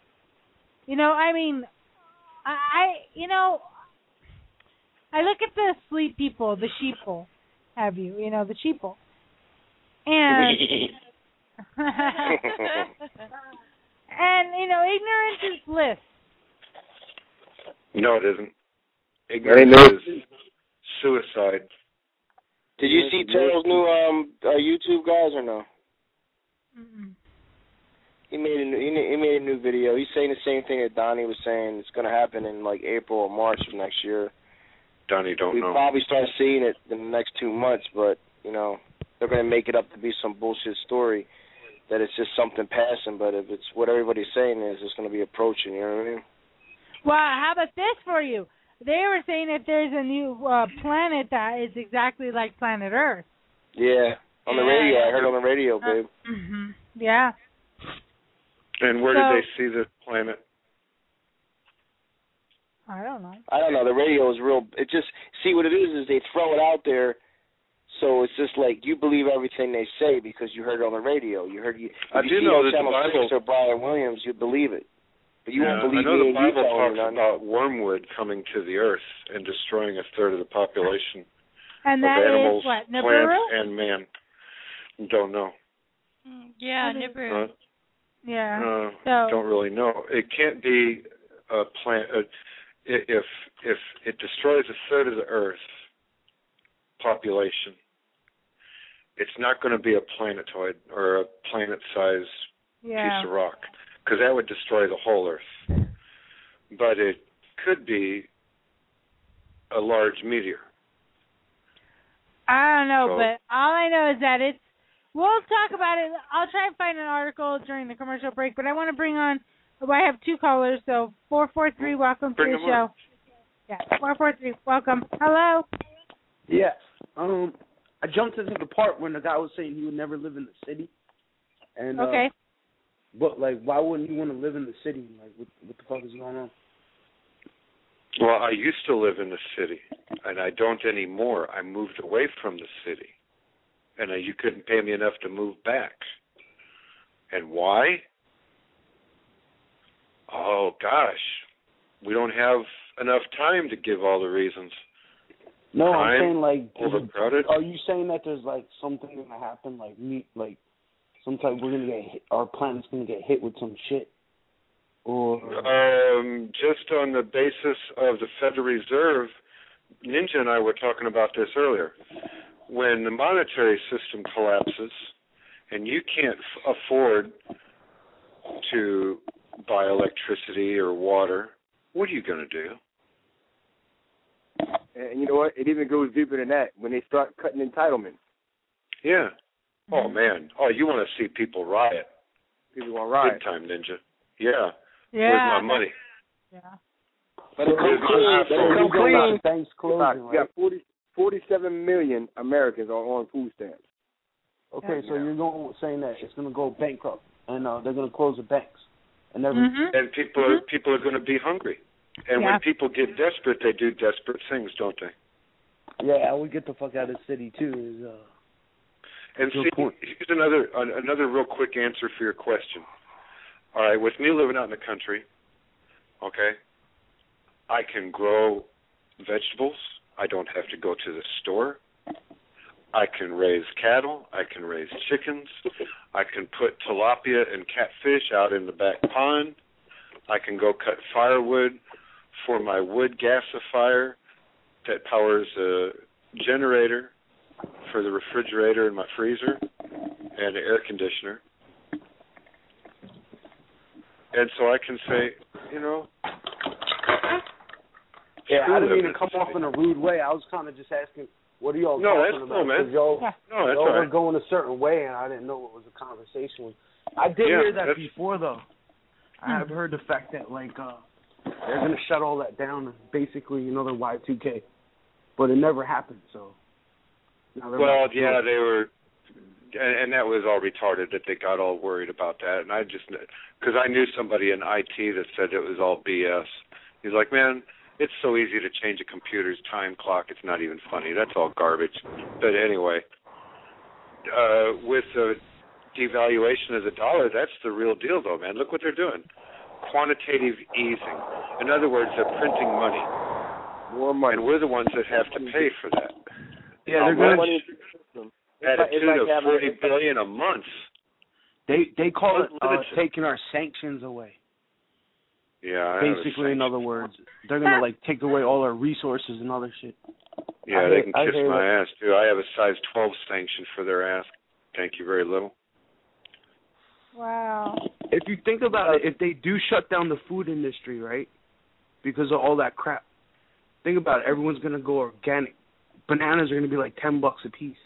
I look at the sleep people, the sheeple, the sheeple. And ignorance is bliss.
No, it isn't. Ignorance is suicide.
Did you see Terrell's new YouTube guys or no?
Mm-mm.
He made a new video. He's saying the same thing that Donnie was saying. It's going to happen in like April or March of next year.
Donnie don't know.
We'll probably start seeing it in the next 2 months, but, you know, they're going to make it up to be some bullshit story that it's just something passing, but if it's what everybody's saying is, it's going to be approaching, you know what I mean?
Well, how about this for you? They were saying if there's a new planet that is exactly like planet Earth.
Yeah, on the radio. I heard on the radio, babe.
Mm-hmm. Yeah.
And where did they see this planet?
I don't know.
The radio is real. It just, see what it is they throw it out there, so it's just like you believe everything they say because you heard it on the radio. You heard
I do know that
Channel
the Bible
6 or Brian Williams, you believe it. But you won't believe
I know
me
the
and you
Bible
telling
talks
me
about wormwood coming to the earth and destroying a third of the population
and
of
that
animals,
is what,
plants,
Nibiru?
and man. Don't know.
Yeah, Nibiru.
Yeah.
Don't really know. It can't be a plant. If it destroys a third of the Earth population, it's not going to be a planetoid or a planet-sized piece of rock, because that would destroy the whole Earth. But it could be a large meteor.
I don't know, but all I know is that we'll talk about it. I'll try and find an article during the commercial break, but I want to bring on, I have 2 callers, so 443, welcome to the show. Yeah, 443, welcome. Hello?
Yes. I jumped into the part when the guy was saying he would never live in the city. And,
okay.
But, like, why wouldn't you want to live in the city? Like, what the fuck is going on?
Well, I used to live in the city, and I don't anymore. I moved away from the city, and you couldn't pay me enough to move back. And why? Oh, gosh. We don't have enough time to give all the reasons.
No,
Crime,
I'm saying, like,
overcrowded.
Are you saying that there's, like, something going to happen, like sometime we're going to get hit, our planet's going to get hit with some shit? Or
just on the basis of the Federal Reserve, Ninja and I were talking about this earlier. When the monetary system collapses and you can't afford to buy electricity or water, what are you going to do?
And you know what? It even goes deeper than that when they start cutting entitlements.
Yeah. Oh, man. Oh, you want to see people riot.
People want to riot.
Big time, Ninja. Yeah.
Yeah.
Where's my money?
Yeah.
Let it come clean.
Thanks closing,
You got 47 million Americans are on food stamps.
Okay, so you're saying that it's going to go bankrupt, and they're going to close the banks, and
and people are going to be hungry. And when people get desperate, they do desperate things, don't they?
Yeah, we get the fuck out of the city too.
And see, here's another real quick answer for your question. All right, with me living out in the country, okay, I can grow vegetables. I don't have to go to the store. I can raise cattle. I can raise chickens. I can put tilapia and catfish out in the back pond. I can go cut firewood for my wood gasifier that powers a generator for the refrigerator in my freezer and an air conditioner. And so I can say,
Yeah, I didn't mean to come off in a rude way. I was kind of just asking, what are y'all talking about?
Cool, man.
Y'all
all
were going a certain way, and I didn't know what was the conversation was. I did hear that before, though. I've heard the fact that, like, they're going to shut all that down and basically another Y2K. But it never happened, so.
They were, and that was all retarded that they got all worried about that. And I just, because I knew somebody in IT that said it was all BS. He's like, man, it's so easy to change a computer's time clock. It's not even funny. That's all garbage. But anyway, with the devaluation of the dollar, that's the real deal, though, man. Look what they're doing. Quantitative easing. In other words, they're printing money.
More money.
And we're the ones that have to pay for that.
Yeah, they're going
to attitude of $40 billion a month.
They call it taking our sanctions away.
Yeah.
Basically, in other words, they're going to, like, take away all our resources and other shit.
Yeah, they can kiss my ass, too. I have a size 12 sanction for their ass. Thank you very little.
Wow.
If you think about it, if they do shut down the food industry, right, because of all that crap, think about it. Everyone's going to go organic. Bananas are going to be like $10 a piece.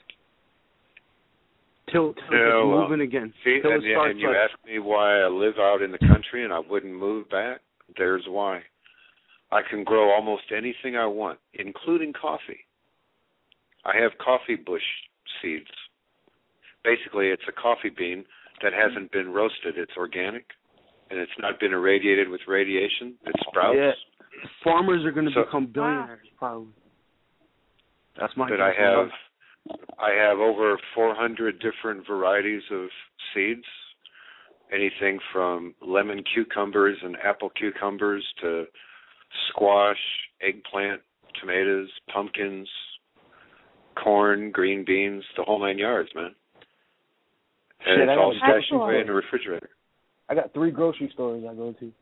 Till it's moving again.
See, and you ask me why I live out in the country and I wouldn't move back? There's why. I can grow almost anything I want, including coffee. I have coffee bush seeds. Basically, it's a coffee bean that hasn't been roasted. It's organic, and it's not been irradiated with radiation. It sprouts.
Yeah. Farmers are going to become billionaires, probably. That's my guess.
I have over 400 different varieties of seeds, anything from lemon cucumbers and apple cucumbers to squash, eggplant, tomatoes, pumpkins, corn, green beans, the whole 9 yards, man. And it's all stashed away in the refrigerator.
I got 3 grocery stores I go to.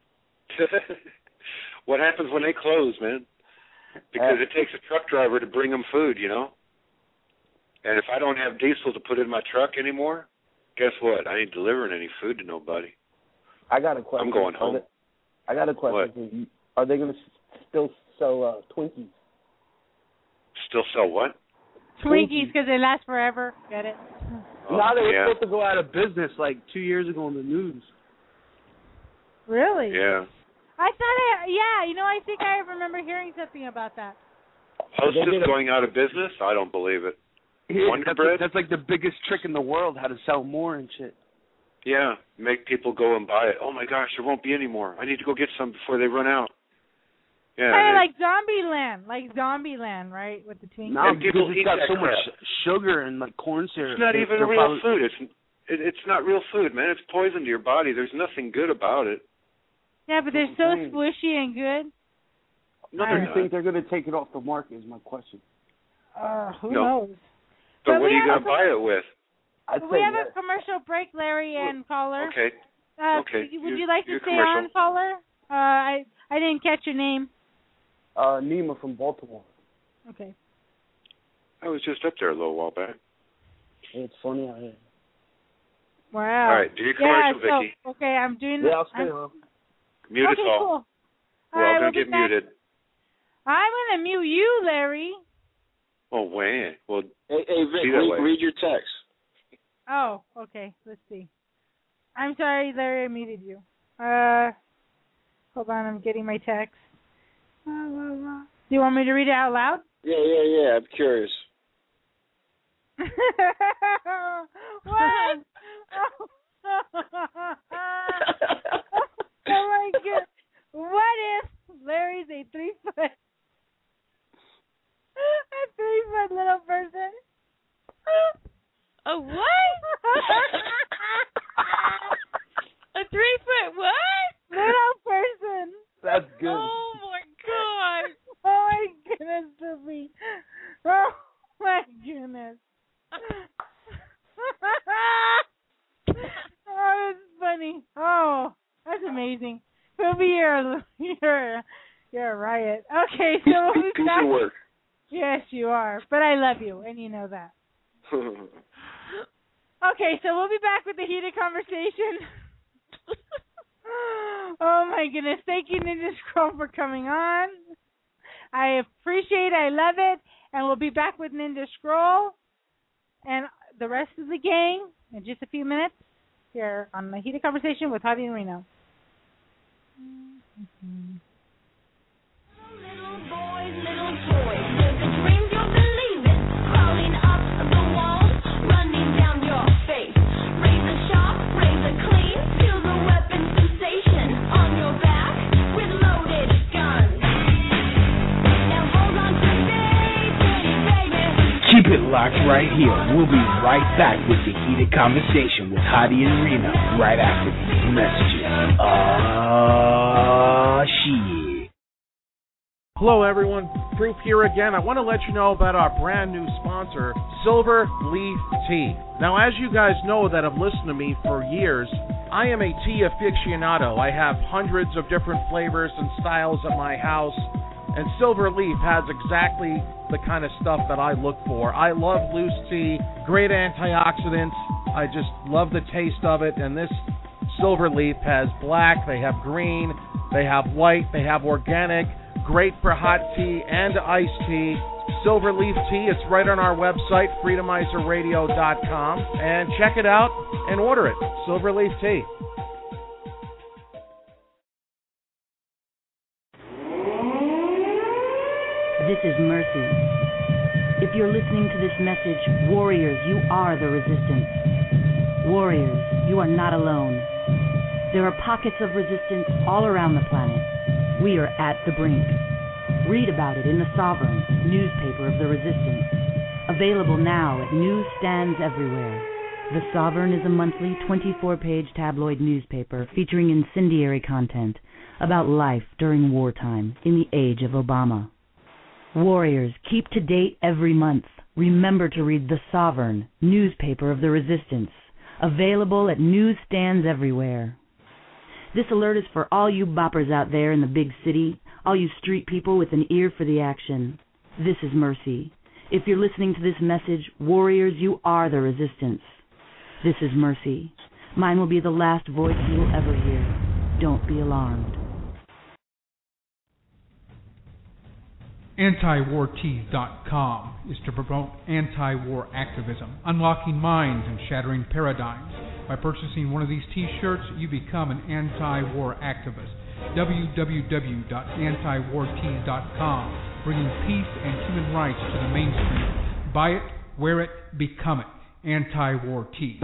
What happens when they close, man? Because it takes a truck driver to bring them food, you know? And if I don't have diesel to put in my truck anymore, guess what? I ain't delivering any food to nobody.
I got a question.
I'm going home.
I got a question. Are they going to still sell Twinkies?
Still sell what?
Twinkies, because they last forever. Get it?
No, they were supposed to go out of business like 2 years ago in the news.
Really?
Yeah.
I thought, I think I remember hearing something about that.
Hostess going out of business? I don't believe it. Wonder Bread?
That's like the biggest trick in the world, how to sell more and shit.
Yeah, make people go and buy it. Oh my gosh, there won't be any more. I need to go get some before they run out. Yeah.
Kind of like Zombieland, right? With the Twinkies.
No, because it's got so much sugar and like corn syrup.
It's not even real food. It's not real food, man. It's poison to your body. There's nothing good about it.
Yeah, but they're so squishy and good.
No, do you think they're going to take it off the market is my question.
Who knows?
But what are you going to buy it with?
We have a commercial break, Larry and caller.
Okay.
Would you like to stay on, caller? I didn't catch your name.
Nima from Baltimore.
Okay.
I was just up there a little while back.
It's funny out here.
Wow.
All right, do your commercial, Vicky.
Okay, I'm doing
I'll stay on.
Mute us all.
Cool.
We're all going to get muted.
I'm going to mute you, Larry.
Oh, wow. Well,
hey Vic, read your text.
Oh, okay. Let's see. I'm sorry, Larry, I muted you. Hold on, I'm getting my text. Do you want me to read it out loud?
Yeah. I'm curious.
What? Oh my God! What if Larry's a 3-foot little person?
A what? A 3-foot what?
Little person.
That's good.
Oh my God.
Oh my goodness, Sophie. Oh my goodness. Oh, that's funny. Oh, that's amazing. Sophie, you're a riot. Okay, so we'll be back.
Work.
Yes, you are. But I love you, and you know that. Okay, so we'll be back with the heated conversation. Oh, my goodness. Thank you, Ninja Scroll, for coming on. I appreciate it. I love it. And we'll be back with Ninja Scroll and the rest of the gang in just a few minutes here on the heated conversation with Javi and Reno.
Little boys, little toys, there's a dream you're believing, crawling up the walls, running down your face. Razor sharp, razor clean, feel the weapon sensation on your back with loaded guns. Now hold on to baby.
Keep it locked right here. We'll be right back with the heated conversation with Hadi and Reno right after these messages. Shit.
Hello, everyone. Proof here again. I want to let you know about our brand new sponsor, Silver Leaf Tea. Now, as you guys know that have listened to me for years, I am a tea aficionado. I have hundreds of different flavors and styles at my house, and Silver Leaf has exactly the kind of stuff that I look for. I love loose tea, great antioxidants, I just love the taste of it, and this Silverleaf has black, they have green, they have white, they have organic, great for hot tea and iced tea. Silverleaf tea, it's right on our website, freedomizerradio.com, and check it out and order it. Silverleaf tea.
This is Mercy. If you're listening to this message, warriors, you are the resistance. Warriors, you are not alone. There are pockets of resistance all around the planet. We are at the brink. Read about it in The Sovereign, newspaper of the resistance. Available now at newsstands everywhere. The Sovereign is a monthly 24-page tabloid newspaper featuring incendiary content about life during wartime in the age of Obama. Warriors, keep to date every month. Remember to read The Sovereign, newspaper of the resistance. Available at newsstands everywhere. This alert is for all you boppers out there in the big city, all you street people with an ear for the action. This is Mercy. If you're listening to this message, warriors, you are the resistance. This is Mercy. Mine will be the last voice you will ever hear. Don't be alarmed.
Antiwartees.com is to promote anti-war activism, unlocking minds and shattering paradigms. By purchasing one of these T-shirts, you become an anti-war activist. www.antiwartees.com, bringing peace and human rights to the mainstream. Buy it, wear it, become it. Anti-War Tees.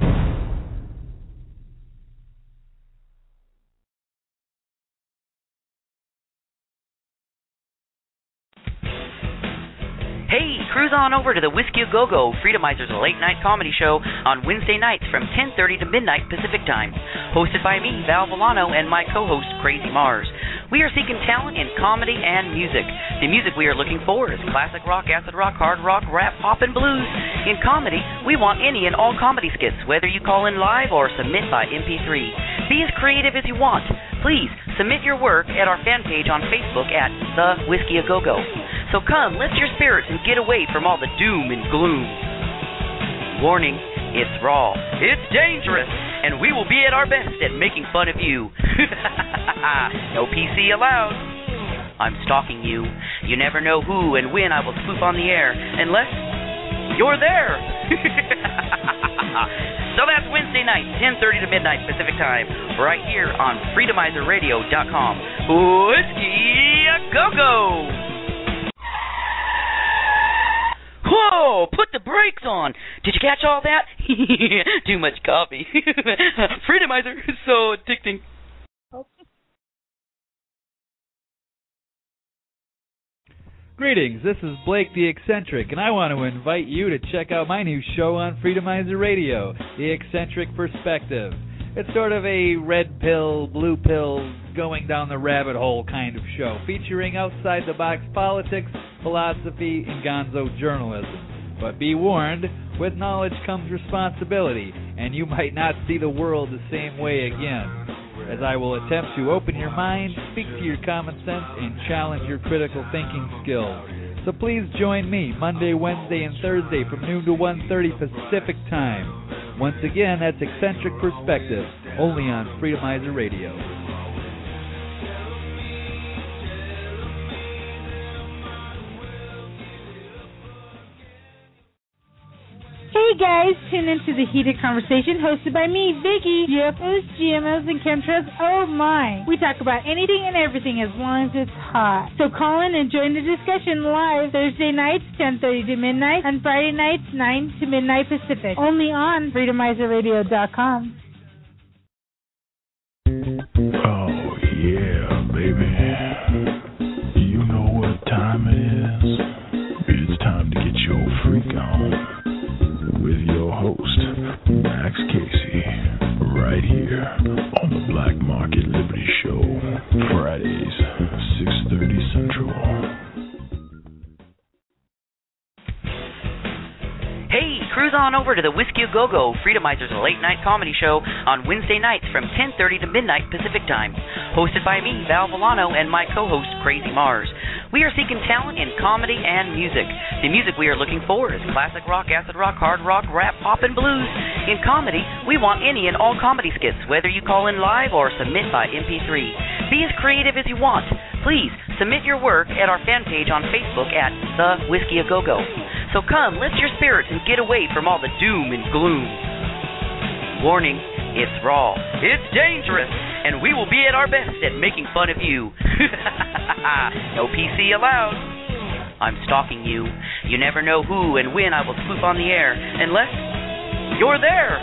Hey, cruise on over to the Whiskey A Go-Go, Freedomizer's late-night comedy show on Wednesday nights from 10:30 to midnight Pacific Time. Hosted by me, Val Villano, and my co-host, Crazy Mars. We are seeking talent in comedy and music. The music we are looking for is classic rock, acid rock, hard rock, rap, pop, and blues. In comedy, we want any and all comedy skits, whether you call in live or submit by MP3. Be as creative as you want. Please submit your work at our fan page on Facebook at The Whiskey A Go-Go. So come, lift your spirits and get away from all the doom and gloom. Warning, it's raw, it's dangerous, and we will be at our best at making fun of you. No PC allowed. I'm stalking you. You never know who and when I will swoop on the air, unless you're there. So that's Wednesday night, 10:30 to midnight Pacific Time, right here on freedomizerradio.com. Whiskey A Go-Go! Whoa, put the brakes on. Did you catch all that? Too much coffee. Freedomizer is so addicting.
Greetings, this is Blake the Eccentric, and I want to invite you to check out my new show on Freedomizer Radio, The Eccentric Perspective. It's sort of a red pill, blue pill, going down the rabbit hole kind of show, featuring outside-the-box politics, philosophy, and gonzo journalism. But be warned, with knowledge comes responsibility, and you might not see the world the same way again, as I will attempt to open your mind, speak to your common sense, and challenge your critical thinking skills. So please join me Monday, Wednesday, and Thursday from noon to 1:30 Pacific Time. Once again, that's Eccentric Perspective, only on Freedomizer Radio.
Hey guys, tune into the Heated Conversation hosted by me, Vicky. UFOs, GMOs, and chemtrails, oh my. We talk about anything and everything as long as it's hot. So call in and join the discussion live Thursday nights, 10:30 to midnight, and Friday nights, 9 to midnight Pacific. Only on freedomizerradio.com.
Oh, yeah, baby. You know what time it is? It's time to get your freak on. With your host, Max Casey, right here on the Black Market Liberty Show, Fridays, 6:30 Central.
Hey, cruise on over to the Whiskey A Go-Go, Freedomizer's late-night comedy show on Wednesday nights from 10:30 to midnight Pacific Time. Hosted by me, Val Villano, and my co-host, Crazy Mars. We are seeking talent in comedy and music. The music we are looking for is classic rock, acid rock, hard rock, rap, pop, and blues. In comedy, we want any and all comedy skits, whether you call in live or submit by MP3. Be as creative as you want. Please submit your work at our fan page on Facebook at The Whiskey A Go-Go. So come, lift your spirits and get away from all the doom and gloom. Warning, it's raw, it's dangerous, and we will be at our best at making fun of you. No PC allowed. I'm stalking you. You never know who and when I will swoop on the air, unless you're there.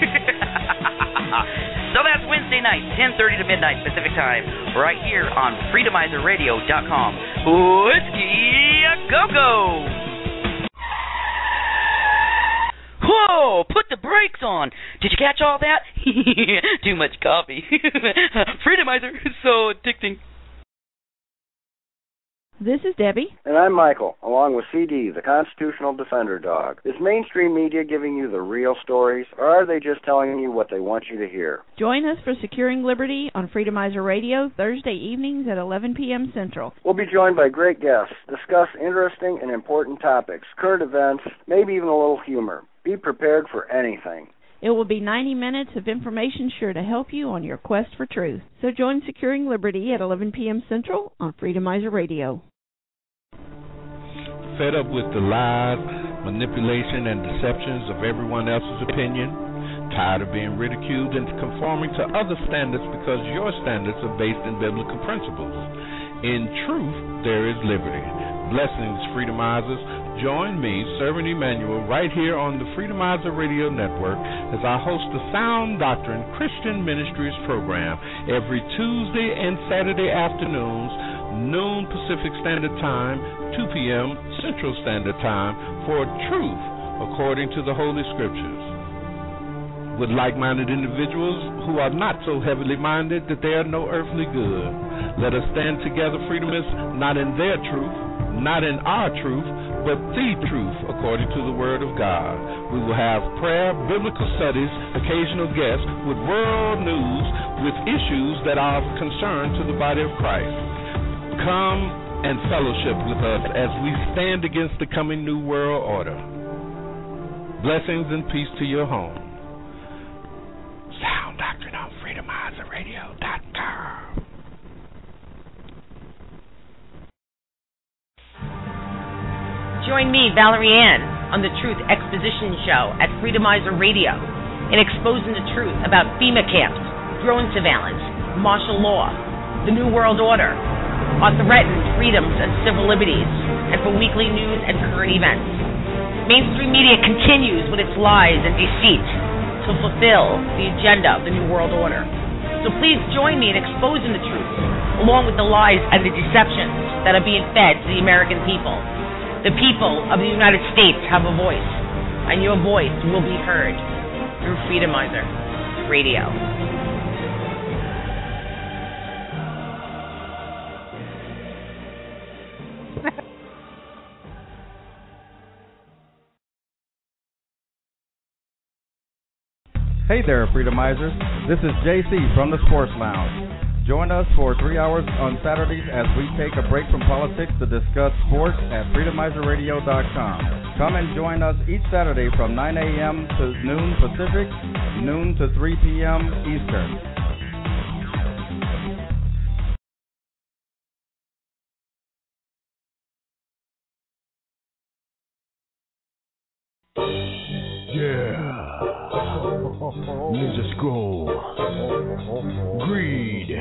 So that's Wednesday night, 10:30 to midnight Pacific time, right here on FreedomizerRadio.com. Whiskey A Go-Go! Whoa, put the brakes on. Did you catch all that? Too much coffee. Freedomizer is so addicting.
This is Debbie.
And I'm Michael, along with CD, the Constitutional Defender Dog. Is mainstream media giving you the real stories, or are they just telling you what they want you to hear?
Join us for Securing Liberty on Freedomizer Radio, Thursday evenings at 11 p.m. Central.
We'll be joined by great guests, discuss interesting and important topics, current events, maybe even a little humor. Be prepared for anything.
It will be 90 minutes of information sure to help you on your quest for truth. So join Securing Liberty at 11 p.m. Central on Freedomizer Radio.
Fed up with the lies, manipulation, and deceptions of everyone else's opinion? Tired of being ridiculed and conforming to other standards because your standards are based in biblical principles? In truth, there is liberty. Blessings, Freedomizers. Join me, Servant Emmanuel, right here on the Freedomizer Radio Network as I host the Sound Doctrine Christian Ministries program every Tuesday and Saturday afternoons, noon Pacific Standard Time, 2 p.m. Central Standard Time, for truth according to the Holy Scriptures. With like-minded individuals who are not so heavily minded that they are no earthly good. Let us stand together, Freedomists, not in their truth, not in our truth, but the truth according to the Word of God. We will have prayer, biblical studies, occasional guests with world news, with issues that are of concern to the body of Christ. Come and fellowship with us as we stand against the coming New World Order. Blessings and peace to your home. Sound Doctrine on FreedomizerRadio.com.
Join me, Valerie Ann, on the Truth Exposition Show at Freedomizer Radio in exposing the truth about FEMA camps, drone surveillance, martial law, the New World Order, our threatened freedoms and civil liberties, and for weekly news and current events. Mainstream media continues with its lies and deceit to fulfill the agenda of the New World Order. So please join me in exposing the truth, along with the lies and the deceptions that are being fed to the American people. The people of the United States have a voice, and your voice will be heard through Freedomizer Radio.
Hey there, Freedomizers. This is JC from the Sports Lounge. Join us for 3 hours on Saturdays as we take a break from politics to discuss sports at FreedomizerRadio.com. Come and join us each Saturday from 9 a.m. to noon Pacific, noon to 3 p.m. Eastern.
Ninja Scroll. Greed.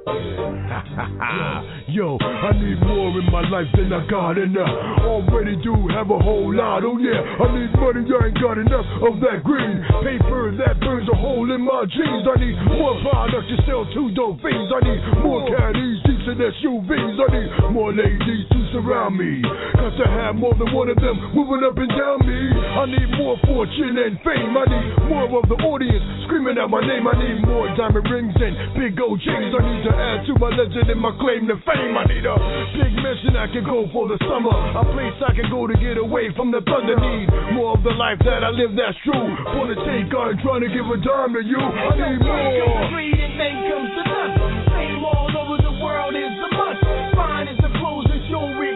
Yo, I need more in my life than I got enough. Already do have a whole lot, oh yeah. I need money, I ain't got enough of that green paper that burns a hole in my jeans. I need more product to sell to dope fiends. I need more caddies, jeeps and SUVs. I need more ladies to surround me. Got to have more than one of them moving up and down me. I need more fortune and fame. I need more of the audience screaming out my name. I need more diamond rings and big gold chains. I need to add to my legend and my claim to fame. I need a big mansion I can go for the summer, a place I can go to get away from the thunder. Need more of the life that I live that's true. Wanna take God trying to give a dime to you. I need more. Greed and fame comes to lust. Fame all over the world is a must. Fine is the clothes and jewelry.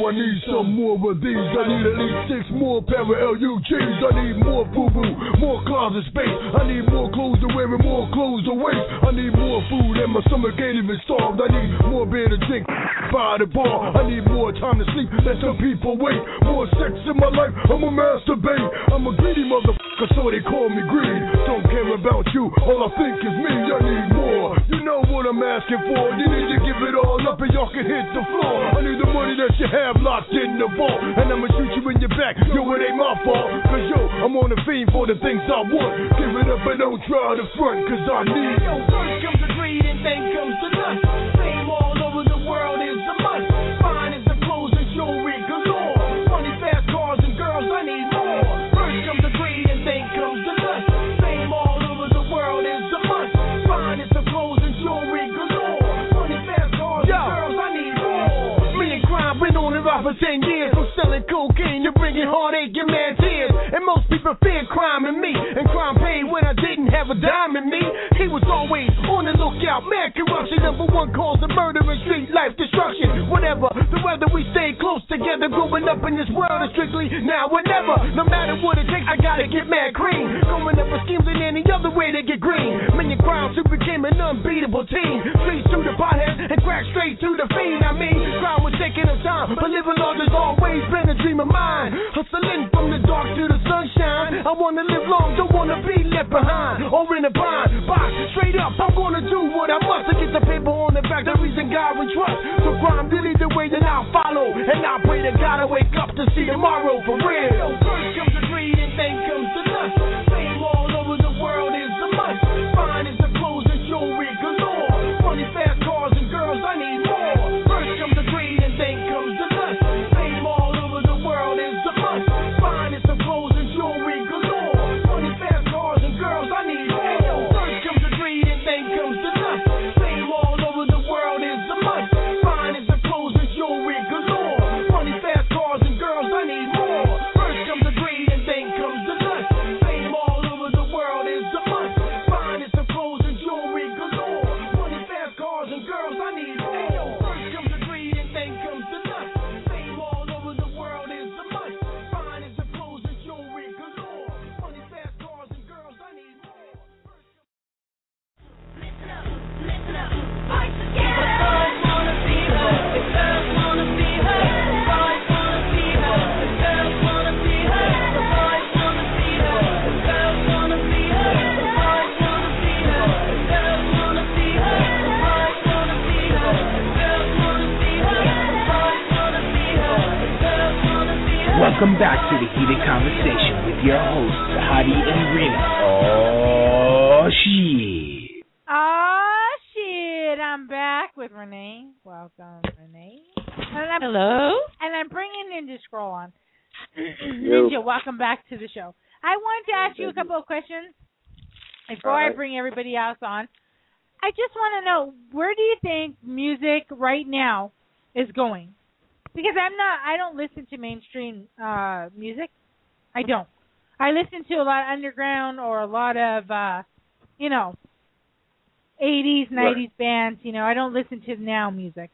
I need some more of these. I need at least 6 more pair of LUGs. I need more boo-boo, more closet space. I need more clothes to wear and more clothes to waste. I need more food and my stomach ain't even starved. I need more beer to drink by the bar. I need more time to sleep than some people wait. More sex in my life, I'ma masturbate. I'm a greedy motherfucker, so they call me greedy. Don't care about you, all I think is me. I need more, you know what I'm asking for. You need to give it all up and y'all can hit the floor. I need the money that you have locked in the vault, and I'ma shoot you in your back. Yo, it ain't my fault, cause yo, I'm on the fiend for the things I want. Give it up and don't try to front, cause I need.
Yo, first comes the greed and then comes the lust. Fame all over the world is a must. Fine is the clothes and jewelry galore. Money, fast cars and girls, I need more. First comes the greed and then comes the lust. Fame all over the world is a must. Fine is the clothes and jewelry galore. Money, fast cars and girls, I need more. Me and crime been on and off for 10 years. From selling cocaine to bringing heartache and mad tears. And most people fear crime in me, and crime paid when I didn't have a dime in me. He was always on the lookout, mad corruption. #1 cause of murder and street life destruction. Whatever the weather, we stay close together. Growing up in this world is strictly now or never. No matter what it takes, I gotta get mad green. Going up for schemes in any other way to get green. Many crimes who became an unbeatable team. Streets to the pothead and crack straight to the fiend. I mean, crime was taking up time, but living large has always been a dream of mine. Hustling from the dark to the sunshine. I wanna live long, don't wanna be left behind or in a bind. Box straight up, I'm gonna do what I must to get the paper on the back. The reason God we trust. So crime did it the way that I'll follow, and I pray to God I wake up to see tomorrow for real. Yo, first comes the greed and then comes the lust. Fame all over the world is a must. Fine is the clothes and jewelry galore. Money, fast cars and girls, I need more. First comes the greed and then comes the lust. Fame all over the world is a must. Fine is the clothes and jewelry galore. Money, fast cars and girls, I need more. First comes the greed and then comes the lust. Fame all over the world is a must. Fine is the clothes and jewelry galore. Money, fast cars and girls, I need more. First comes the greed and then comes the lust. Fame all over the world is a must. Fine is the clothes and jewelry galore. Money, fast cars and girls, I need more. First comes the greed and then comes the lust. Fame all over the world is a must. Fine is the clothes and jewelry galore. Money, fast cars and girls, I need more. Listen up, fight together. The boys wanna be her, the girls wanna be her. The boys wanna be her, the girls wanna be her. The boys wanna be her, the girls wanna be her. The boys wanna be her, the girls wanna be her. The boys wanna be her, the girls wanna be her. The boys wanna be her, the girls wanna be her.
Welcome back to the Heated Conversation with your hosts, Hadi and Rena. Oh, shit.
Oh, shit. I'm back with Renee. Welcome, Renee.
Hello.
And I'm bringing Ninja Scroll on. Ninja, welcome back to the show. I wanted to ask you a couple of questions before I bring everybody else on. I just want to know, where do you think music right now is going? Because I don't listen to mainstream music. I don't. I listen to a lot of underground or a lot of, 80s, 90s bands. I don't listen to now music.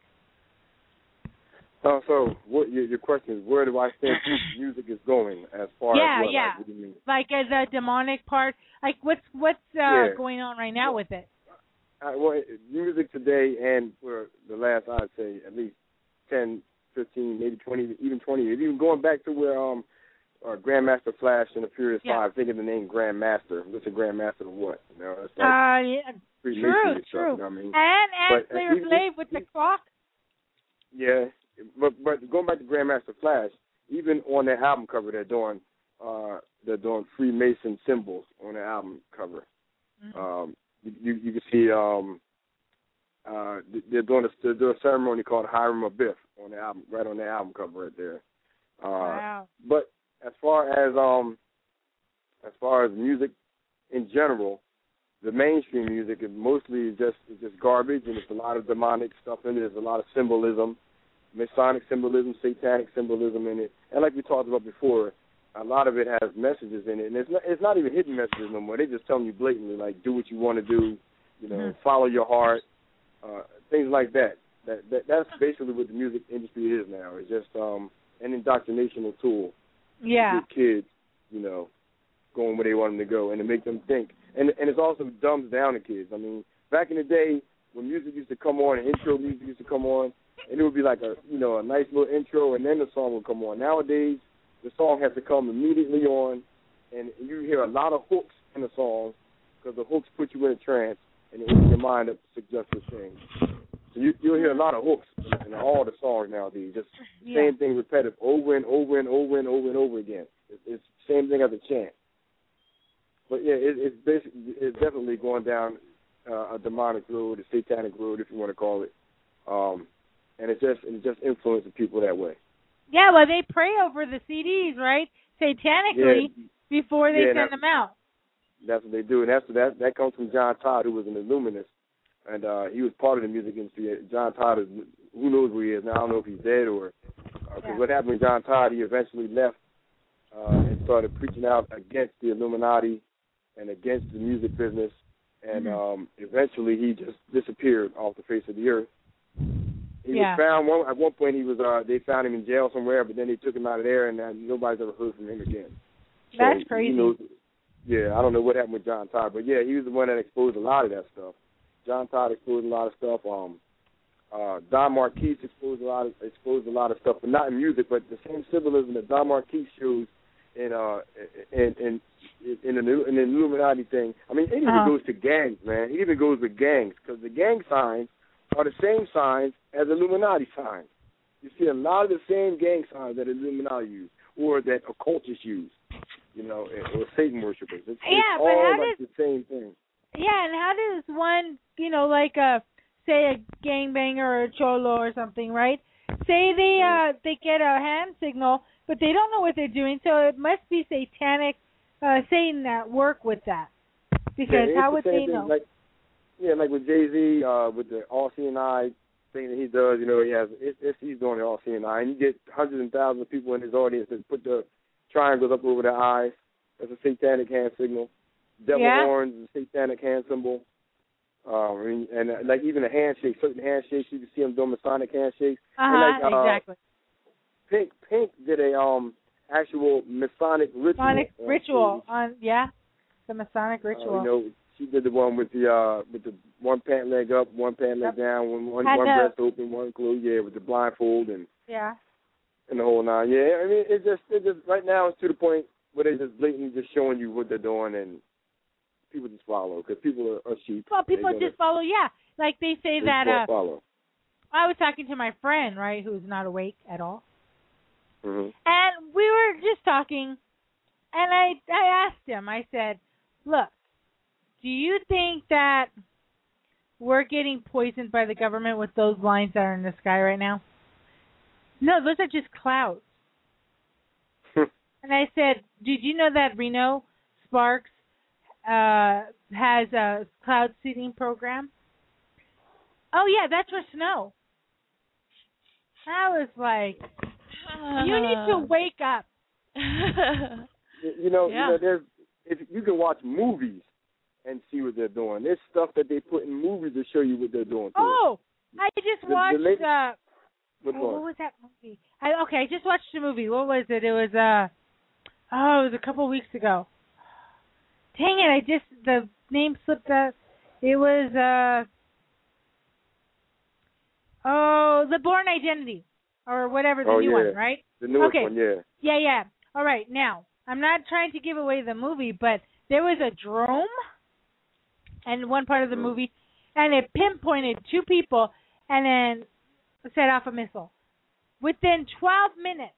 So what your question is, where do I think music is going as far as what?
Yeah.
Like, what do you mean?
Like the demonic part. Like what's going on right now with it?
Well, music today and for the last, I'd say, at least 10, 15, maybe 20, even 20 years, even going back to where Grandmaster Flash in the Furious 5, think of the name Grandmaster. What's a Grandmaster of what? That's like
true.
Stuff, you know what I mean?
And Flavor Flav with the clock.
Yeah, but going back to Grandmaster Flash, even on their album cover, they're doing Freemason symbols on their album cover. Mm-hmm. You can see they're doing a ceremony called Hiram Abiff on the album, right on their album cover right there.
Wow.
But as far as music in general, the mainstream music is mostly just garbage, and it's a lot of demonic stuff in it. There's a lot of symbolism, Masonic symbolism, satanic symbolism in it, and like we talked about before, a lot of it has messages in it, and it's not even hidden messages no more. They just telling you blatantly, like, do what you want to do, follow your heart, things like that. That's basically what the music industry is now. It's just an indoctrinational tool.
Yeah.
To get kids, going where they want them to go, and to make them think. And it's also dumbs down the kids. I mean, back in the day when music used to come on, and intro music used to come on, and it would be like a nice little intro, and then the song would come on. Nowadays, the song has to come immediately on, and you hear a lot of hooks in the song because the hooks put you in a trance and it opens your mind up to suggestive things. So you'll hear a lot of hooks in all the songs nowadays. Just same thing repetitive over and over and over and over and over again. It's the same thing as a chant. But yeah, it's definitely going down a demonic road, a satanic road, if you want to call it. And it just influences people that way.
Yeah, well, they pray over the CDs, right? Satanically before they send them out.
That's what they do, and that comes from John Todd, who was an Illuminist, and he was part of the music industry. John Todd is, who knows where he is now? I don't know if he's dead or because what happened with John Todd, he eventually left and started preaching out against the Illuminati and against the music business, and eventually he just disappeared off the face of the earth. He was found at one point. He was they found him in jail somewhere, but then they took him out of there, and nobody's ever heard from him again.
That's crazy.
I don't know what happened with John Todd, but yeah, he was the one that exposed a lot of that stuff. John Todd exposed a lot of stuff. Don Marquis exposed a lot of stuff, but not in music, but the same symbolism that Don Marquis shows in the Illuminati thing. I mean, it even goes to gangs, man. It even goes with gangs, because the gang signs are the same signs as Illuminati signs. You see a lot of the same gang signs that Illuminati use, or that occultists use, or Satan worshippers. It's all like the same thing.
Yeah, and how does one, like say a gangbanger or a cholo or something, right? Say they get a hand signal, but they don't know what they're doing, so it must be satanic Satan at work with that. Because how would they know?
Like with Jay-Z, with the All-Seeing-Eye thing that he does, he's doing the All-Seeing-Eye, and you get hundreds and thousands of people in his audience that put the triangles up over their eyes. That's a satanic hand signal. Devil horns is a satanic hand symbol. And like even a handshake, certain handshakes, you can see them doing Masonic handshakes.
Exactly.
Pink did a actual Masonic ritual.
The Masonic ritual.
She did the one with the one pant leg up, one pant leg down, one breast open, one closed. Yeah, with the blindfold and the whole nine. Yeah, I mean it just right now it's to the point where they're just blatantly just showing you what they're doing, and people just follow because people are sheep.
Well, people just follow. Yeah, like they say that.
Follow.
I was talking to my friend, right, who's not awake at all,
and
we were just talking, and I asked him. I said, "Look, do you think that we're getting poisoned by the government with those lines that are in the sky right now?" No, those are just clouds. And I said, "Did you know that Reno Sparks has a cloud seeding program?" "Oh, yeah, that's for snow." I was like, you need to wake up.
There's if you can watch movies and see what they're doing. There's stuff that they put in movies to show you what they're doing.
Oh, I just watched.
What
was that movie? I just watched the movie. What was it? It was it was a couple of weeks ago. Dang it! The name slipped out. It was The Bourne Identity or whatever the new one, right?
The newest one, yeah.
Yeah. All right, now I'm not trying to give away the movie, but there was a drone in one part of the movie, and it pinpointed two people, and then set off a missile within 12 minutes.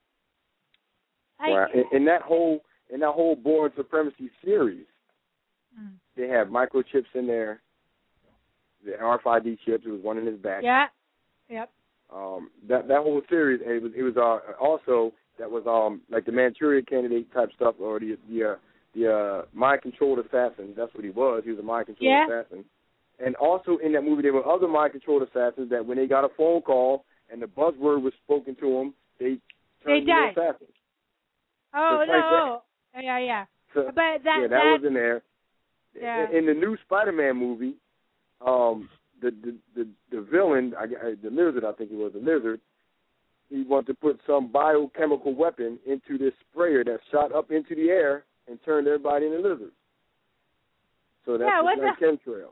In that whole Bourne Supremacy series, they have microchips in there. The RFID chips. There was one in his back.
Yeah. Yep.
That whole series, it was also that was like the Manchurian Candidate type stuff, or the mind controlled assassin. That's what he was. He was a mind controlled assassin. And also in that movie, there were other mind controlled assassins that when they got a phone call and the buzzword was spoken to them, they turned into assassins.
Oh no! Yeah.
So,
but that
was in there.
Yeah.
In the new Spider-Man movie, the villain, the lizard, I think it was the lizard. He wanted to put some biochemical weapon into this sprayer that shot up into the air and turned everybody into lizards. So that's like chemtrail.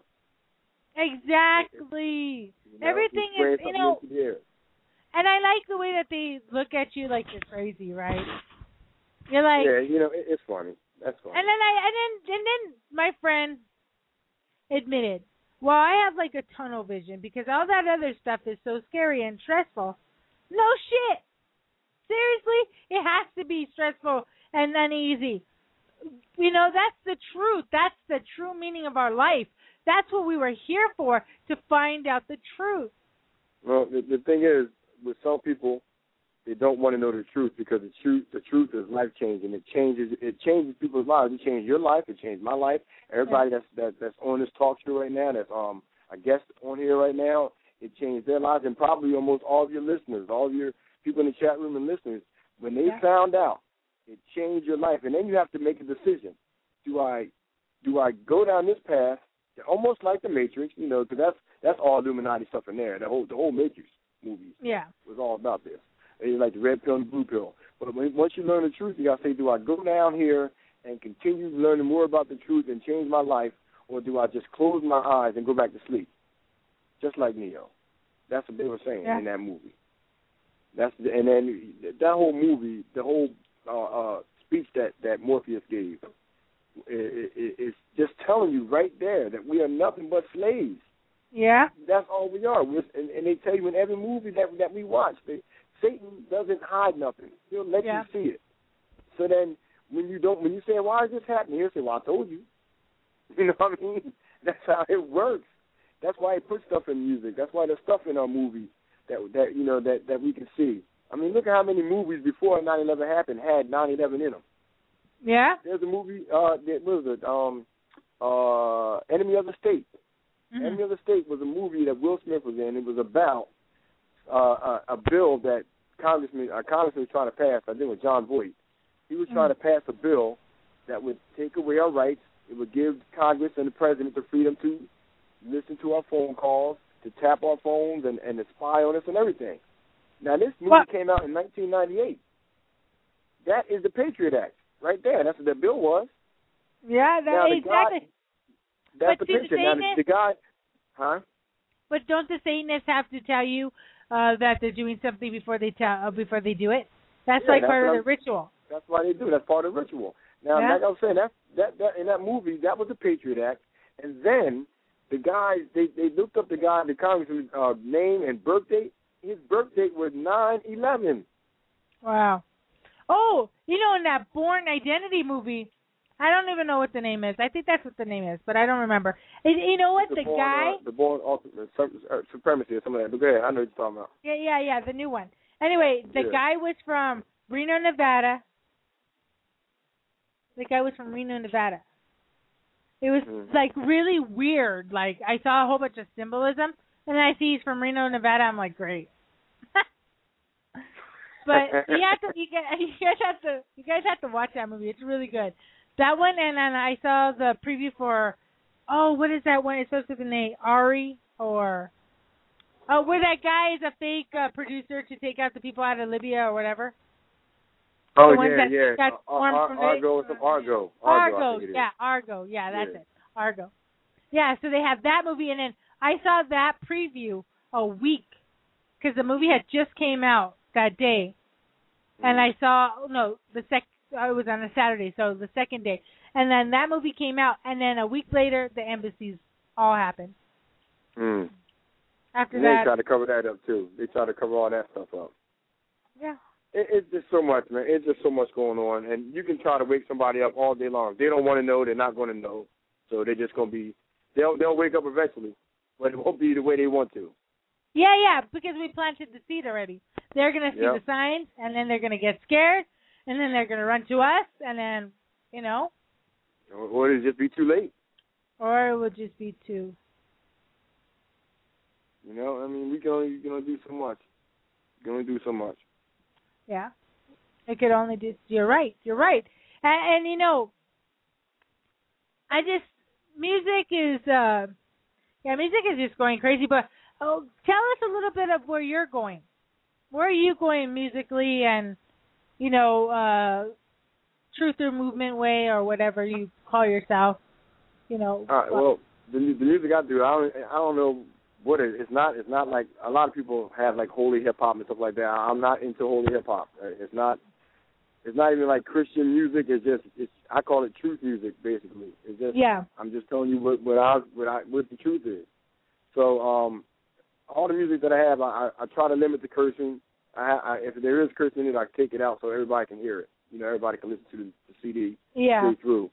Exactly. Everything is, and I like the way that they look at you like you're crazy, right? You're like,
yeah, it's funny. That's funny.
And then my friend admitted, well, I have like a tunnel vision because all that other stuff is so scary and stressful. No shit. Seriously, it has to be stressful and uneasy. That's the truth. That's the true meaning of our life. That's what we were here for, to find out the truth.
Well, the thing is, with some people, they don't want to know the truth because the truth is life changing. It changes people's lives. It changed your life. It changed my life. Everybody that's on this talk show right now, that's a guest on here right now, it changed their lives, and probably almost all of your listeners, all of your people in the chat room and listeners. When they found out, it changed your life, and then you have to make a decision. Do I go down this path, almost like the Matrix, because that's all Illuminati stuff in there. The whole Matrix movies was all about this. It's like the red pill and the blue pill. But once you learn the truth, you got to say, do I go down here and continue learning more about the truth and change my life, or do I just close my eyes and go back to sleep? Just like Neo. That's what they were saying in that movie. And then that whole movie, the whole speech that Morpheus gave, is just telling you right there that we are nothing but slaves.
Yeah.
That's all we are. And they tell you in every movie that we watch, Satan doesn't hide nothing. He'll let you see it. So then when you say, why is this happening? He'll say, well, I told you. You know what I mean? That's how it works. That's why he puts stuff in music. That's why there's stuff in our movies that we can see. I mean, look at how many movies before 9/11 happened had 9/11 in them.
Yeah.
There's a movie. What was it? Enemy of the State. Mm-hmm. Enemy of the State was a movie that Will Smith was in. It was about a bill that Congressman was trying to pass. I think it was John Voight. He was trying to pass a bill that would take away our rights. It would give Congress and the president the freedom to listen to our phone calls, to tap our phones, and to spy on us and everything. Now, this movie came out in 1998. That is the Patriot Act right there. That's what that bill was.
Yeah, exactly.
That's the picture. Now, the guy, huh?
But don't the Satanists have to tell you that they're doing something before they do it? That's part of the ritual. That's
why they do. That's part of the ritual. Now, like I was saying, that in that movie, that was the Patriot Act, and then the guys they looked up the congressman's name and birth date. His birth date was 9/11.
Wow. Oh, in that Bourne Identity movie, I don't even know what the name is. I think that's what the name is, but I don't remember. You know what? The guy...
the Bourne Supremacy or something like that. But go ahead. I know what you're talking about.
Yeah, the new one. Anyway, the guy was from Reno, Nevada. It was like really weird. Like I saw a whole bunch of symbolism, and then I see he's from Reno, Nevada. I'm like, great. But you guys have to watch that movie. It's really good. That one, and then I saw the preview for, what is that one? It's supposed to be named Ari, or where that guy is a fake producer to take out the people out of Libya or whatever.
Oh, yeah. Argo.
Argo. Yeah, that's it. Argo. Yeah, so they have that movie, and then I saw that preview a week, because the movie had just came out that day, and I saw, it was on a Saturday, so the second day, and then that movie came out, and then a week later, the embassies all happened. After that,
they try to cover that up, too. They try to cover all that stuff up.
Yeah.
It's just so much, man. It's just so much going on, and you can try to wake somebody up all day long. If they don't want to know, they're not going to know, so they're just going to be, they'll wake up eventually, but it won't be the way they want to.
Yeah, because we planted the seed already. They're going to see the signs, and then they're going to get scared, and then they're going to run to us, and then, Or
it'll just be too late.
Or it would just be too.
We can only do so much. We can only do so much.
Yeah. It could only do. You're right. And music is, Yeah, music is just going crazy. But tell us a little bit of where you're going. Where are you going musically, and Truther Movement way, or whatever you call yourself?
Well, the music I do, I don't know what it is. It's not like a lot of people have like holy hip hop and stuff like that. I'm not into holy hip hop. It's not even like Christian music. I call it truth music basically. It's just I'm just telling you what the truth is. So all the music that I have, I try to limit the cursing. If there is cursing in it, I take it out so everybody can hear it. Everybody can listen to the CD straight through.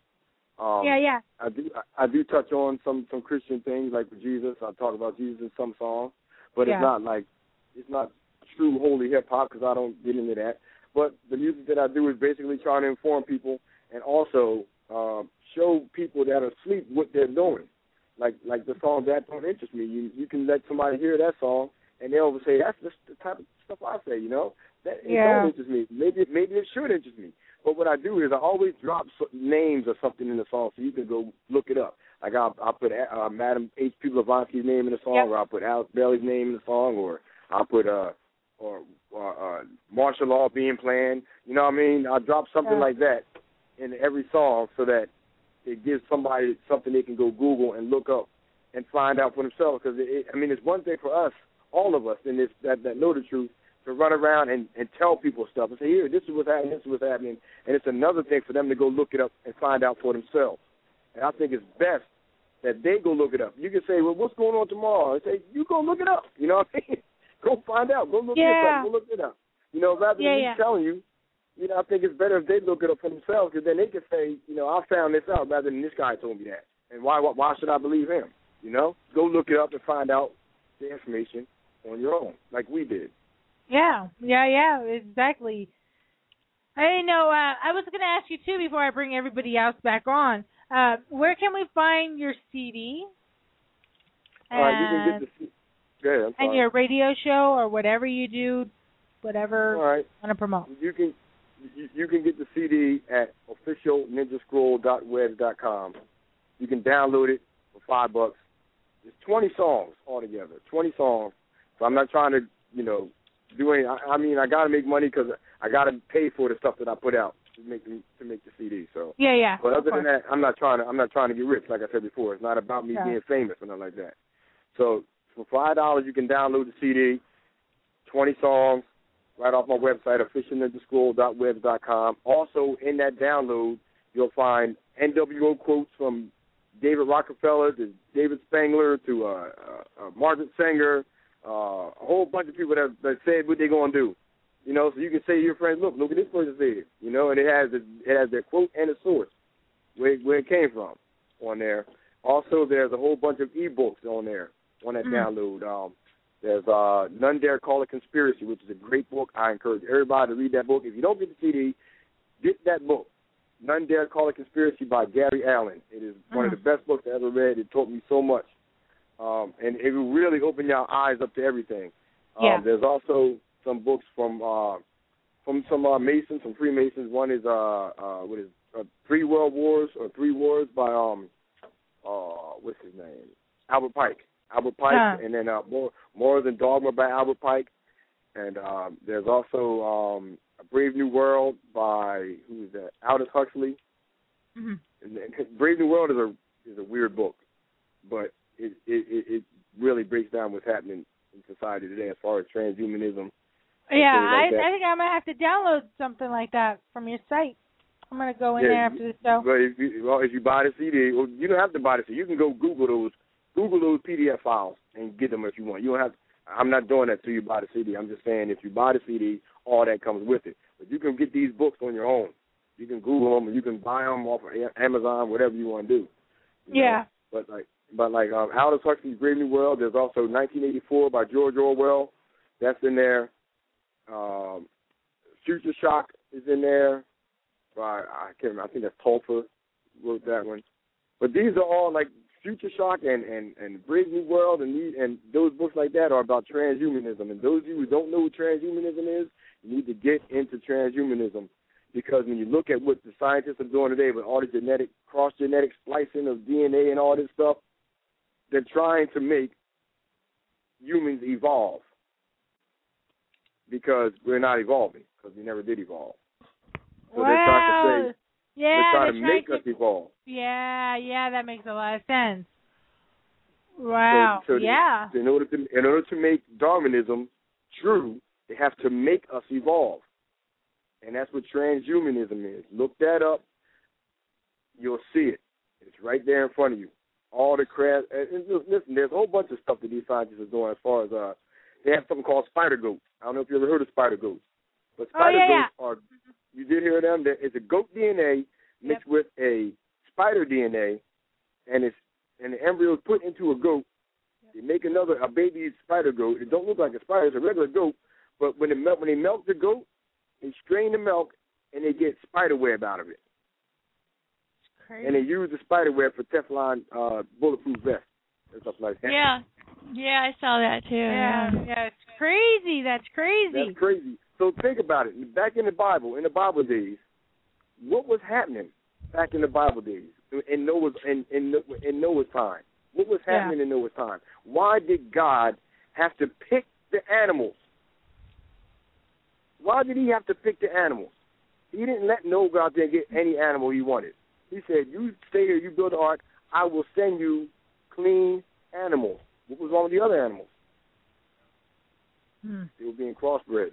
I do touch on some Christian things like with Jesus. I talk about Jesus in some songs, but it's not true holy hip hop because I don't get into that. But the music that I do is basically trying to inform people and also show people that are asleep what they're doing. Like the song That Don't Interest Me. You can let somebody hear that song and they'll say, that's just the type of stuff I say, That it don't interest me. Maybe it should interest me. But what I do is I always drop names or something in the song so you can go look it up. Like I'll put Madam H.P. Blavatsky's name in the song, or I'll put Alex Bailey's name in the song, or I'll put martial law being planned. You know what I mean? I'll drop something like that in every song so that it gives somebody something they can go Google and look up and find out for themselves. Because, it's one thing for us, all of us in this that know the truth, to run around and tell people stuff and say, here, this is what's happening, this is what's happening. And it's another thing for them to go look it up and find out for themselves. And I think it's best that they go look it up. You can say, well, what's going on tomorrow? And say, you go look it up. You know what I mean? Go find out. Go look it up. Go look it up. Rather than me telling you, I think it's better if they look it up for themselves, because then they can say, I found this out rather than this guy told me that. And why should I believe him? Go look it up and find out the information on your own, like we did.
Yeah, exactly. I know. I was going to ask you, too, before I bring everybody else back on, where can we find your CD?
You can get the CD.
And your radio show or whatever you do, whatever you want to promote.
You can get the CD at officialninjascroll.webs.com. You can download it for $5. There's 20 songs altogether, 20 songs. So I'm not trying to, do any. I got to make money because I got to pay for the stuff that I put out to make the CD. So But other than that, I'm not trying to get rich. Like I said before, it's not about me being famous or nothing like that. So for $5, you can download the CD, 20 songs, right off my website, officialninjascroll.webs.com. Also, in that download, you'll find NWO quotes from David Rockefeller to David Spangler to Margaret Sanger, a whole bunch of people that said what they're going to do. So you can say to your friends, look what this person said. And it has their quote and a source, where it came from on there. Also, there's a whole bunch of ebooks on there on that download. There's None Dare Call It Conspiracy, which is a great book. I encourage everybody to read that book. If you don't get the CD, get that book, None Dare Call It Conspiracy by Gary Allen. It is one of the best books I ever read. It taught me so much. And it will really open your eyes up to everything. There's also some books from some Masons, some Freemasons. One is Three World Wars or Three Wars by what's his name? Albert Pike, and then More Than Dogma by Albert Pike. And there's also A Brave New World by Aldous Huxley. And Brave New World is a weird book, but it really breaks down what's happening in society today as far as transhumanism.
Yeah, I think I might have to download something like that from your site. I'm going to go in there after the show.
But if you buy the CD, well, you don't have to buy the CD. You can go Google those PDF files and get them if you want. You don't have. I'm not doing that till you buy the CD. I'm just saying if you buy the CD, all that comes with it. But you can get these books on your own. You can Google them, and you can buy them off of Amazon, whatever you want to do. You know? But like Aldous Huxley's Brave New World. There's also 1984 by George Orwell. That's in there. Future Shock is in there. I can't remember. I think that's Tolfa wrote that one. But these are all like Future Shock and Brave New World and those books like that are about transhumanism. And those of you who don't know what transhumanism is, you need to get into transhumanism, because when you look at what the scientists are doing today with all the cross-genetic splicing of DNA and all this stuff, they're trying to make humans evolve because we're not evolving because we never did evolve. So they're trying to say they're trying to make us evolve.
Yeah, that makes a lot of sense. Wow.
So in order to make Darwinism true, they have to make us evolve. And that's what transhumanism is. Look that up. You'll see it. It's right there in front of you. All the crap. Listen, there's a whole bunch of stuff that these scientists are doing as far as they have something called spider goats. I don't know if you ever heard of spider goats. But spider goats are, you did hear them? It's a goat DNA mixed with a spider DNA, and the embryo is put into a goat. They make a baby spider goat. It don't look like a spider. It's a regular goat. But when they milk the goat, they strain the milk, and they get spider web out of it.
Crazy.
And they use the spider web for Teflon bulletproof vests and stuff like that.
Yeah, I saw that too.
Yeah, it's crazy. That's crazy.
That's crazy. So think about it. Back in the Bible days, what was happening back in the Bible days in Noah's time? What was happening in Noah's time? Why did God have to pick the animals? Why did he have to pick the animals? He didn't let Noah go out there and get any animal he wanted. He said, you stay here, you build the ark, I will send you clean animals. What was wrong with the other animals? They were being crossbred.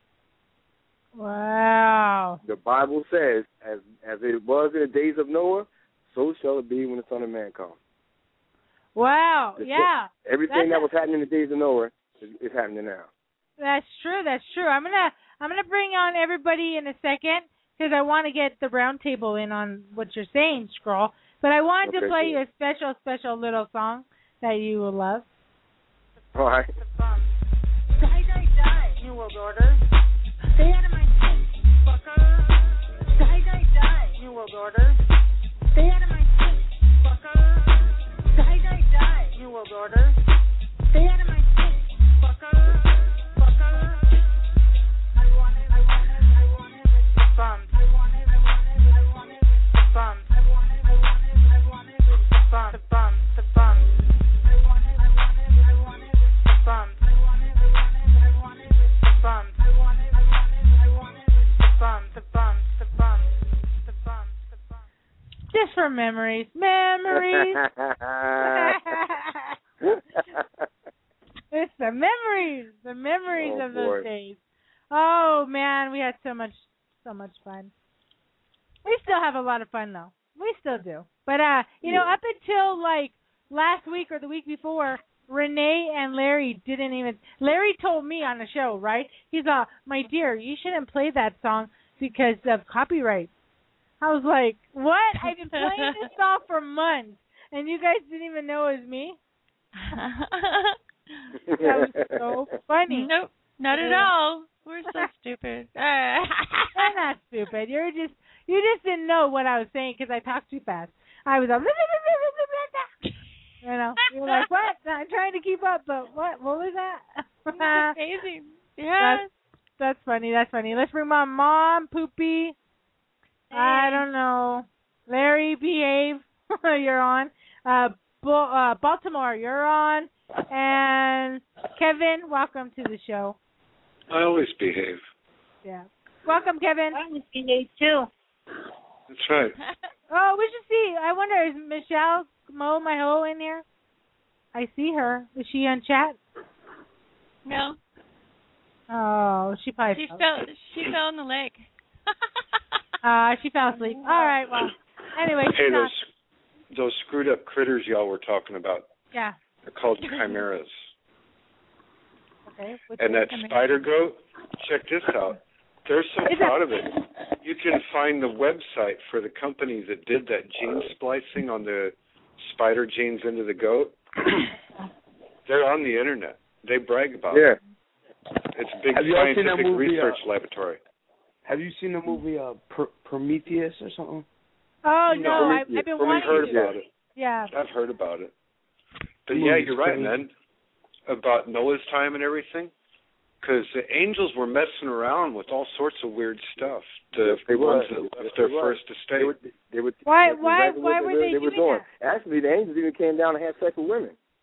Wow.
The Bible says, as it was in the days of Noah, so shall it be when the Son of Man comes.
Wow,
Everything that was happening in the days of Noah is happening now.
That's true. I'm gonna bring on everybody in a second because I want to get the round table in on what you're saying, Skrull. But I wanted to play you a special little song that you will love.
All right.
Die, New World Order. Stay out of my face, fucker. Die, New World Order. Stay out of my face, fucker. Die, New World Order. Stay out of my face, fucker. I want it, bums. I want it, bums. I want it, bums. The bums. I want it, bums. I want it, bums. I want it, bums. The bums. Just for memories. It's the memories of those days. Oh man, we had so much fun. We still have a lot of fun though. We still do. But up until like last week or the week before, Renee and Larry Larry told me on the show, right? He's my dear, you shouldn't play that song because of copyright. I was like, what? I've been playing this song for months and you guys didn't even know it was me? That was so funny.
Nope, not at all. We're so stupid.
I'm not stupid. You just didn't know what I was saying because I talked too fast. I was you know, you were like, what? I'm trying to keep up, but what was that?
Amazing. Yeah.
That's funny. Let's bring my mom, Poopy. Hey. I don't know. Larry, behave. You're on. Baltimore, you're on. And Kevin, welcome to the show.
I always behave.
Yeah. Welcome, Kevin.
I always behave too.
That's right.
Oh, we should see. I wonder, is Michelle Mo my hoe in here? I see her. Is she on chat?
No.
Oh, she probably
She fell in the lake.
She fell asleep. All right, well. Anyway,
hey, those screwed up critters y'all were talking about.
Yeah.
They're called chimeras.
Okay.
And that spider goat, check this out. They're so proud of it. You can find the website for the company that did that gene splicing on the spider genes into the goat. They're on the internet. They brag about it. It's a big scientific research laboratory.
Have you seen the movie Prometheus or something?
Oh, no, I've been watching it.
Heard about it.
Yeah.
I've heard about it. But yeah, you're right, man, about Noah's time and everything. Because the angels were messing around with all sorts of weird stuff. The ones that left their first estate.
Why were they doing that?
Actually, the angels even came down and had sex with women.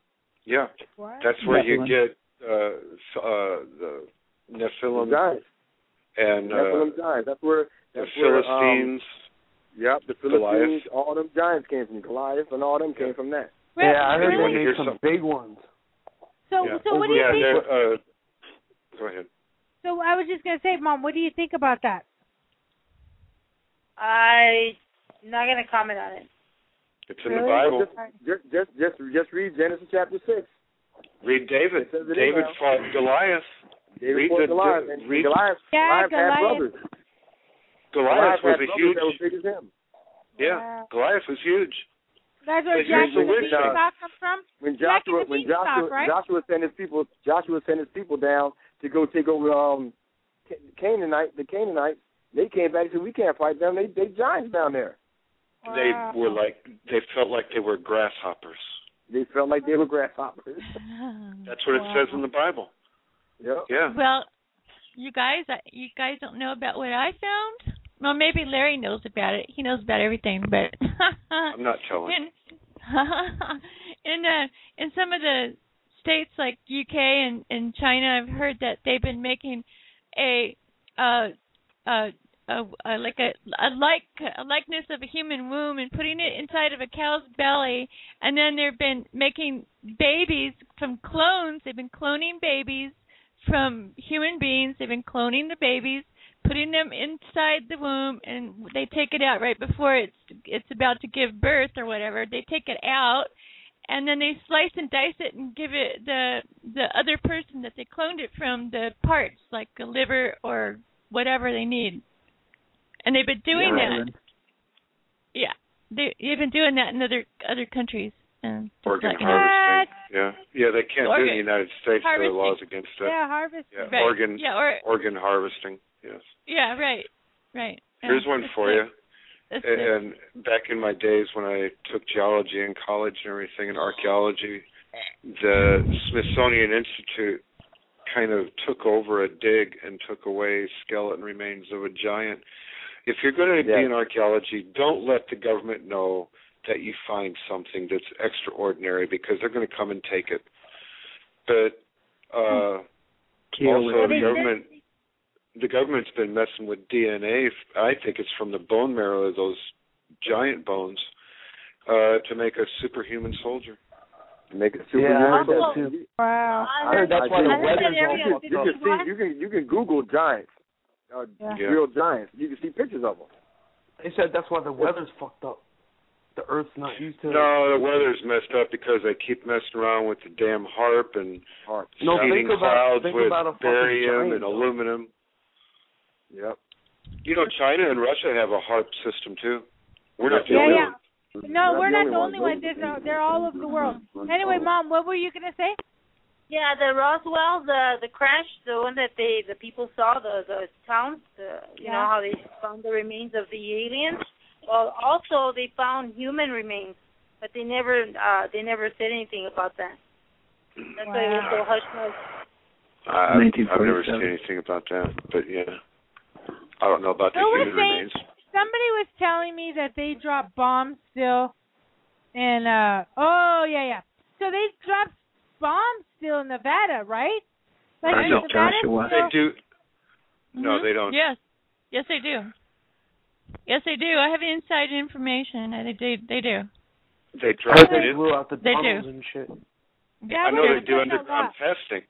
Yeah,
What?
that's where you get the Nephilim
giants.
And
Nephilim giants. That's where
the Philistines.
The Philistines.
Goliath.
All them giants came from Goliath, and all them came from that.
Yeah, I heard
Really?
you named some big ones.
So what do you think?
Go ahead.
So I was just gonna say, Mom, what do you think about that?
I'm not gonna comment on it.
It's in the Bible.
Just read Genesis chapter 6.
Read David. David fought Goliath.
David fought Goliath. Goliath had brothers.
Goliath was a huge.
That was big as him.
Yeah, Goliath was huge.
That's where Jack and the Beanstalk comes from.
When Joshua sent his people down to go take over the Canaanites, they came back and said, "We can't fight them. They giants down there."
Wow.
They felt like they were grasshoppers.
They felt like they were grasshoppers.
That's what it says in the Bible.
Yep.
Yeah.
Well, you guys don't know about what I found. Well, maybe Larry knows about it. He knows about everything, but
I'm not telling.
In some of the states like UK and China, I've heard that they've been making a likeness of a human womb and putting it inside of a cow's belly, and then they've been making babies from clones. They've been cloning babies from human beings. They've been cloning the babies, putting them inside the womb, and they take it out right before it's about to give birth or whatever. They take it out, and then they slice and dice it and give it the other person that they cloned it from the parts, like a liver or whatever they need. And they've been doing that. Yeah, they've been doing that in other countries.
Organ harvesting. Yeah, they can't do it in the United States. There are laws against it.
Yeah, harvesting.
Yeah,
right.
organ harvesting. Yes.
Yeah, right.
Here's one for you. And back in my days when I took geology in college and everything, and archaeology, the Smithsonian Institute kind of took over a dig and took away skeleton remains of a giant. If you're going to be in archaeology, don't let the government know that you find something that's extraordinary, because they're going to come and take it. But also the government's been messing with DNA. I think it's from the bone marrow of those giant bones to make a superhuman soldier.
Make a superhuman
soldier. Wow.
I heard that's why the weather's all
you can Google giants, real giants. You can see pictures of them.
They said that's why the weather's fucked up. The Earth's not used to it.
No, the weather's messed up because they keep messing around with the damn HAARP and heating clouds with barium and aluminum. Yep. You know, China and Russia have a HAARP system too. We're not the only ones.
No, we're not the only ones. They're all over the world. Anyway, Mom, what were you gonna say?
Yeah, the Roswell, the crash, the one that the people saw, the towns, you know how they found the remains of the aliens. Well, also they found human remains, but they never said anything about that. That's why it was so hush hush.
I've never seen anything about that, but I don't know about the human remains.
Somebody was telling me that they dropped bombs still, and so they dropped bombs still in Nevada, right? Like in Nevada,
they do. No, they don't.
Yes, they do. Yes, they do. I have inside information. I think they do.
They drop it in.
Blew out the tunnels
do.
and shit.
I know they do underground testing.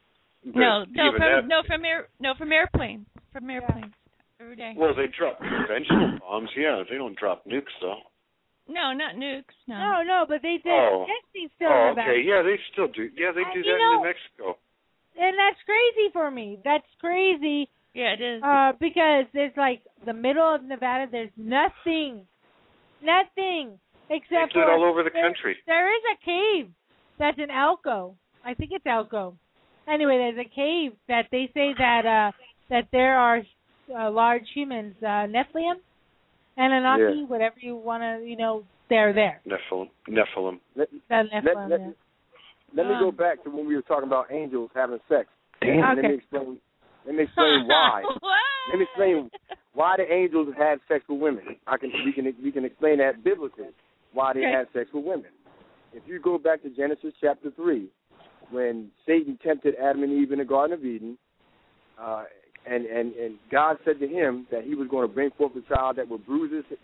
From airplanes. From airplanes every day.
Well, they drop conventional bombs. Yeah, they don't drop nukes though.
No, not nukes.
No, but they did testing still in Nevada.
Okay, yeah, they still do. Yeah, they do that in New Mexico.
And that's crazy for me. That's crazy.
Yeah, it is.
Because there's like the middle of Nevada, there's nothing except
for all over the country.
There is a cave that's in Elko. I think it's Elko. Anyway, there's a cave that they say that there are large humans, Nephilim, Anunnaki, whatever you want to, they're there.
Nephilim.
Let me go back to when we were talking about angels having sex.
Damn.
Let me explain why. Let me explain why the angels had sex with women. We can explain that biblically, why they had sex with women. if you go back to Genesis chapter 3, when Satan tempted Adam and Eve in the Garden of Eden, and God said to him that he was going to bring forth a child that would bruise his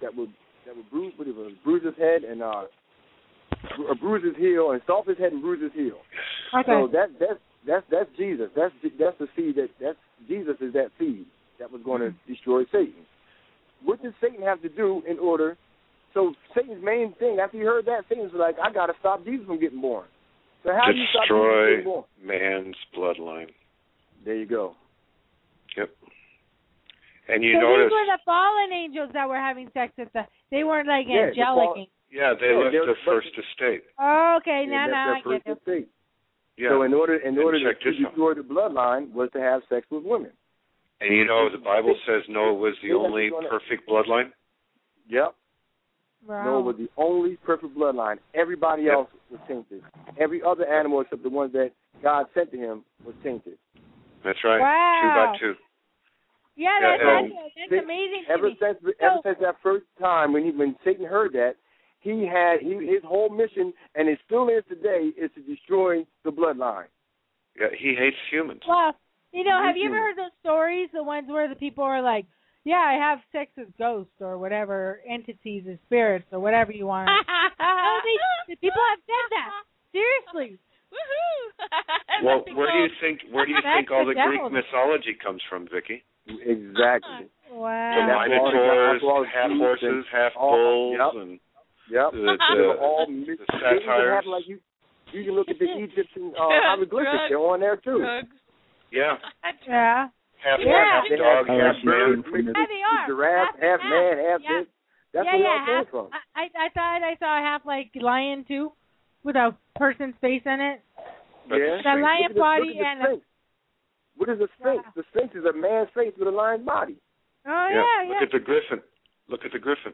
head and bruise his heel, and stomp his head and bruise his heel.
Okay.
So that's Jesus. That's the seed that's Jesus is that seed that was going to destroy Satan. What did Satan have to do in order? So Satan's main thing, after he heard that, Satan was like, I got to stop Jesus from getting born. So how do you stop Jesus from getting born?
Man's bloodline.
There you go.
Yep. And you
so
notice...
these were the fallen angels that were having sex with they weren't like angelic.
They left the first estate.
Okay, now I get it.
Yeah. So in order to destroy the bloodline was to have sex with women.
And you know the Bible says Noah was the only perfect bloodline?
Yep.
Wow.
Noah was the only perfect bloodline. Everybody else was tainted. Every other animal except the ones that God sent to him was tainted.
That's right.
Wow.
2 by 2.
Yeah, that's amazing.
Ever since that first time when Satan heard that, his whole mission, and it still is today, is to destroy the bloodline.
Yeah, he hates humans.
Well, have you ever heard those stories, the ones where the people are like, yeah, I have sex with ghosts or whatever, entities or spirits or whatever you want. People have said that. Seriously.
Woohoo!
Well, where do you think all the Greek mythology comes from, Vicky?
Exactly.
Wow.
The Minotaurs, half horses, half bulls, and the satires.
You can look at the Egyptian hieroglyphics; they're on there too.
Yeah.
Yeah.
Half dog, half man.
Giraffe, half man, half this. That's where it all came from.
I thought I saw a half like lion too, with a person's face in it.
Yeah.
The lion body and.
What is a sphinx? The sphinx is a man's face with a lion's body.
Oh yeah.
Look at the griffin. Look at the griffin.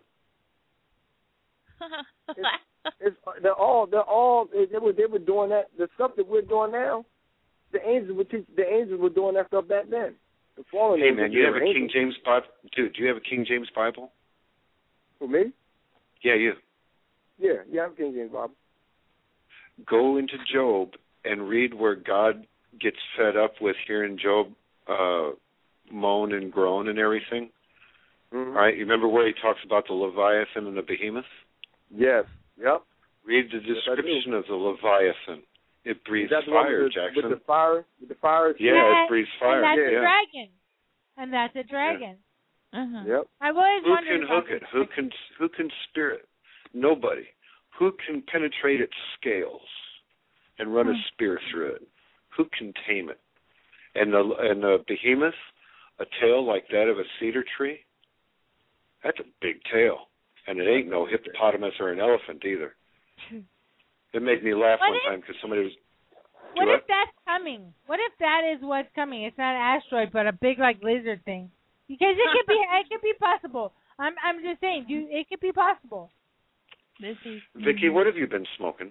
They're all they were doing that. The stuff that we're doing now, the angels were doing that stuff back then. The fallen
hey man, you have a King James Bible? Dude, do you have a King James Bible?
For me?
Yeah, you.
Yeah, I have a King James Bible.
Go into Job and read where God gets fed up with hearing Job moan and groan and everything. Mm-hmm. Right? You remember where he talks about the Leviathan and the Behemoth?
Yes. Yep.
Read the description of the Leviathan. It breathes fire, Jackson.
With the fire?
Yeah, it breathes fire.
And that's a dragon. And that's a dragon.
Yeah. Yep.
I've always
Who
wondered
can hook it? Who can spear it? Nobody. Who can penetrate its scales and run a spear through it? Who can tame it? And the Behemoth, a tail like that of a cedar tree, that's a big tail. And it ain't no hippopotamus or an elephant either. It made me laugh one time because somebody was...
What if that's coming? What if that is what's coming? It's not an asteroid, but a big like lizard thing. Because it could be possible. I'm just saying, it could be possible.
Vicky, what have you been smoking?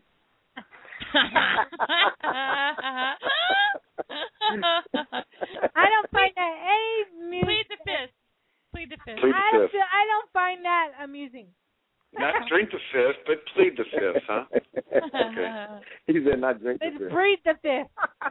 I don't find that any music.
Plead the fifth.
I don't find that amusing.
Not drink the fifth, but plead the fifth, huh? Okay.
He said not drink the fifth.
Plead the fifth.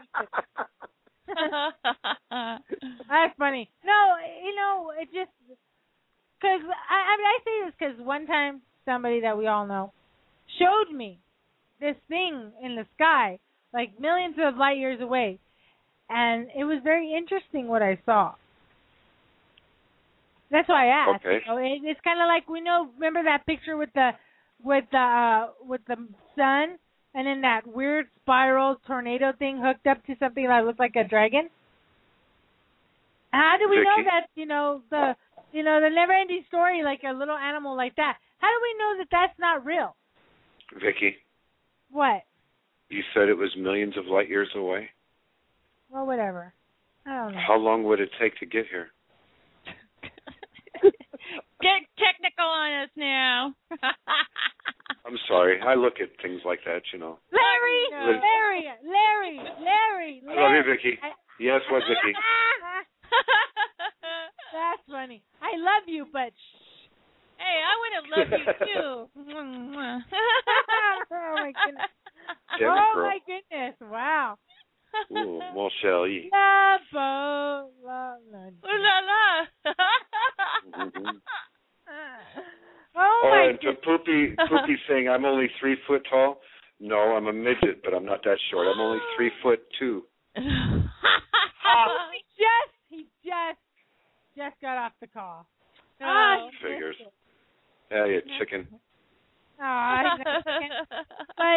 That's funny. No, it just because I say this because one time somebody that we all know showed me this thing in the sky, like millions of light years away, and it was very interesting what I saw. That's why I asked.
Okay.
It's kind of like remember that picture with the sun, and then that weird spiral tornado thing hooked up to something that looked like a dragon. How do we know that the never-ending story, like a little animal like that? How do we know that that's not real?
Vicky.
What?
You said it was millions of light years away?
Well, whatever. I don't know.
How long would it take to get here?
Get technical on us now.
I'm sorry. I look at things like that,
Larry.
I love you, Vicky. Yes, what, Vicky?
That's funny. I love you, but shh.
Hey, I want to love you too.
Oh my goodness.
Damn it,
Oh
girl.
my goodness. Wow.
Ooh, mon chéri.
La bo la la.
Ooh la la.
Mm-hmm.
Oh my
and to Poopy saying I'm only 3 foot tall. No, I'm a midget, but I'm not that short. I'm only 3'2".
He just got off the call.
Oh,
figures. Yeah, you chicken.
Oh, but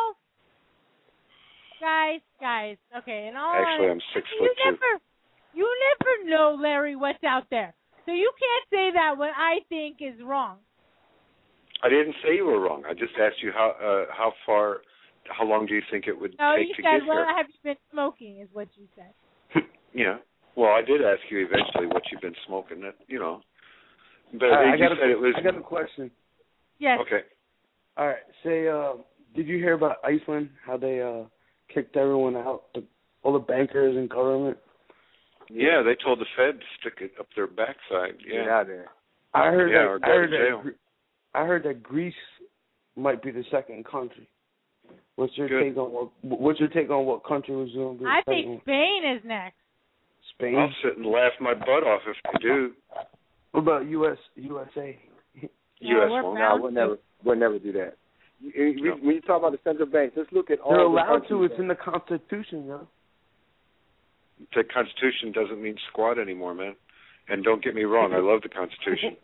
guys. Okay, and all.
Actually, I'm 6'2".
You never know, Larry, what's out there. So you can't say that what I think is wrong.
I didn't say you were wrong. I just asked you how long do you think it would take to get here?
No, you said, well, have you been smoking, is what you said.
Yeah. Well, I did ask you eventually what you've been smoking. That But
I got a question.
Yes.
Okay.
All right. Say, did you hear about Iceland? How they kicked everyone out, all the bankers and government?
Yeah, they told the Fed to stick it up their backside. Yeah.
Get out of there.
I heard
or go to jail.
I heard that Greece might be the second country. What's your take on what country was going to be?
I think Spain is next.
Spain.
I'll sit and laugh my butt off if they do.
What about USA?
US won't.
No, we'll never do that. When you talk about the central banks, let's look at all.
They're allowed to. It's in the Constitution, yo.
The Constitution doesn't mean squat anymore, man. And don't get me wrong, I love the Constitution.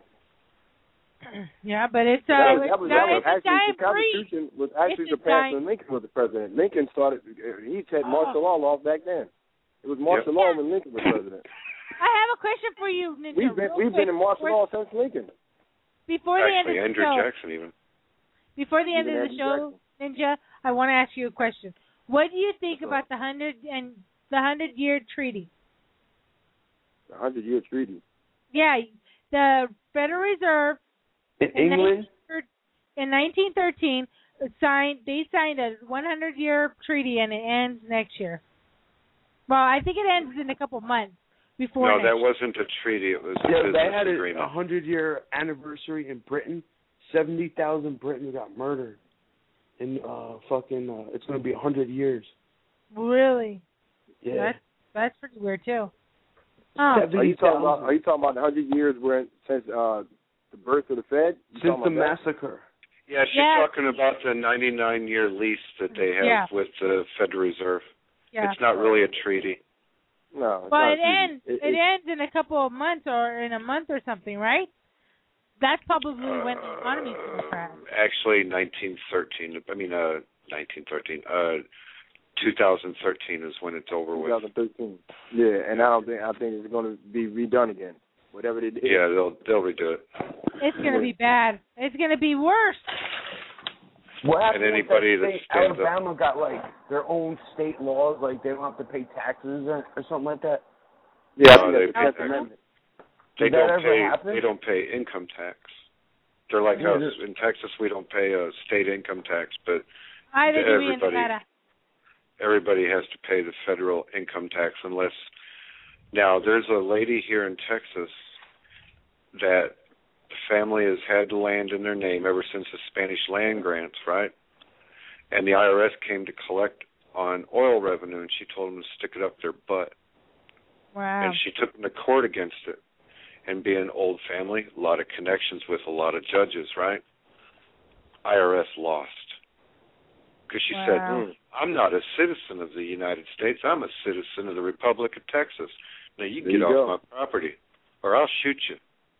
Yeah, but it's
the
Constitution
was actually surpassed when Lincoln was the president. Lincoln started. He had martial law laws back then. It was martial law when Lincoln was president.
I have a question for you, Ninja.
We've been in martial law since Lincoln.
Before the end of the
Andrew
show,
Jackson even.
Before the end of the show, Ninja, I want to ask you a question. What do you think about the 100-year treaty?
The 100-year treaty.
Yeah, the Federal Reserve
in England
in 1913 signed a 100-year treaty, and it ends next year. Well, I think it ends in a couple months before.
No, that wasn't a treaty. It was a business
they had
agreement.
a 100-year anniversary in Britain. 70,000 Britons got murdered. And it's going to be 100 years.
Really?
Yeah.
That's pretty weird too.
Are you talking about the 100 years since the birth of the Fed?
Since the massacre.
Yeah, she's talking about the 99-year lease that they have with the Federal Reserve.
Yeah.
It's not really a treaty.
No.
But it ends in a couple of months or in a month or something, right? That's probably when the economy's going to crash.
Actually, 1913. 2013 is when it's over with.
2013. Yeah, and I think it's going to be redone again. Whatever they did.
Yeah, they'll redo it.
It's going to be bad. It's going to be worse.
What happened
and anybody
that
that stands
Alabama got their own state laws, like they don't have to pay taxes or something like that?
Yeah,
they don't pay income tax. They're like us. In Texas, we don't pay a state income tax, but everybody has to pay the federal income tax unless. Now, there's a lady here in Texas that the family has had land in their name ever since the Spanish land grants, right? And the IRS came to collect on oil revenue, and she told them to stick it up their butt.
Wow.
And she took them to court against it. And being an old family, a lot of connections with a lot of judges, right? IRS lost. Because she said, I'm not a citizen of the United States. I'm a citizen of the Republic of Texas. Now, you get off my property, or I'll shoot you.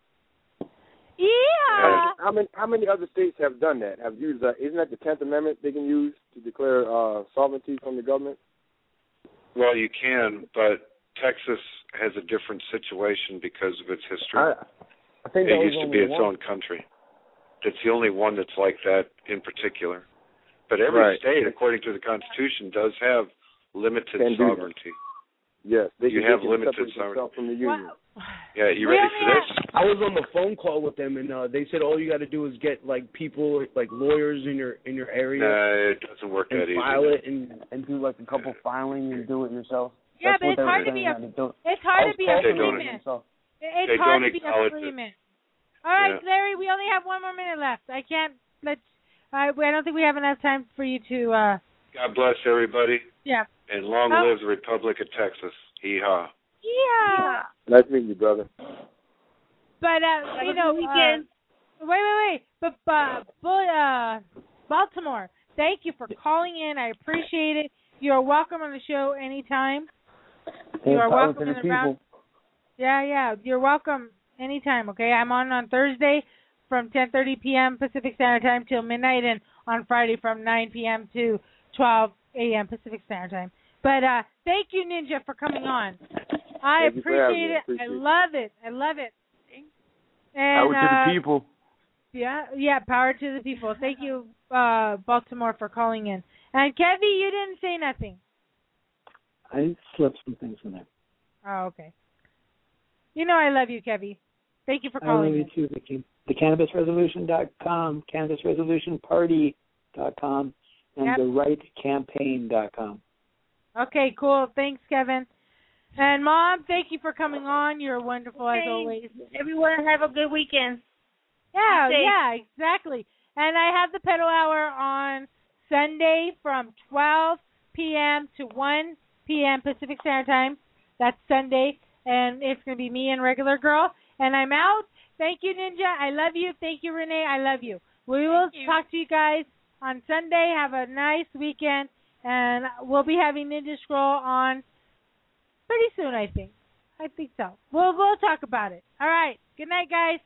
Yeah.
How many other states have done that? Have used isn't that the 10th Amendment they can use to declare sovereignty from the government?
Well, you can, but Texas has a different situation because of its history.
I think
it used to be its own country. It's the only one that's like that in particular. But every state, according to the Constitution, does have limited sovereignty.
Yes,
you have limited sovereignty
from the union.
Yeah, you ready for this?
I was on the phone call with them, and they said all you got to do is get people, lawyers in your area.
No, it doesn't work that easy.
File it and do a couple filing and do it yourself.
Yeah, but it's hard to be a freeman. It's hard to be a freeman. All right, Larry, we only have 1 more minute left. I can't let. I don't think we have enough time for you to.
God bless everybody.
Yeah.
And long live the Republic of Texas. Hee-haw.
Yeah.
Nice meeting you, brother.
But, you know, wait. But Baltimore, thank you for calling in. I appreciate it. You're welcome on the show anytime. You are welcome in the round. Yeah. You're welcome anytime, okay? I'm on Thursday from 10:30 p.m. Pacific Standard Time till midnight, and on Friday from 9 p.m. to 12 a.m. Pacific Standard Time. But thank you, Ninja, for coming on. I appreciate it. I love it. And,
power to the people.
Yeah, power to the people. Thank you, Baltimore, for calling in. And Kevy, you didn't say nothing.
I slipped some things in there.
Oh, okay. You know I love you, Kevy. Thank you for calling in.
I love you too, TheCannabisResolution.com, CannabisResolutionParty.com, and TheRightCampaign.com.
Okay, cool. Thanks, Kevin. And Mom, thank you for coming on. You're wonderful as always.
Everyone have a good weekend.
Yeah, exactly. And I have the Pedal Hour on Sunday from 12 p.m. to 1 p.m. Pacific Standard Time. That's Sunday. And it's going to be me and Regular Girl. And I'm out. Thank you, Ninja. I love you. Thank you, Renee. I love you. We will talk to you guys on Sunday. Have a nice weekend. And we'll be having Ninja Scroll on pretty soon, I think. I think so. We'll talk about it. All right. Good night, guys.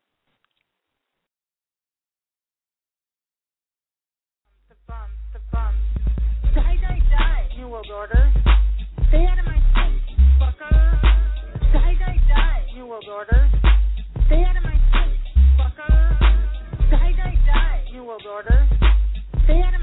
The bums. Die. New World Order. Stay out of my face, fucker. Die. New World Order. Stay out of my face, fucker. Die. New World Order. Stay out of my